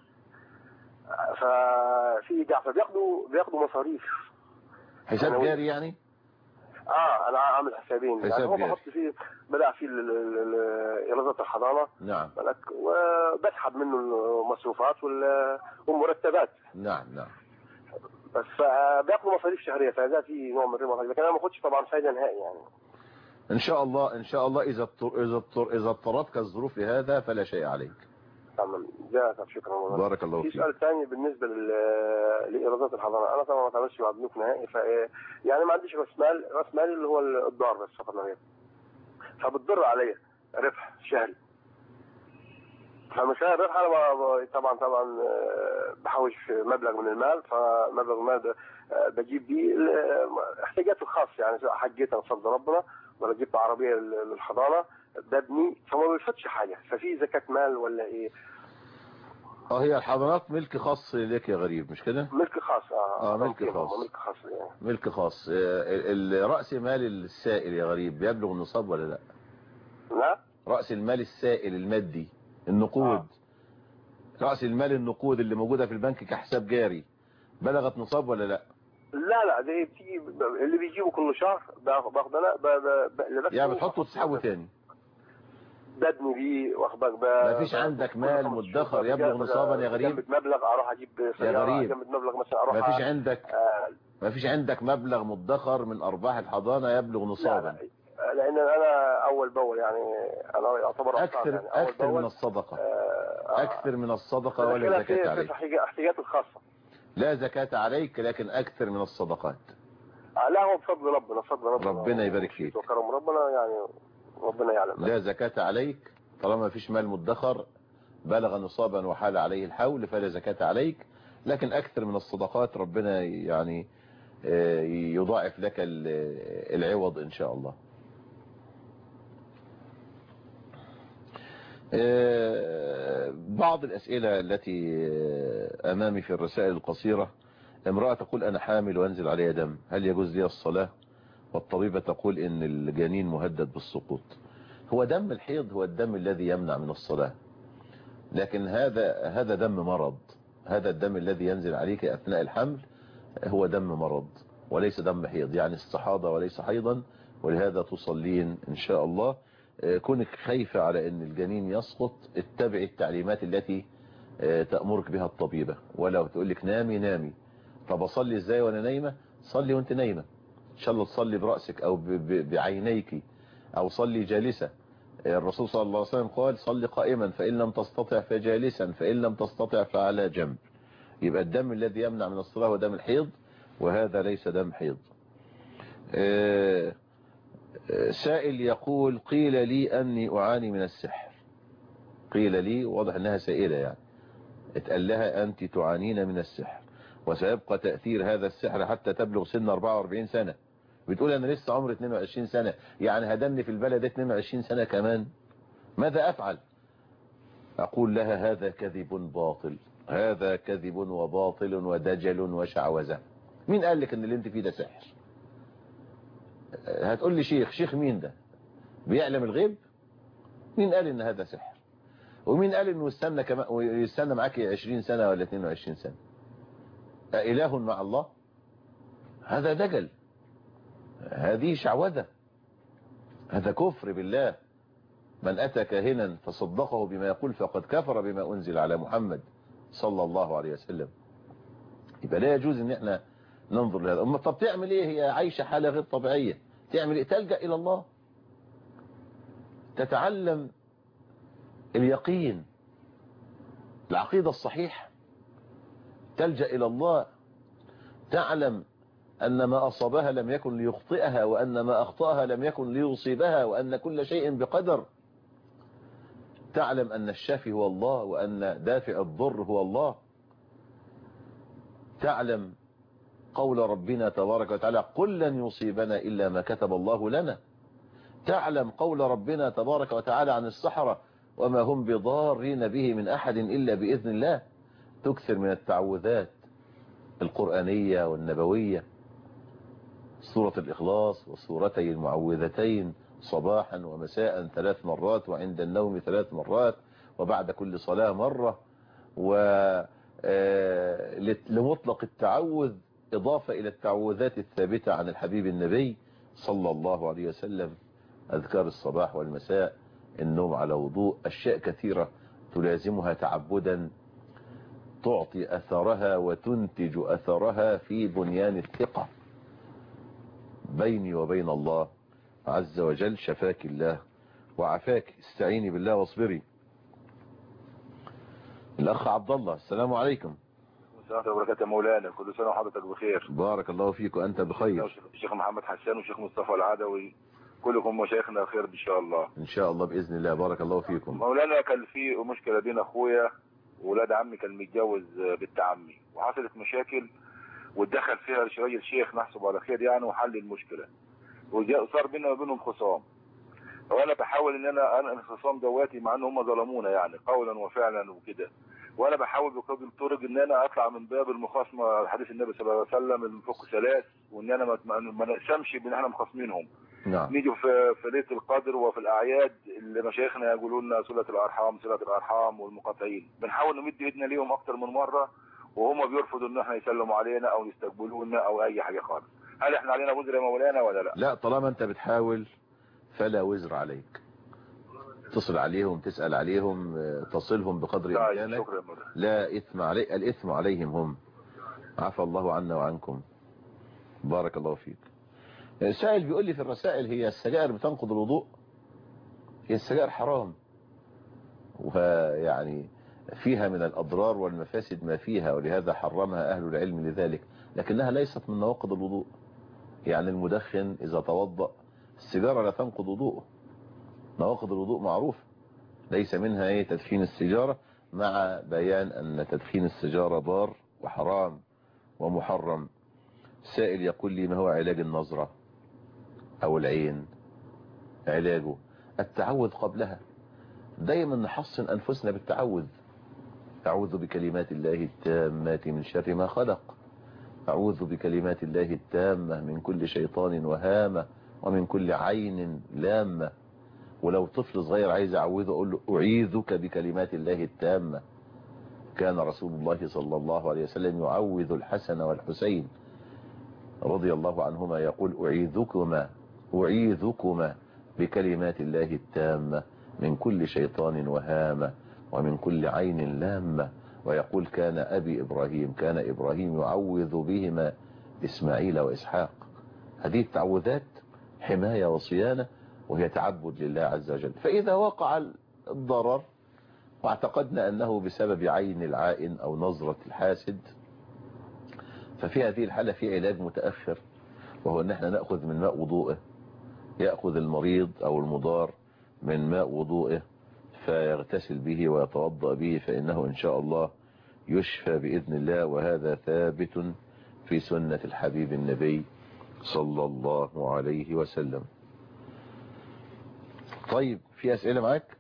S4: ففي ايداع فبياخدوا مصاريف.
S1: حساب جاري يعني؟
S4: انا عامل حسابين يعني. هو بحط فيه بدأ فيه إيرادات الحضانة.
S1: نعم.
S4: بالك، وبسحب منه المصروفات والمرتبات.
S1: نعم.
S4: بس بياخدوا مصاريف شهريه، فده في نوع من الربا، لكن انا ما باخدش طبعا فايده نهائي يعني.
S1: ان شاء الله اذا اضطرتك الظروف لهذا فلا شيء عليك.
S4: تمام. جزاك شكرا.
S1: بارك الله فيك.
S4: في سؤال ثاني بالنسبه لايرادات الحضانه. انا طبعا ما بتعاملش مع بنوك نهائي، يعني ما عنديش راس مال اللي هو الدار بس فقط لا غير، فبتضر عليا ربح شهري. فمش الربح انا طبعا بحوش مبلغ من المال، فمبلغ المال بجيب بيه احتياجاتي الخاصه، يعني سواء حجيت بفضل ربنا ولا جبت عربيه للحضانه ببني، فما بيفوتش حاجه. ففي زكاه مال ولا ايه؟
S1: هي الحضانات ملك خاص لك يا غريب، مش كده؟
S4: ملك خاص.
S1: ملك خاص.
S4: ملك خاص يعني.
S1: ملك خاص. رأس مال السائل يا غريب بيبلغ النصاب ولا لا؟
S4: لا.
S1: رأس المال السائل المادي، النقود. رأس المال النقود اللي موجودة في البنك كحساب جاري بلغت نصاب ولا لا؟
S4: لا دي بتيجي اللي بيجيبه كل شهر باخد انا
S1: يعني بتحطه وتسحبه تاني.
S4: بدني بيه واخدك
S1: ما فيش عندك مال مدخر يبلغ نصابا يا غريب؟
S4: جنب مبلغ اروح اجيب سياره، جنب مبلغ مثلا اروح.
S1: ما فيش عندك مبلغ مدخر من ارباح الحضانه يبلغ نصابا؟
S4: لان انا اول باول يعني، انا يعتبر
S1: اكثر من الصدقه. اكثر من الصدقه ولا زكاه عليك.
S4: احتياجات الخاصه
S1: لا زكاه عليك، لكن اكثر من الصدقات.
S4: لا هو بفضل ربنا.
S1: ربنا يبارك فيك
S4: وكرم ربنا يعني، ربنا يعلم.
S1: لا زكاه عليك طالما ما فيش مال مدخر بلغ نصابا وحال عليه الحول فلا زكاه عليك، لكن اكثر من الصدقات ربنا يعني يضاعف لك العوض ان شاء الله. بعض الأسئلة التي أمامي في الرسائل القصيرة: امرأة تقول أنا حامل وأنزل عليها دم، هل يجوز لي الصلاة؟ والطبيبة تقول إن الجنين مهدد بالسقوط. هو دم الحيض هو الدم الذي يمنع من الصلاة، لكن هذا دم مرض. هذا الدم الذي ينزل عليك أثناء الحمل هو دم مرض وليس دم حيض، يعني استحاضة وليس حيضا، ولهذا تصلين إن شاء الله. كونك خايفة على ان الجنين يسقط، اتبعي التعليمات التي تأمرك بها الطبيبة، ولا تقول لك نامي نامي. طب أصلي إزاي وأنا نايمة؟ صلي وأنت نايمة إن شاء الله، تصلي برأسك أو بعينيك، أو صلي جالسة. الرسول صلى الله عليه وسلم قال صلي قائما، فإن لم تستطع فجالسا، فإن لم تستطع فعلى جنب. يبقى الدم الذي يمنع من الصلاة هو دم الحيض، وهذا ليس دم حيض. سائل يقول قيل لي أني أعاني من السحر. قيل لي، واضح أنها سائلة يعني، اتقال لها أنت تعانين من السحر، وسيبقى تأثير هذا السحر حتى تبلغ سن 44 سنة. بتقول أنا لسه عمري 22 سنة، يعني هدمني في البلد 22 سنة كمان، ماذا أفعل؟ أقول لها هذا كذب باطل، هذا كذب وباطل ودجل وشعوذة. مين قال لك ان اللي انت فيه ده سحر؟ هتقول لي شيخ مين ده؟ بيعلم الغيب؟ مين قال ان هذا سحر؟ ومين قال انه يستنى معاكي 20 سنة ولا 22 سنة؟ أإله مع الله؟ هذا دجل، هذه شعوذة، هذا كفر بالله. من أتى كاهنا فصدقه بما يقول فقد كفر بما أنزل على محمد صلى الله عليه وسلم. يبقى لا يجوز ان احنا ننظر لهذا. طب تعمل ايه؟ هي عايشة حالة غير طبيعية، تعمل ايه؟ تلجأ الى الله، تتعلم اليقين، العقيدة الصحيحة، تلجأ الى الله، تعلم ان ما اصابها لم يكن ليخطئها، وان ما اخطأها لم يكن ليصيبها، وان كل شيء بقدر. تعلم ان الشافي هو الله، وان دافع الضر هو الله. تعلم قول ربنا تبارك وتعالى قل لن يصيبنا إلا ما كتب الله لنا. تعلم قول ربنا تبارك وتعالى عن السحرة وما هم بضارين به من أحد إلا بإذن الله. تكثر من التعوذات القرآنية والنبوية، سورة الإخلاص وسورتي المعوذتين صباحا ومساء 3 مرات، وعند النوم 3 مرات، وبعد كل صلاة مرة. لمطلق التعوذ إضافة إلى التعوذات الثابتة عن الحبيب النبي صلى الله عليه وسلم، أذكار الصباح والمساء، النوم على وضوء، أشياء كثيرة تلازمها تعبدا تعطي أثرها وتنتج أثرها في بنيان الثقة بيني وبين الله عز وجل. شفاك الله وعافاك، استعيني بالله واصبري. الأخ عبد الله، السلام عليكم.
S5: السلام عليكم وبركاته مولانا، كل سنة وحضرتك بخير.
S1: بارك الله فيك وأنت بخير.
S5: الشيخ محمد حسان والشيخ مصطفى العدوي، كلكم مشايخنا خير إن شاء الله.
S1: إن شاء الله بإذن الله. بارك الله فيكم.
S5: مولانا كان في مشكلة بين أخويا وولاد عمي، كان متجوز بنت عمي، وحصلت مشاكل واتدخل فيها راجل شيخ نحسب على خير يعني، وحل المشكلة، وصار بيننا وبينهم خصام. وانا بحاول ان انا الخصام دواتي، مع ان هم ظلمونا يعني قولا وفعلا وكده، وانا بحاول بكل الطرق ان انا اطلع من باب المخاصمه، حديث النبي صلى الله عليه وسلم الفق 3، وان انا ما نقسمش بان احنا مخاصمينهم.
S1: نعم.
S5: نيجي في ليله القدر وفي الاعياد اللي مشايخنا يقولوا لنا صله الارحام والمقاطعين، بنحاول نمد ايدنا ليهم اكتر من مره، وهم بيرفضوا ان احنا يسلموا علينا او يستقبلونا او اي حاجه خالص. هل احنا علينا وزر يا مولانا ولا لا؟
S1: لا، طالما انت بتحاول فلا وزر عليك. اتصل عليهم، تسأل عليهم، تصلهم بقدر إمكانك، لا إثم عليك، الإثم عليهم هم. عفى الله عنا وعنكم. بارك الله فيك. سائل بيقول لي في الرسائل هي السجائر بتنقض الوضوء؟ هي السجائر حرام، ويعني فيها من الأضرار والمفاسد ما فيها، ولهذا حرمها أهل العلم لذلك، لكنها ليست من نواقض الوضوء. يعني المدخن إذا توضأ السيجارة لا تنقض وضوءه. نواقض الوضوء معروف، ليس منها تدخين السيجارة، مع بيان أن تدخين السيجارة ضار وحرام ومحرم. سائل يقول لي ما هو علاج النظرة أو العين؟ علاجه التعوذ قبلها. دايما نحصن أنفسنا بالتعوذ. أعوذ بكلمات الله التامات من شر ما خلق، أعوذ بكلمات الله التامة من كل شيطان وهامة، ومن كل عين لامة. ولو طفل صغير عايز أعوذه أقول له أعيذك بكلمات الله التامة. كان رسول الله صلى الله عليه وسلم يعوذ الحسن والحسين رضي الله عنهما، يقول أعيذكما بكلمات الله التامة من كل شيطان وهامة، ومن كل عين لامة، ويقول كان أبي إبراهيم، كان إبراهيم يعوذ بهما إسماعيل وإسحاق. هذه التعوذات حماية وصيانة، وهي تعبد لله عز وجل. فإذا وقع الضرر واعتقدنا أنه بسبب عين العائن أو نظرة الحاسد، ففي هذه الحالة في علاج متأخر، وهو أن احنا نأخذ من ماء وضوءه. يأخذ المريض أو المضار من ماء وضوءه فيغتسل به ويتوضأ به، فإنه إن شاء الله يشفى بإذن الله، وهذا ثابت في سنة الحبيب النبي صلى الله عليه وسلم. طيب في أسئلة معك؟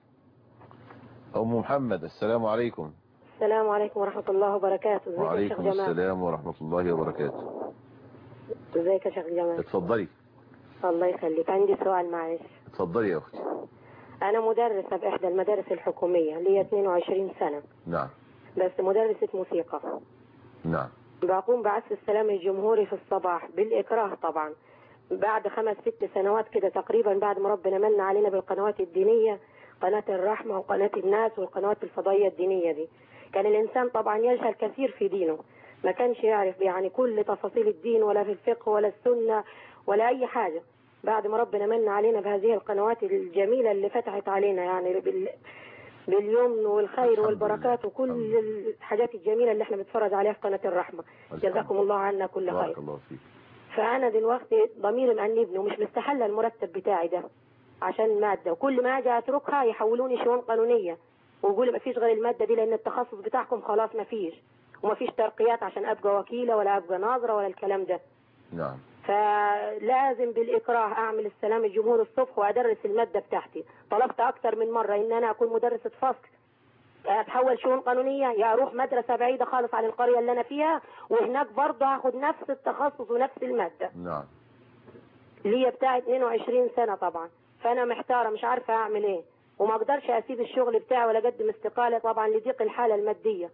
S1: أم محمد، السلام عليكم.
S6: السلام عليكم ورحمة الله وبركاته.
S1: وعليكم السلام ورحمة الله وبركاته.
S6: ازيك يا شيخ جمال؟
S1: اتفضلي.
S6: الله يخليك. عندي سؤال معلش.
S1: اتفضلي يا أختي.
S6: أنا مدرسة بإحدى المدارس الحكومية، لي 22 سنة.
S1: نعم.
S6: بس مدرسة موسيقى.
S1: نعم.
S6: بقوم بعزف السلام الجمهوري في الصباح بالإكراه طبعا، بعد 5-6 سنوات كده تقريبا، بعد ما ربنا من علينا بالقنوات الدينية، قناة الرحمة وقناة الناس والقنوات الفضائية الدينية دي. كان الإنسان طبعا يجهل كثير في دينه، ما كانش يعرف يعني كل تفاصيل الدين ولا في الفقه ولا السنة ولا أي حاجة. بعد ما ربنا من علينا بهذه القنوات الجميلة اللي فتحت علينا يعني باليمن والخير والبركات وكل الحاجات الجميلة اللي احنا بنتفرج عليها في قناة الرحمة، جزاكم الله عنا كل خير.
S1: بارك الله فيك.
S6: فأنا دلوقتي ضميري مأنبني ومش مستحلة المرتب بتاعي ده عشان مادة، وكل ما أجي أتركها يحولوني شؤون قانونية ويقولوا ما فيش غير المادة دي لأن التخصص بتاعكم خلاص ما فيش، وما فيش ترقيات عشان أبقى وكيلة ولا أبقى ناظرة ولا الكلام ده.
S1: نعم.
S6: فلازم بالإكراه أعمل السلام الجمهوري الصبح وأدرس المادة بتاعتي. طلبت أكتر من مرة إن أنا أكون مدرسة فصل، أتحول شؤون قانونية، يا أروح مدرسة بعيدة خالص عن القرية اللي أنا فيها وهناك برضه هاخد نفس التخصص ونفس المادة.
S1: نعم.
S6: ليا بتاعي 22 سنة طبعا، فأنا محتارة مش عارفة أعمل إيه، وما أقدرش أسيب الشغل بتاعي ولا أقدم استقالة طبعا لضيق الحالة المادية.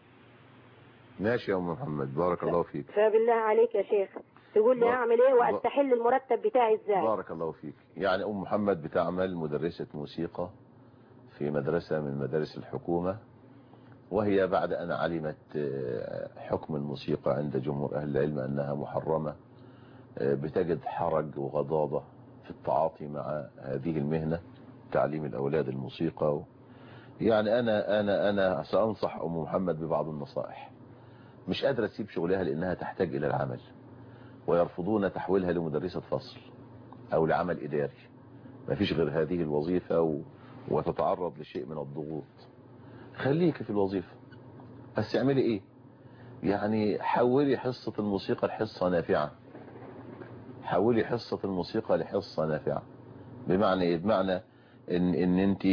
S1: ماشي يا أم محمد، بارك الله فيك.
S6: فبالله عليك يا شيخ تقول لي أعمل إيه وأستحل المرتب بتاعي إزاي؟
S1: بارك الله فيك. يعني أم محمد بتعمل مدرسة موسيقى في مدرسة من مدارس الحكومة، وهي بعد أن علمت حكم الموسيقى عند جمهور أهل العلم أنها محرمة، بتجد حرج وغضاضة في التعاطي مع هذه المهنة، تعليم الأولاد الموسيقى. يعني أنا سأنصح أم محمد ببعض النصائح. مش قادرة تسيب شغلها لأنها تحتاج إلى العمل، ويرفضون تحويلها لمدرسة فصل أو لعمل إداري، ما فيش غير هذه الوظيفة وتتعرض لشيء من الضغوط. خليك في الوظيفة، بس اعملي إيه؟ يعني حولي حصة الموسيقى لحصة نافعة، حولي حصة الموسيقى لحصة نافعة. بمعنى إيه؟ بمعنى إن أنت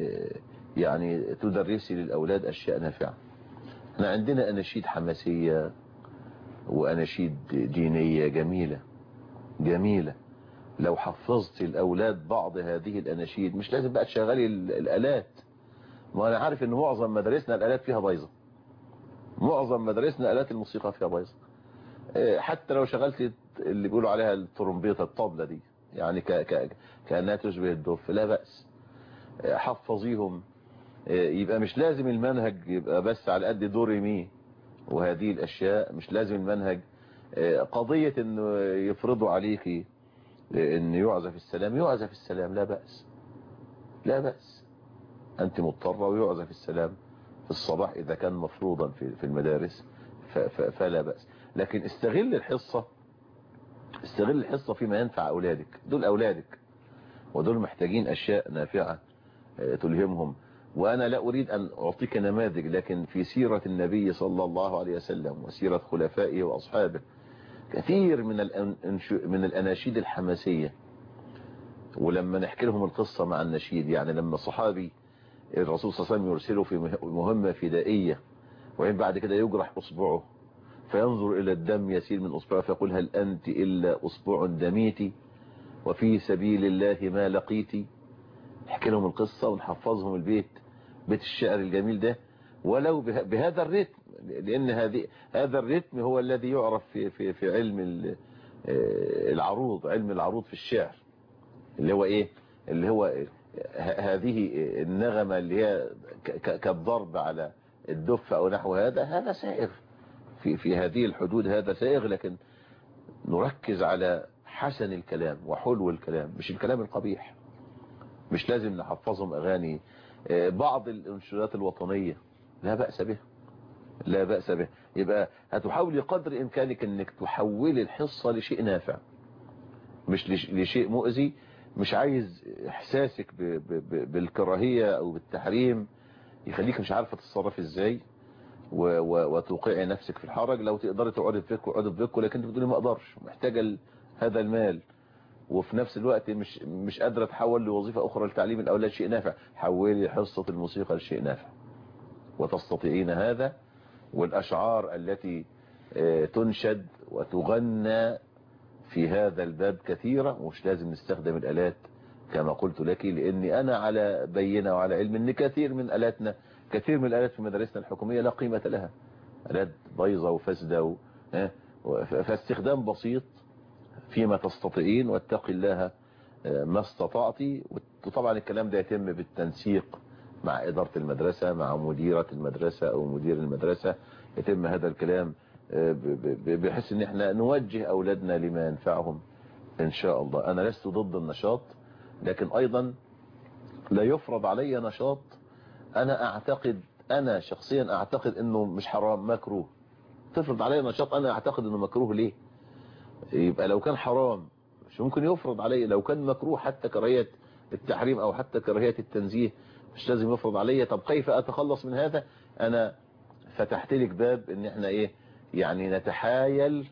S1: يعني تدرسي للأولاد أشياء نافعة. احنا عندنا أناشيد حماسية وأناشيد دينية جميلة جميلة. لو حفظت الأولاد بعض هذه الأناشيد مش لازم بقى تشغلي الآلات. ما أنا عارف إن معظم مدارسنا الآلات فيها بايظة، معظم مدارسنا آلات الموسيقى فيها بايظة. حتى لو شغلت اللي بيقولوا عليها الترومبيطة الطبلة دي، يعني كأنها تشبه الدف، لا بأس. حفظيهم. يبقى مش لازم المنهج يبقى بس على قد دوري مي وهذه الأشياء، مش لازم المنهج قضية إنه يفرضوا عليكي إن يعزف السلام، يعزف السلام لا بأس، لا بأس. أنت مضطرة ويعزف السلام في الصباح إذا كان مفروضا في المدارس فلا بأس. لكن استغل الحصة، استغل الحصة فيما ينفع أولادك. دول أولادك ودول محتاجين أشياء نافعة تلهمهم. وأنا لا أريد أن أعطيك نماذج، لكن في سيرة النبي صلى الله عليه وسلم وسيرة خلفائه وأصحابه كثير من الأناشيد الحماسية. ولما نحكي لهم القصة مع النشيد، يعني لما صحابي الرسول صلى الله عليه وسلم يرسله في مهمة فدائية، وبعدين بعد كده يجرح أصبعه فينظر إلى الدم يسيل من أصبعه فيقول هل أنت إلا أصبع دميتي وفي سبيل الله ما لقيتي. نحكي لهم القصة ونحفظهم البيت الشعر الجميل ده، ولو بهذا الرتم، لأن هذا الرتم هو الذي يعرف في علم العروض، علم العروض في الشعر، اللي هو إيه؟ اللي هو هذه النغمة اللي هي كالضرب على الدف أو نحو هذا سائغ في هذه الحدود، هذا سائغ، لكن نركز على حسن الكلام وحلو الكلام، مش الكلام القبيح. مش لازم نحفظهم أغاني. بعض الانشودات الوطنية لا بأس به، لا بأس به. يبقى هتحاولي قدر إمكانك أنك تحولي الحصة لشيء نافع مش لشيء مؤذي. مش عايز إحساسك بالكراهية أو بالتحريم يخليك مش عارفة تتصرف إزاي وتوقعي نفسك في الحرج. لو تقدري تقعدي بفكوا لكن انت بتقولي ما اقدرش، محتاجة هذا المال، وفي نفس الوقت مش قادرة تحول لوظيفة أخرى لتعليم الأولاد شيء نافع. حولي حصة الموسيقى لشيء نافع وتستطيعين هذا. والأشعار التي تنشد وتغنى في هذا الباب كثيرة، ومش لازم نستخدم الآلات كما قلت لك، لأني أنا على بينة وعلى علم أن كثير من الآلات في مدارسنا الحكومية لا قيمة لها، آلات بايظة وفاسدة فاستخدام بسيط فيما تستطيعين، واتقي الله ما استطعتي. وطبعا الكلام ده يتم بالتنسيق مع إدارة المدرسة، مع مديرة المدرسة أو مدير المدرسة. يتم هذا الكلام بحيث ان احنا نوجه أولادنا لما ينفعهم إن شاء الله. أنا لست ضد النشاط، لكن أيضا لا يفرض علي نشاط أنا شخصيا أعتقد أنه مش حرام، مكروه. تفرض علي نشاط أنا أعتقد أنه مكروه، ليه؟ يبقى لو كان حرام مش ممكن يفرض علي، لو كان مكروه حتى كراهية التحريم أو حتى كراهية التنزيه مش لازم يفرض علي. طب كيف أتخلص من هذا؟ أنا فتحت لك باب ان احنا يعني نتحايل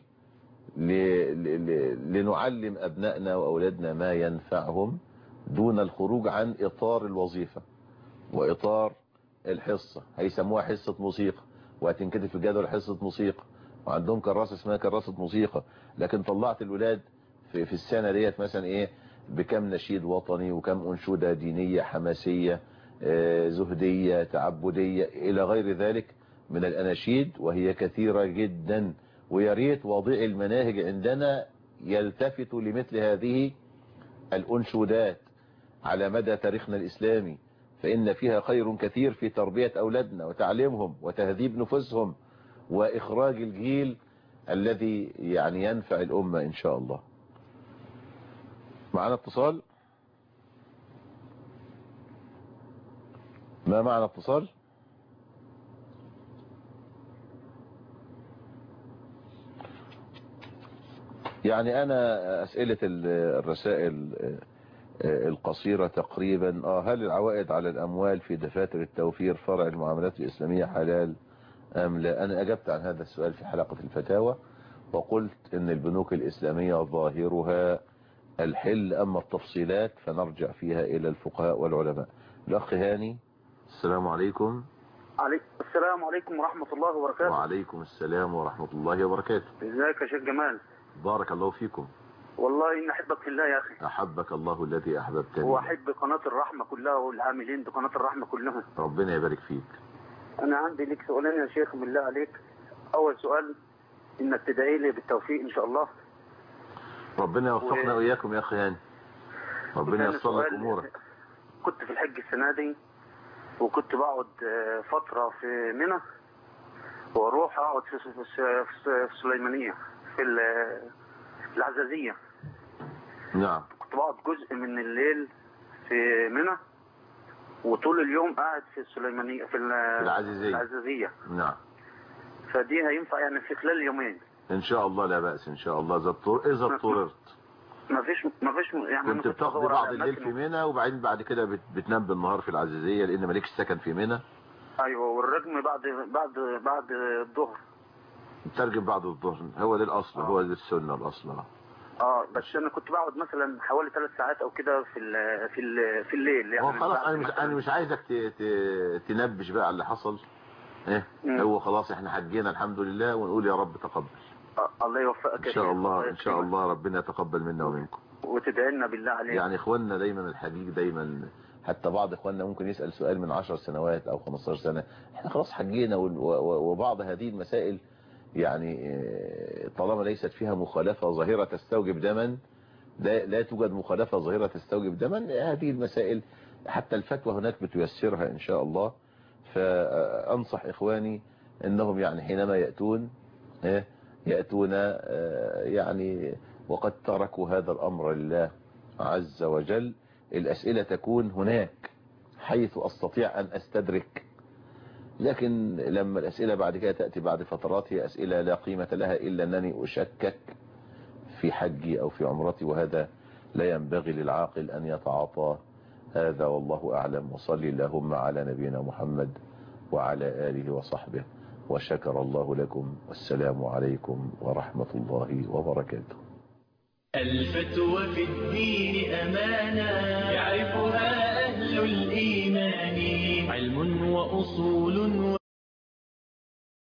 S1: لنعلم أبنائنا وأولادنا ما ينفعهم دون الخروج عن إطار الوظيفة وإطار الحصة. هيسموها حصة موسيقى وهتنكتب في الجدول حصة موسيقى، وعندهم كراسة اسمها كراسة موسيقى، لكن طلعت الولاد في السنة ديت مثلا بكم نشيد وطني وكم أنشودة دينية حماسية زهدية تعبدية إلى غير ذلك من الأناشيد، وهي كثيرة جدا. ويا ريت واضعي المناهج عندنا يلتفتوا لمثل هذه الأنشودات على مدى تاريخنا الإسلامي، فإن فيها خير كثير في تربية أولادنا وتعليمهم وتهذيب نفوسهم وإخراج الجيل الذي ينفع الأمة إن شاء الله. معنا اتصال؟ ما معنا اتصال؟ أنا أسئلة الرسائل القصيرة تقريبا. هل العوائد على الأموال في دفاتر التوفير فرع المعاملات الإسلامية حلال أم لا؟ أنا أجبت عن هذا السؤال في حلقة الفتاوى وقلت إن البنوك الإسلامية ظاهرها الحل، أما التفصيلات فنرجع فيها إلى الفقهاء والعلماء. الأخ هاني، السلام عليكم.
S7: السلام عليكم ورحمة الله وبركاته.
S1: وعليكم السلام ورحمة الله وبركاته.
S7: ازيك يا شيخ جمال؟
S1: بارك الله فيكم.
S7: والله إن أحبك في الله يا أخي.
S1: أحبك الله الذي أحببتني.
S7: وأحب قناة الرحمة كلها والعاملين بقناة الرحمة كلهم.
S1: ربنا يبارك فيك.
S7: أنا عندي لك سؤالين يا شيخ بالله عليك. أول سؤال إنك تدعي لي بالتوفيق إن شاء الله.
S1: ربنا يوفقنا وإياكم يا أخي هاني. ربنا ييسر لك أمورك.
S7: كنت في الحج السنة دي وكنت بقعد فترة في منى واروح اقعد في السليمانية في العزازية.
S1: نعم.
S7: كنت بقعد جزء من الليل في منى وطول اليوم قاعد في السليمانية في العزازية.
S1: نعم.
S7: فدي هينفع في خلال يومين
S1: ان شاء الله؟ لا بأس ان شاء الله اذا اضطررت.
S7: ما فيش
S1: كنت بتقضي بعض الليل في منى وبعدين بعد كده بتنام بالنهار في العزازية لان مالكش سكن في منى.
S7: ايوه، والرجم بعد الظهر.
S1: ترجم بعد الظهر، هو ده الاصل. هو ده السنه الاصل.
S7: بس انا كنت بقعد مثلا حوالي 3 ساعات او كده في الليل
S1: خلاص انا مش عايزك تنبش بقى على اللي حصل. هو خلاص احنا حجينا الحمد لله ونقول يا رب تقبل.
S7: الله يوفقك
S1: ان شاء الله. ان شاء الله ربنا يتقبل منا ومنكم.
S7: وتدعي لنا بالله عليك.
S1: اخواننا دايما الحجيج دايما، حتى بعض اخواننا ممكن يسأل سؤال من 10 سنوات او 15 سنة، احنا خلاص حجينا. وبعض هذه المسائل طالما ليست فيها مخالفة ظاهرة تستوجب دما، لا توجد مخالفة ظاهرة تستوجب دما، هذه المسائل حتى الفتوى هناك بتيسرها ان شاء الله. فأنصح إخواني أنهم يعني حينما يأتون يعني وقد تركوا هذا الأمر لله عز وجل، الأسئلة تكون هناك حيث أستطيع أن أستدرك. لكن لما الأسئلة بعد كده تأتي بعد فترات هي أسئلة لا قيمة لها إلا أنني أشكك في حجي أو في عمرتي، وهذا لا ينبغي للعاقل أن يتعاطى هذا، والله أعلم. وصلي اللهم على نبينا محمد وعلى آله وصحبه، وشكر الله لكم، والسلام عليكم ورحمة الله وبركاته.
S9: الفتوى في الدين أمانة يعرفها أهل الإيمان، علم وأصول